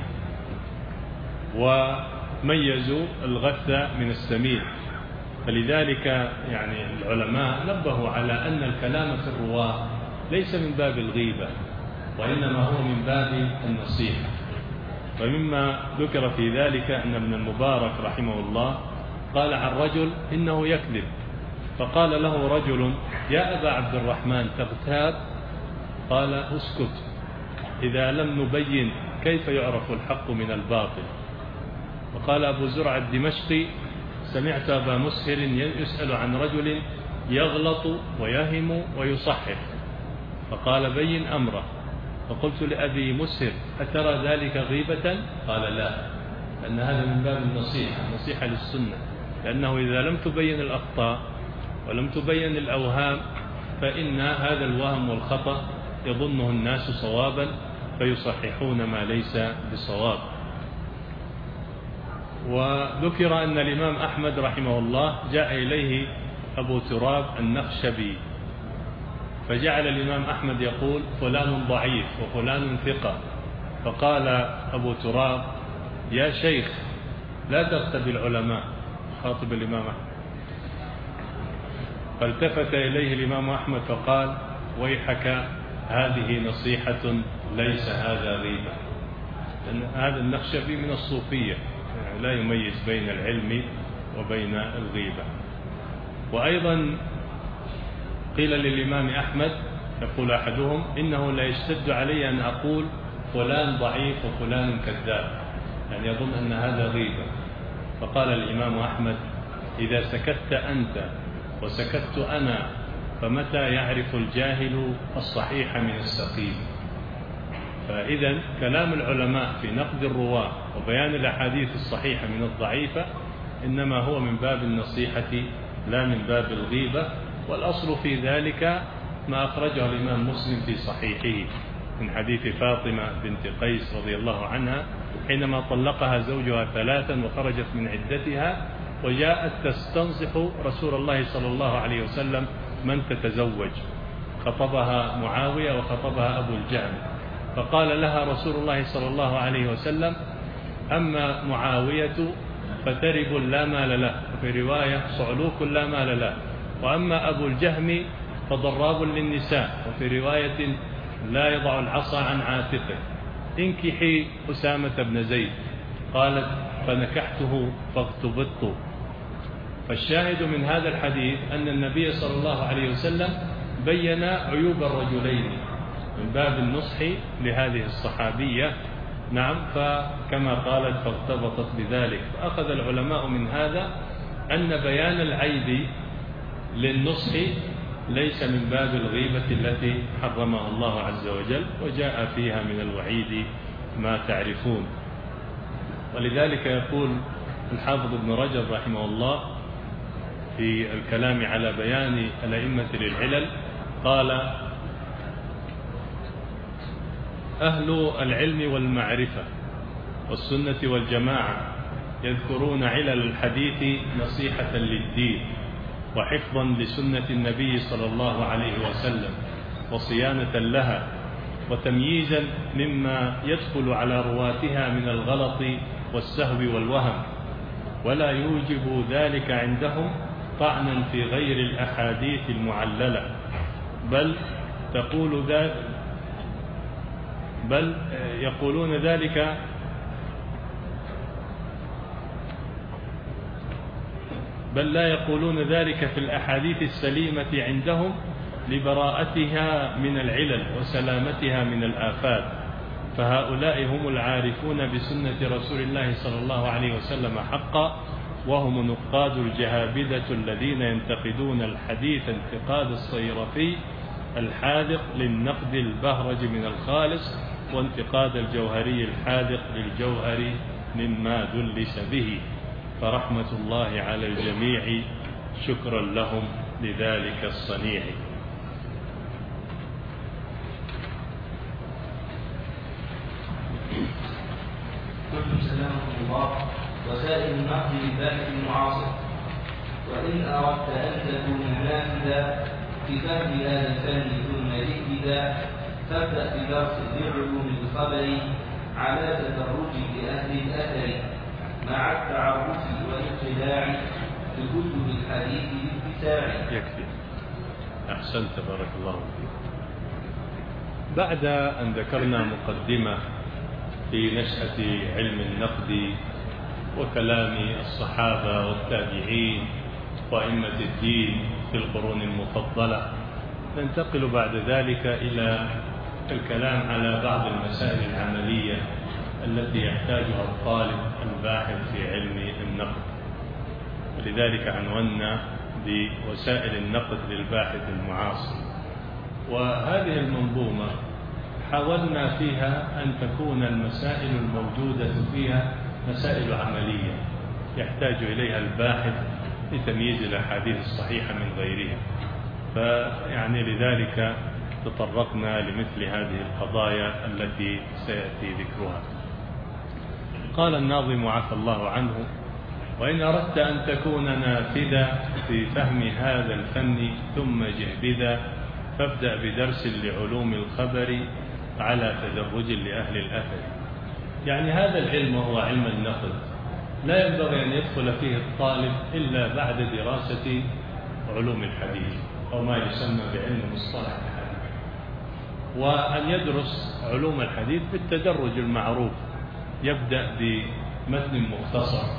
وميزوا الغث من السمين. فلذلك يعني العلماء نبهوا على أن الكلام في الرواة ليس من باب الغيبة، وإنما هو من باب النصيحة. ومما ذكر في ذلك أن ابن المبارك رحمه الله قال عن رجل إنه يكذب، فقال له رجل: يا أبا عبد الرحمن تغتاب؟ قال: اسكت، إذا لم نبين كيف يعرف الحق من الباطل. وقال أبو زرع الدمشقي: سمعت أبا مسهر يسأل عن رجل يغلط ويهم ويصحح، فقال: بين أمره. فقلت لأبي مسهر: أترى ذلك غيبة؟ قال: لا، لأن هذا من باب النصيحة، نصيحة للسنة، لأنه إذا لم تبين الأخطاء ولم تبين الأوهام فإن هذا الوهم والخطأ يظنه الناس صوابا فيصححون ما ليس بصواب. وذكر أن الإمام أحمد رحمه الله جاء إليه أبو تراب النخشبي، فجعل الإمام أحمد يقول: فلان ضعيف وفلان ثقة. فقال أبو تراب: يا شيخ لا تغتب العلماء، خاطب الإمام أحمد. فالتفت إليه الإمام أحمد فقال: ويحك، هذه نصيحة ليس هذا غيبة. لأن هذا النخشبي من الصوفية، يعني لا يميز بين العلم وبين الغيبة. وأيضا قيل للإمام أحمد، يقول أحدهم: إنه لا يشتد علي أن أقول فلان ضعيف وفلان كذاب، يعني يظن أن هذا غيبة. فقال الإمام أحمد: إذا سكت أنت وسكت أنا فمتى يعرف الجاهل الصحيح من السقيم؟ فإذا كلام العلماء في نقد الرواة وبيان الأحاديث الصحيحة من الضعيفة إنما هو من باب النصيحة لا من باب الغيبة. والأصل في ذلك ما أخرجه الإمام مسلم في صحيحه من حديث فاطمة بنت قيس رضي الله عنها حينما طلقها زوجها ثلاثا وخرجت من عدتها وجاءت تستنصح رسول الله صلى الله عليه وسلم من تتزوج. خطبها معاوية وخطبها أبو الجهم، فقال لها رسول الله صلى الله عليه وسلم: أما معاوية فترب لا مال له، وفي رواية صعلوك لا مال له، وأما أبو الجهم فضراب للنساء، وفي رواية لا يضع العصا عن عاتقه، انكحي أسامة بن زيد. قالت: فنكحته فاغتبطت. فالشاهد من هذا الحديث أن النبي صلى الله عليه وسلم بين عيوب الرجلين من باب النصح لهذه الصحابية. نعم، فكما قالت فاغتبطت بذلك. فأخذ العلماء من هذا أن بيان العيب للنصح ليس من باب الغيبة التي حرمها الله عز وجل وجاء فيها من الوعيد ما تعرفون. ولذلك يقول الحافظ ابن رجب رحمه الله في الكلام على بيان الأئمة للعلل، قال: أهل العلم والمعرفة والسنة والجماعة يذكرون علل الحديث نصيحة للدين وحفظا لسنة النبي صلى الله عليه وسلم وصيانة لها وتمييزا مما يدخل على رواتها من الغلط والسهو والوهم، ولا يوجب ذلك عندهم طعنا في غير الأحاديث المعللة، بل تقول ذلك بل يقولون ذلك بل لا يقولون ذلك في الأحاديث السليمة عندهم لبراءتها من العلل وسلامتها من الآفات، فهؤلاء هم العارفون بسنة رسول الله صلى الله عليه وسلم حقا، وهم نقاد الجهابذة الذين ينتقدون الحديث انتقاد الصيرفي الحاذق للنقد البهرج من الخالص، وانتقاد الجوهري الحاذق للجوهر مما دلس به، فرحمة الله على الجميع، شكرا لهم لذلك الصنيع. قلتم سلامكم الله. وسائل النقد للباحث المعاصر. وإن أردت أن تكون نافذا في فهم هذا الفن ثم جددا، فابدأ بدرس بعلوم الخبر على تدرج لأهل الأثر، مع التعرف والاطلاع بكتب الحديث بالاتساع. يكفي، أحسنت، بارك الله فيك. بعد أن ذكرنا مقدمة في نشأة علم النقد وكلام الصحابة والتابعين وأئمة الدين في القرون المفضلة، ننتقل بعد ذلك إلى الكلام على بعض المسائل العملية التي يحتاجها الطالب الباحث في علم النقد. لذلك عنونا بوسائل النقد للباحث المعاصر. وهذه المنظومة حاولنا فيها أن تكون المسائل الموجودة فيها مسائل عملية يحتاج إليها الباحث لتمييز الأحاديث الصحيحة من غيرها، فيعني لذلك تطرقنا لمثل هذه القضايا التي سيأتي ذكرها. قال الناظم عفى الله عنه: وإن أردت أن تكون نافذا في فهم هذا الفن ثم جهبذا، فابدأ بدرس لعلوم الخبر على تدرج لأهل الأثر. يعني هذا العلم وهو علم النقد لا ينبغي أن يدخل فيه الطالب إلا بعد دراسة علوم الحديث أو ما يسمى بعلم مصطلح الحديث، وأن يدرس علوم الحديث بالتدرج المعروف. يبدأ بمتن مختصر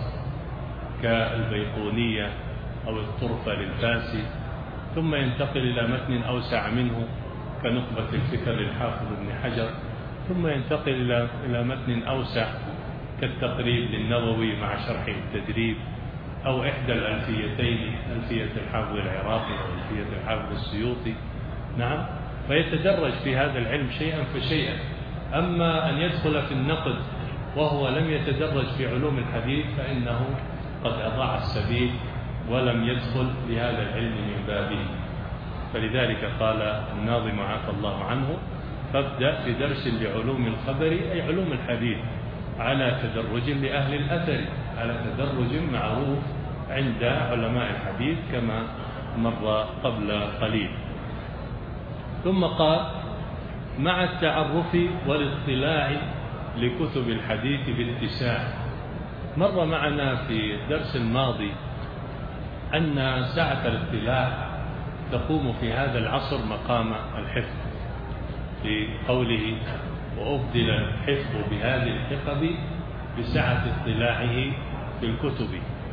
كالبيقونية أو الطرفة للفاسي، ثم ينتقل إلى متن أوسع منه كنخبة الفكر للحافظ ابن حجر، ثم ينتقل إلى إلى متن أوسع كالتقريب للنووي مع شرح التدريب، أو إحدى الألفيتين، ألفية الحافظ العراقي أو ألفية الحافظ السيوطي. نعم، فيتدرج في هذا العلم شيئا فشيئا. أما أن يدخل في النقد وهو لم يتدرج في علوم الحديث فإنه قد أضاع السبيل ولم يدخل لهذا العلم من بابه. فلذلك قال الناظم عفى الله عنه: فابدأ بدرس لعلوم الخبر، أي علوم الحديث، على تدرج لأهل الأثر، على تدرج معروف عند علماء الحديث كما مر قبل قليل. ثم قال: مع التعرف والاطلاع لكتب الحديث باتساع. مر معنا في الدرس الماضي أن سعة الاطلاع تقوم في هذا العصر مقام الحفظ، في قوله: وأبدل الحفظ بهذه الحقب بسعة اطلاعه في الكتب.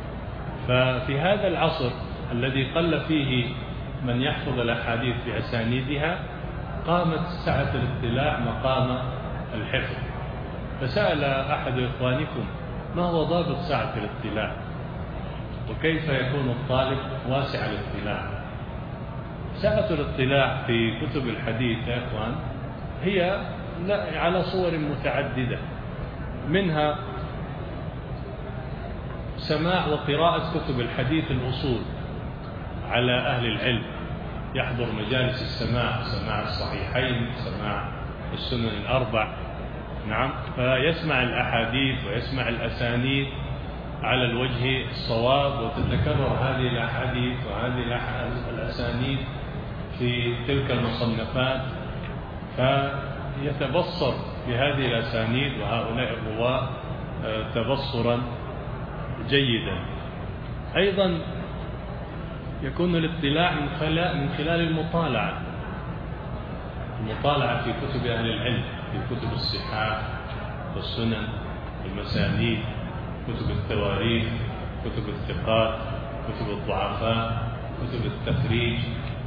ففي هذا العصر الذي قل فيه من يحفظ الأحاديث بأسانيدها قامت سعة الاطلاع مقام الحفظ. فسأل أحد إخوانكم: ما هو ضابط سعة الاطلاع؟ وكيف يكون الطالب واسع الاطلاع؟ سعة الاطلاع في كتب الحديث يا إخوان هي على صور متعددة، منها سماع وقراءة كتب الحديث الأصول على أهل العلم، يحضر مجالس السماع، سماع الصحيحين، سماع السنن الأربع. نعم، فيسمع الأحاديث ويسمع الأسانيد على الوجه الصواب، وتتكرر هذه الأحاديث وهذه الأسانيد في تلك المصنفات، فيتبصر بهذه الأسانيد وهؤلاء الرواة تبصرا جيدا. أيضا يكون الاطلاع من خلال من خلال المطالعة، المطالعة في كتب أهل العلم، في كتب الصحاح والسنن والمسانيد، كتب التواريخ، كتب الثقات، كتب الضعفاء، كتب التخريج.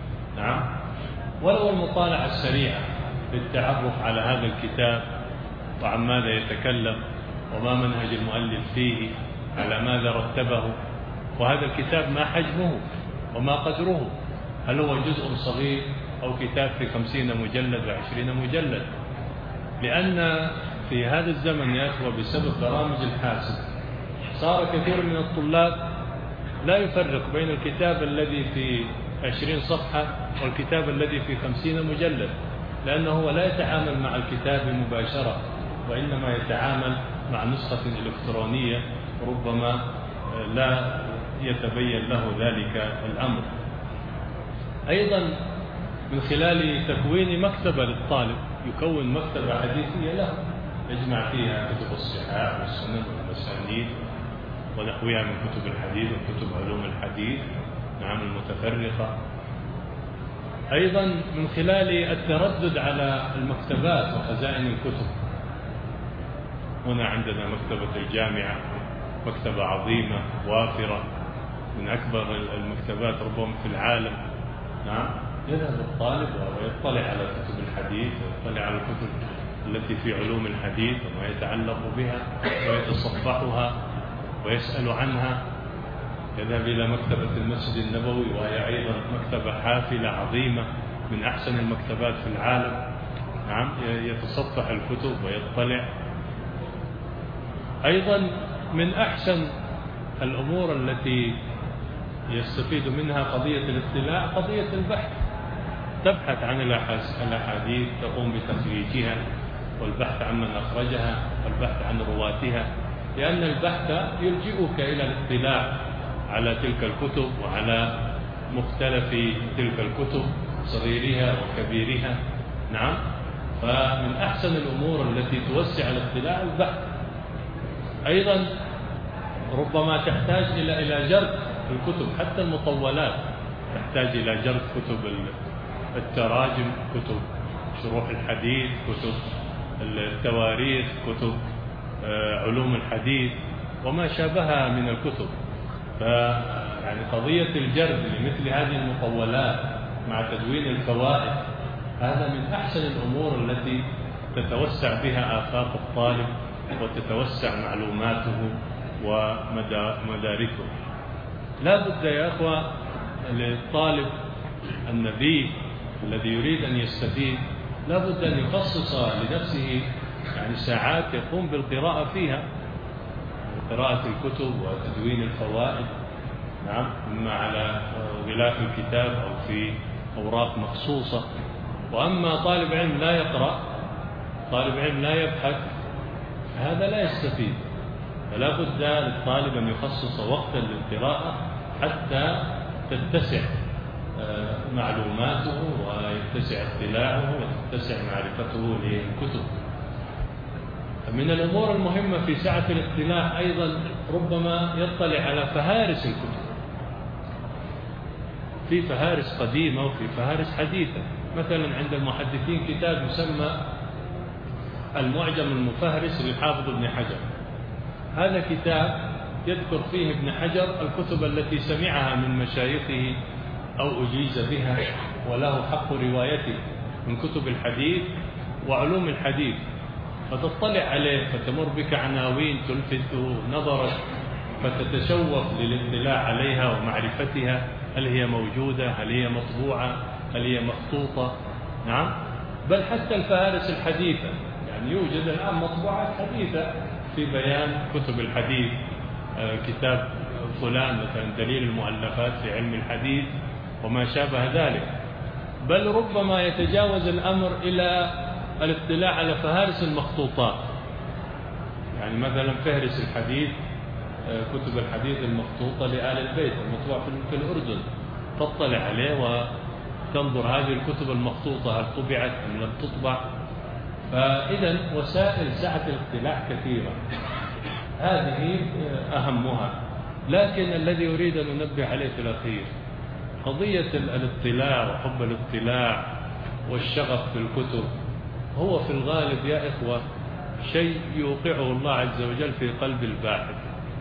نعم، ولو المطالعة السريعة للتعرف على هذا الكتاب وعن ماذا يتكلم وما منهج المؤلف فيه، على ماذا رتبه، وهذا الكتاب ما حجمه وما قدره، هل هو جزء صغير أو كتاب في خمسين مجلد وعشرين مجلد. لأن في هذا الزمن يا أخوة بسبب برامج الحاسب صار كثير من الطلاب لا يفرق بين الكتاب الذي في عشرين صفحة والكتاب الذي في خمسين مجلد، لأنه هو لا يتعامل مع الكتاب مباشرة، وإنما يتعامل مع نسخة إلكترونية ربما لا يتبين له ذلك الأمر. أيضا من خلال تكوين مكتبة للطالب، يكون مكتبة حديثية له يجمع فيها كتب الصحاح والسنن والمسانيد ونحوها من كتب الحديث وكتب علوم الحديث نعم المتفرقة. أيضا من خلال التردد على المكتبات وخزائن الكتب. هنا عندنا مكتبة الجامعة، مكتبة عظيمة وافرة من أكبر المكتبات ربما في العالم. نعم يذهب الطالب ويطلع على كتب الحديث ويطلع على الكتب التي في علوم الحديث وما يتعلق بها ويتصفحها ويسأل عنها. يذهب إلى مكتبة المسجد النبوي وهي أيضا مكتبة حافلة عظيمة من أحسن المكتبات في العالم. نعم يتصفح الكتب ويطلع. أيضا من أحسن الأمور التي يستفيد منها قضية الاطلاع قضية البحث. تبحث عن الأحاديث، تقوم بتخريجها والبحث عن من أخرجها والبحث عن رواتها، لأن البحث يلجئك إلى الاطلاع على تلك الكتب وعلى مختلف تلك الكتب صغيرها وكبيرها. نعم فمن أحسن الأمور التي توسع الاطلاع البحث. أيضا ربما تحتاج إلى إلى جرد الكتب، حتى المطولات تحتاج إلى جرد كتب التراجم، كتب شروح الحديث، كتب التواريخ، كتب علوم الحديث وما شابهها من الكتب. فيعني قضية الجرد لمثل هذه المطولات مع تدوين الفوائد هذا من أحسن الأمور التي تتوسع بها آفاق الطالب وتتوسع معلوماته ومداركه. لا بد يا أخوة للطالب النبي الذي يريد أن يستفيد لا بد أن يخصص لنفسه يعني ساعات يقوم بالقراءة فيها، قراءة الكتب وتدوين الفوائد. نعم إما على غلاف الكتاب أو في أوراق مخصوصة. وأما طالب علم لا يقرأ، طالب علم لا يبحث، هذا لا يستفيد. فلا بد للطالب أن يخصص وقتا للقراءة حتى تتسع معلوماته ويتسع اطلاعه وتتسع معرفته للكتب. من الأمور المهمة في سعة الاطلاع أيضا ربما يطلع على فهارس الكتب. في فهارس قديمة وفي فهارس حديثة. مثلا عند المحدثين كتاب يسمى المعجم المفهرس للحافظ ابن حجر. هذا كتاب يذكر فيه ابن حجر الكتب التي سمعها من مشايخه أو أجيز بها وله حق روايته من كتب الحديث وعلوم الحديث، فتطلع عليه فتمر بك عناوين تلفت نظرك فتتشوق للاطلاع عليها ومعرفتها، هل هي موجودة، هل هي مطبوعة، هل هي مخطوطة. نعم بل حتى الفهارس الحديثة يعني يوجد الآن مطبوعات حديثة في بيان كتب الحديث. كتاب فلان مثلا دليل المؤلفات في علم الحديث وما شابه ذلك. بل ربما يتجاوز الأمر إلى الاطلاع على فهارس المخطوطات. يعني مثلا فهرس الحديث، كتب الحديث المخطوطة لآل البيت المطبوع في الأردن، تطلع عليه وتنظر هذه الكتب المخطوطة هل طبعت أم لم تطبع. فإذا وسائل سعة الاطلاع كثيرة، هذه أهمها. لكن الذي أريد أن ننبه عليه في الأخير قضية الاطلاع وحب الاطلاع والشغف في الكتب هو في الغالب يا إخوة شيء يوقعه الله عز وجل في قلب الباحث.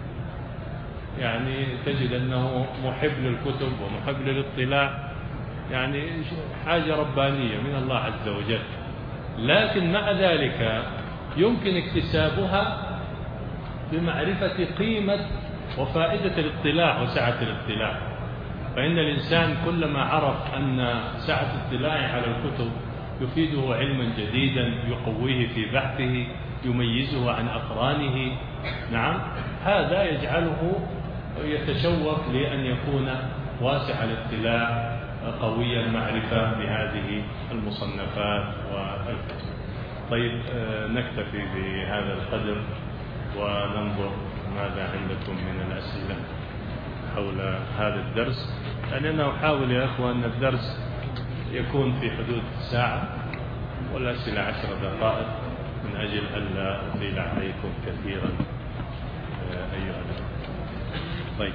يعني تجد أنه محب للكتب ومحب للاطلاع، يعني حاجة ربانية من الله عز وجل. لكن مع ذلك يمكن اكتسابها بمعرفة قيمة وفائدة الاطلاع وسعة الاطلاع. فإن الإنسان كلما عرف أن سعة الاطلاع على الكتب يفيده علما جديدا يقويه في بحثه يميزه عن أقرانه، نعم، هذا يجعله يتشوق لأن يكون واسع الاطلاع قوي المعرفة بهذه المصنفات والكتب. طيب نكتفي بهذا القدر وننظر ماذا عندكم من الأسئلة حول هذا الدرس، لأننا أحاول يا أخوان أن الدرس يكون في حدود ساعة والأسئلة عشر دقائق من أجل ألا أطيل عليكم كثيرا أيها الأخوة. طيب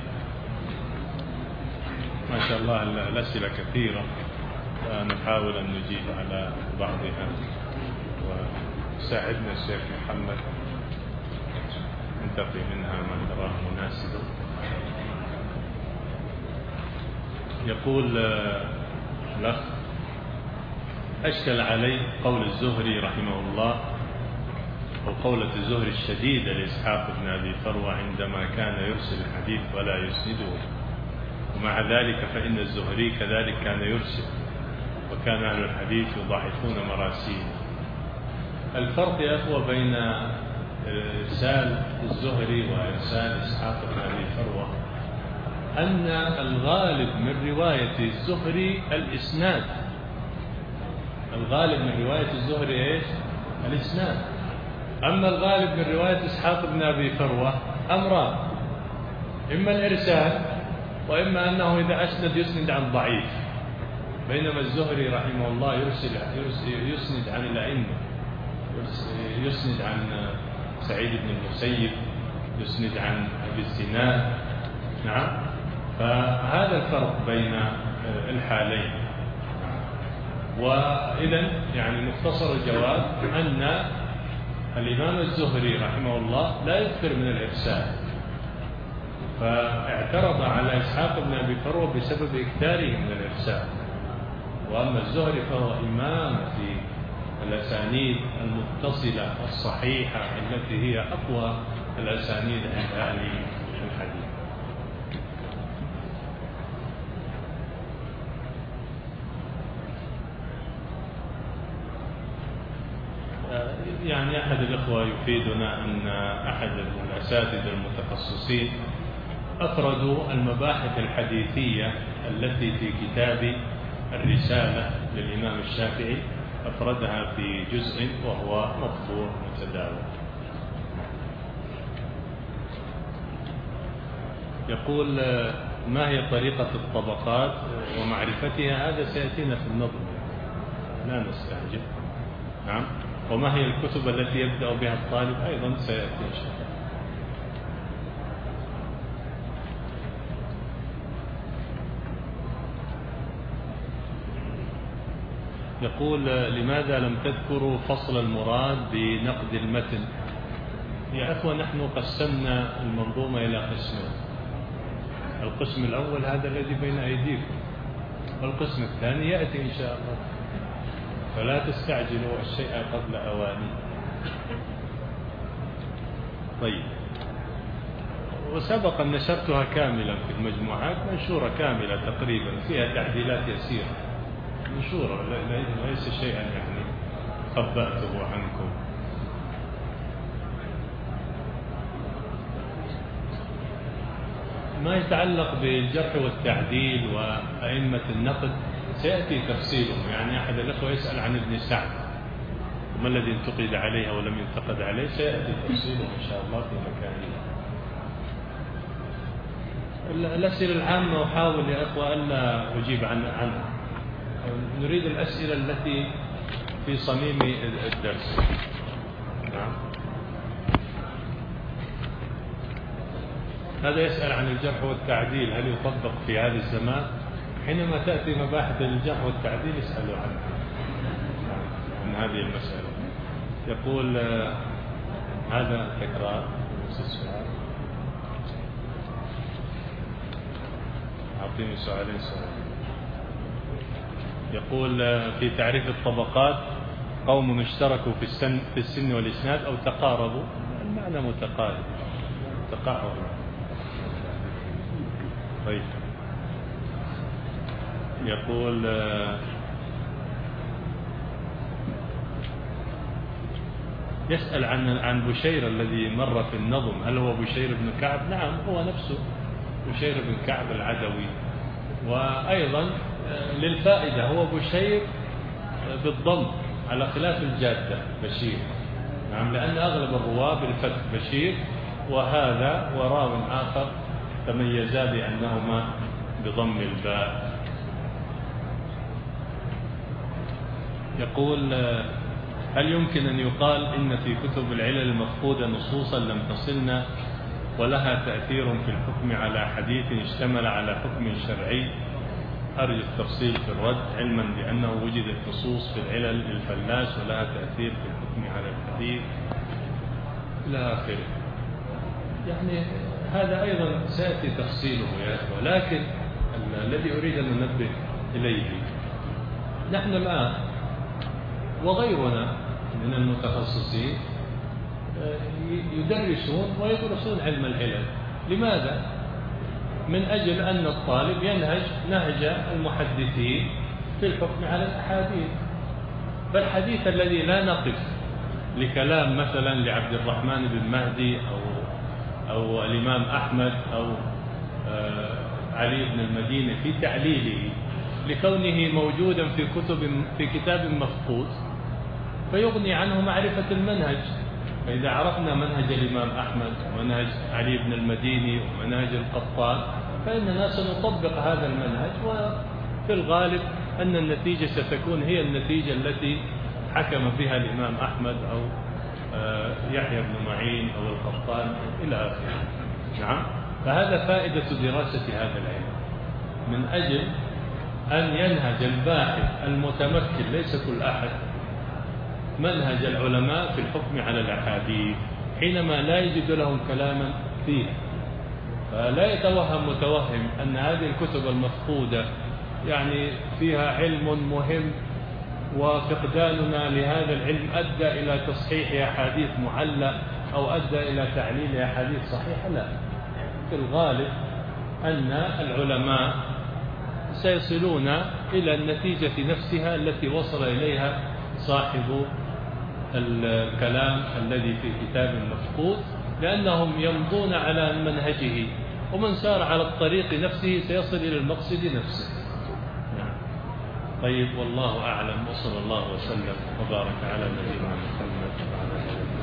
ما شاء الله الأسئلة كثيرة، نحاول أن نجيب على بعضها وساعدنا الشيخ محمد ننتقي منها ما تراه مناسبا. يقول الأخ أشكل علي قول الزهري رحمه الله وقولة الزهري الشديدة لإسحاق بن أبي فروة عندما كان يرسل الحديث ولا يسنده، ومع ذلك فإن الزهري كذلك كان يرسل وكان أهل الحديث يضاعفون مراسيل. الفرق يا أخوة بين إرسال الزهري وإرسال إسحاق بن أبي فروة أن الغالب من رواية الزهري الإسناد، الغالب من رواية الزهري إيش؟ الإسناد. أما الغالب من رواية إسحاق بن أبي فروة أمران، إما الإرسال وإما أنه إذا أسند يسند عن ضعيف، بينما الزهري رحمه الله يرسل يسند عن الأئمة، يسند عن سعيد بن المسيب، يسند عن أبي الزناد، نعم. فهذا الفرق بين الحالين. وإذن يعني مختصر الجواب أن الإمام الزهري رحمه الله لا يكثر من الإرسال، فاعترض على إسحاق بن أبي فروة بسبب إكثاره من الإرسال. وأما الزهري فهو إمام في الأسانيد المتصلة الصحيحة التي هي أقوى الأسانيد عند أهل الحديث. يعني أحد الإخوة يفيدنا أن أحد الأساتذة المتخصصين أفردوا المباحث الحديثية التي في كتاب الرسالة للإمام الشافعي، أفردها في جزء وهو مطبوع متداول. يقول ما هي طريقة الطبقات ومعرفتها؟ هذا سيأتينا في النظم، لا نستعجل. نعم. وما هي الكتب التي يبدأ بها الطالب؟ أيضا سيأتي إن شاء الله. يقول لماذا لم تذكروا فصل المراد بنقد المتن؟ يا أخوة نحن قسمنا المنظومة إلى قسمين، القسم الأول هذا الذي بين أيديكم، والقسم الثاني يأتي إن شاء الله، فلا تستعجلوا الشيء قبل أوانه. طيب، وسبق أن نشرتها كاملا في المجموعات، منشورة كاملة تقريبا فيها تعديلات يسيرة، منشورة ليس شيئا يعني خبأته عنكم. ما يتعلق بالجرح والتعديل وأئمة النقد سيأتي تفصيله. يعني أحد الأخوة يسأل عن ابن سعد وما الذي انتقد عليه أو لم ينتقد عليه، سيأتي تفصيله إن شاء الله في مكانه. الأسئلة العامة أحاول يا أخوة ألا أجيب عنها، نريد الأسئلة التي في صميم الدرس. نعم. هذا يسأل عن الجرح والتعديل، هل يطبق في هذا الزمان؟ حينما تأتي مباحث الجرح والتعديل اسألوا عنها، عن هذه المسألة. يقول هذا تكرار نفس السؤال، أعطيني سؤالين سؤال. يقول في تعريف الطبقات قوم اشتركوا في السن في السن والإسناد أو تقاربوا، المعنى متقارب تقارب. طيب يقول يسأل عن عن بشير الذي مر في النظم، هل هو بشير بن كعب؟ نعم هو نفسه بشير بن كعب العدوي. وأيضا للفائدة هو بشير بالضم على خلاف الجادة بشير، نعم، لأن أغلب الرواة بالفتح بشير، وهذا وراو آخر تميزا بأنهما بضم الباء. يقول هل يمكن أن يقال إن في كتب العلل المفقودة نصوصا لم تصلنا ولها تأثير في الحكم على حديث اشتمل على حكم شرعي؟ أرجو التفصيل في الرد، علما بأنه وجدت نصوص في العلل للفلاس ولها تأثير في الحكم على الحديث إلى آخره. يعني هذا أيضا سيأتي تفصيله يا أخوة، لكن الذي أريد أن ننبه إليه، نحن الآن وغيرنا من المتخصصين يدرسون ويدرسون علم العلل. لماذا؟ من أجل أن الطالب ينهج نهج المحدثين في الحكم على الأحاديث. فالحديث الذي لا نقف لكلام مثلا لعبد الرحمن بن مهدي أو أو الإمام أحمد أو علي بن المديني في تعليله لكونه موجودا في كتب في كتاب مفقود، فيغني عنه معرفة المنهج. فإذا عرفنا منهج الإمام أحمد ومنهج علي بن المديني ومنهج القطان فإننا سنطبق هذا المنهج، وفي الغالب أن النتيجة ستكون هي النتيجة التي حكم بها الإمام أحمد أو يحيى بن معين أو القطان إلى آخره. نعم، فهذا فائدة دراسة هذا العلم، من أجل أن ينهج الباحث المتمكن ليس كل أحد منهج العلماء في الحكم على الأحاديث حينما لا يجد لهم كلاما فيه. فلا يتوهم متوهم أن هذه الكتب المفقودة يعني فيها علم مهم، وفقداننا لهذا العلم أدى إلى تصحيح أحاديث معلة أو أدى إلى تعليل أحاديث صحيحة. لا، في الغالب أن العلماء سيصلون إلى النتيجة نفسها التي وصل إليها صاحب الكلام الذي في كتاب مفقود، لأنهم يمضون على منهجه، ومن سار على الطريق نفسه سيصل إلى المقصد نفسه. نعم. طيب، والله أعلم، وصلى الله وسلم وبارك على نبينا محمد وعلى آله.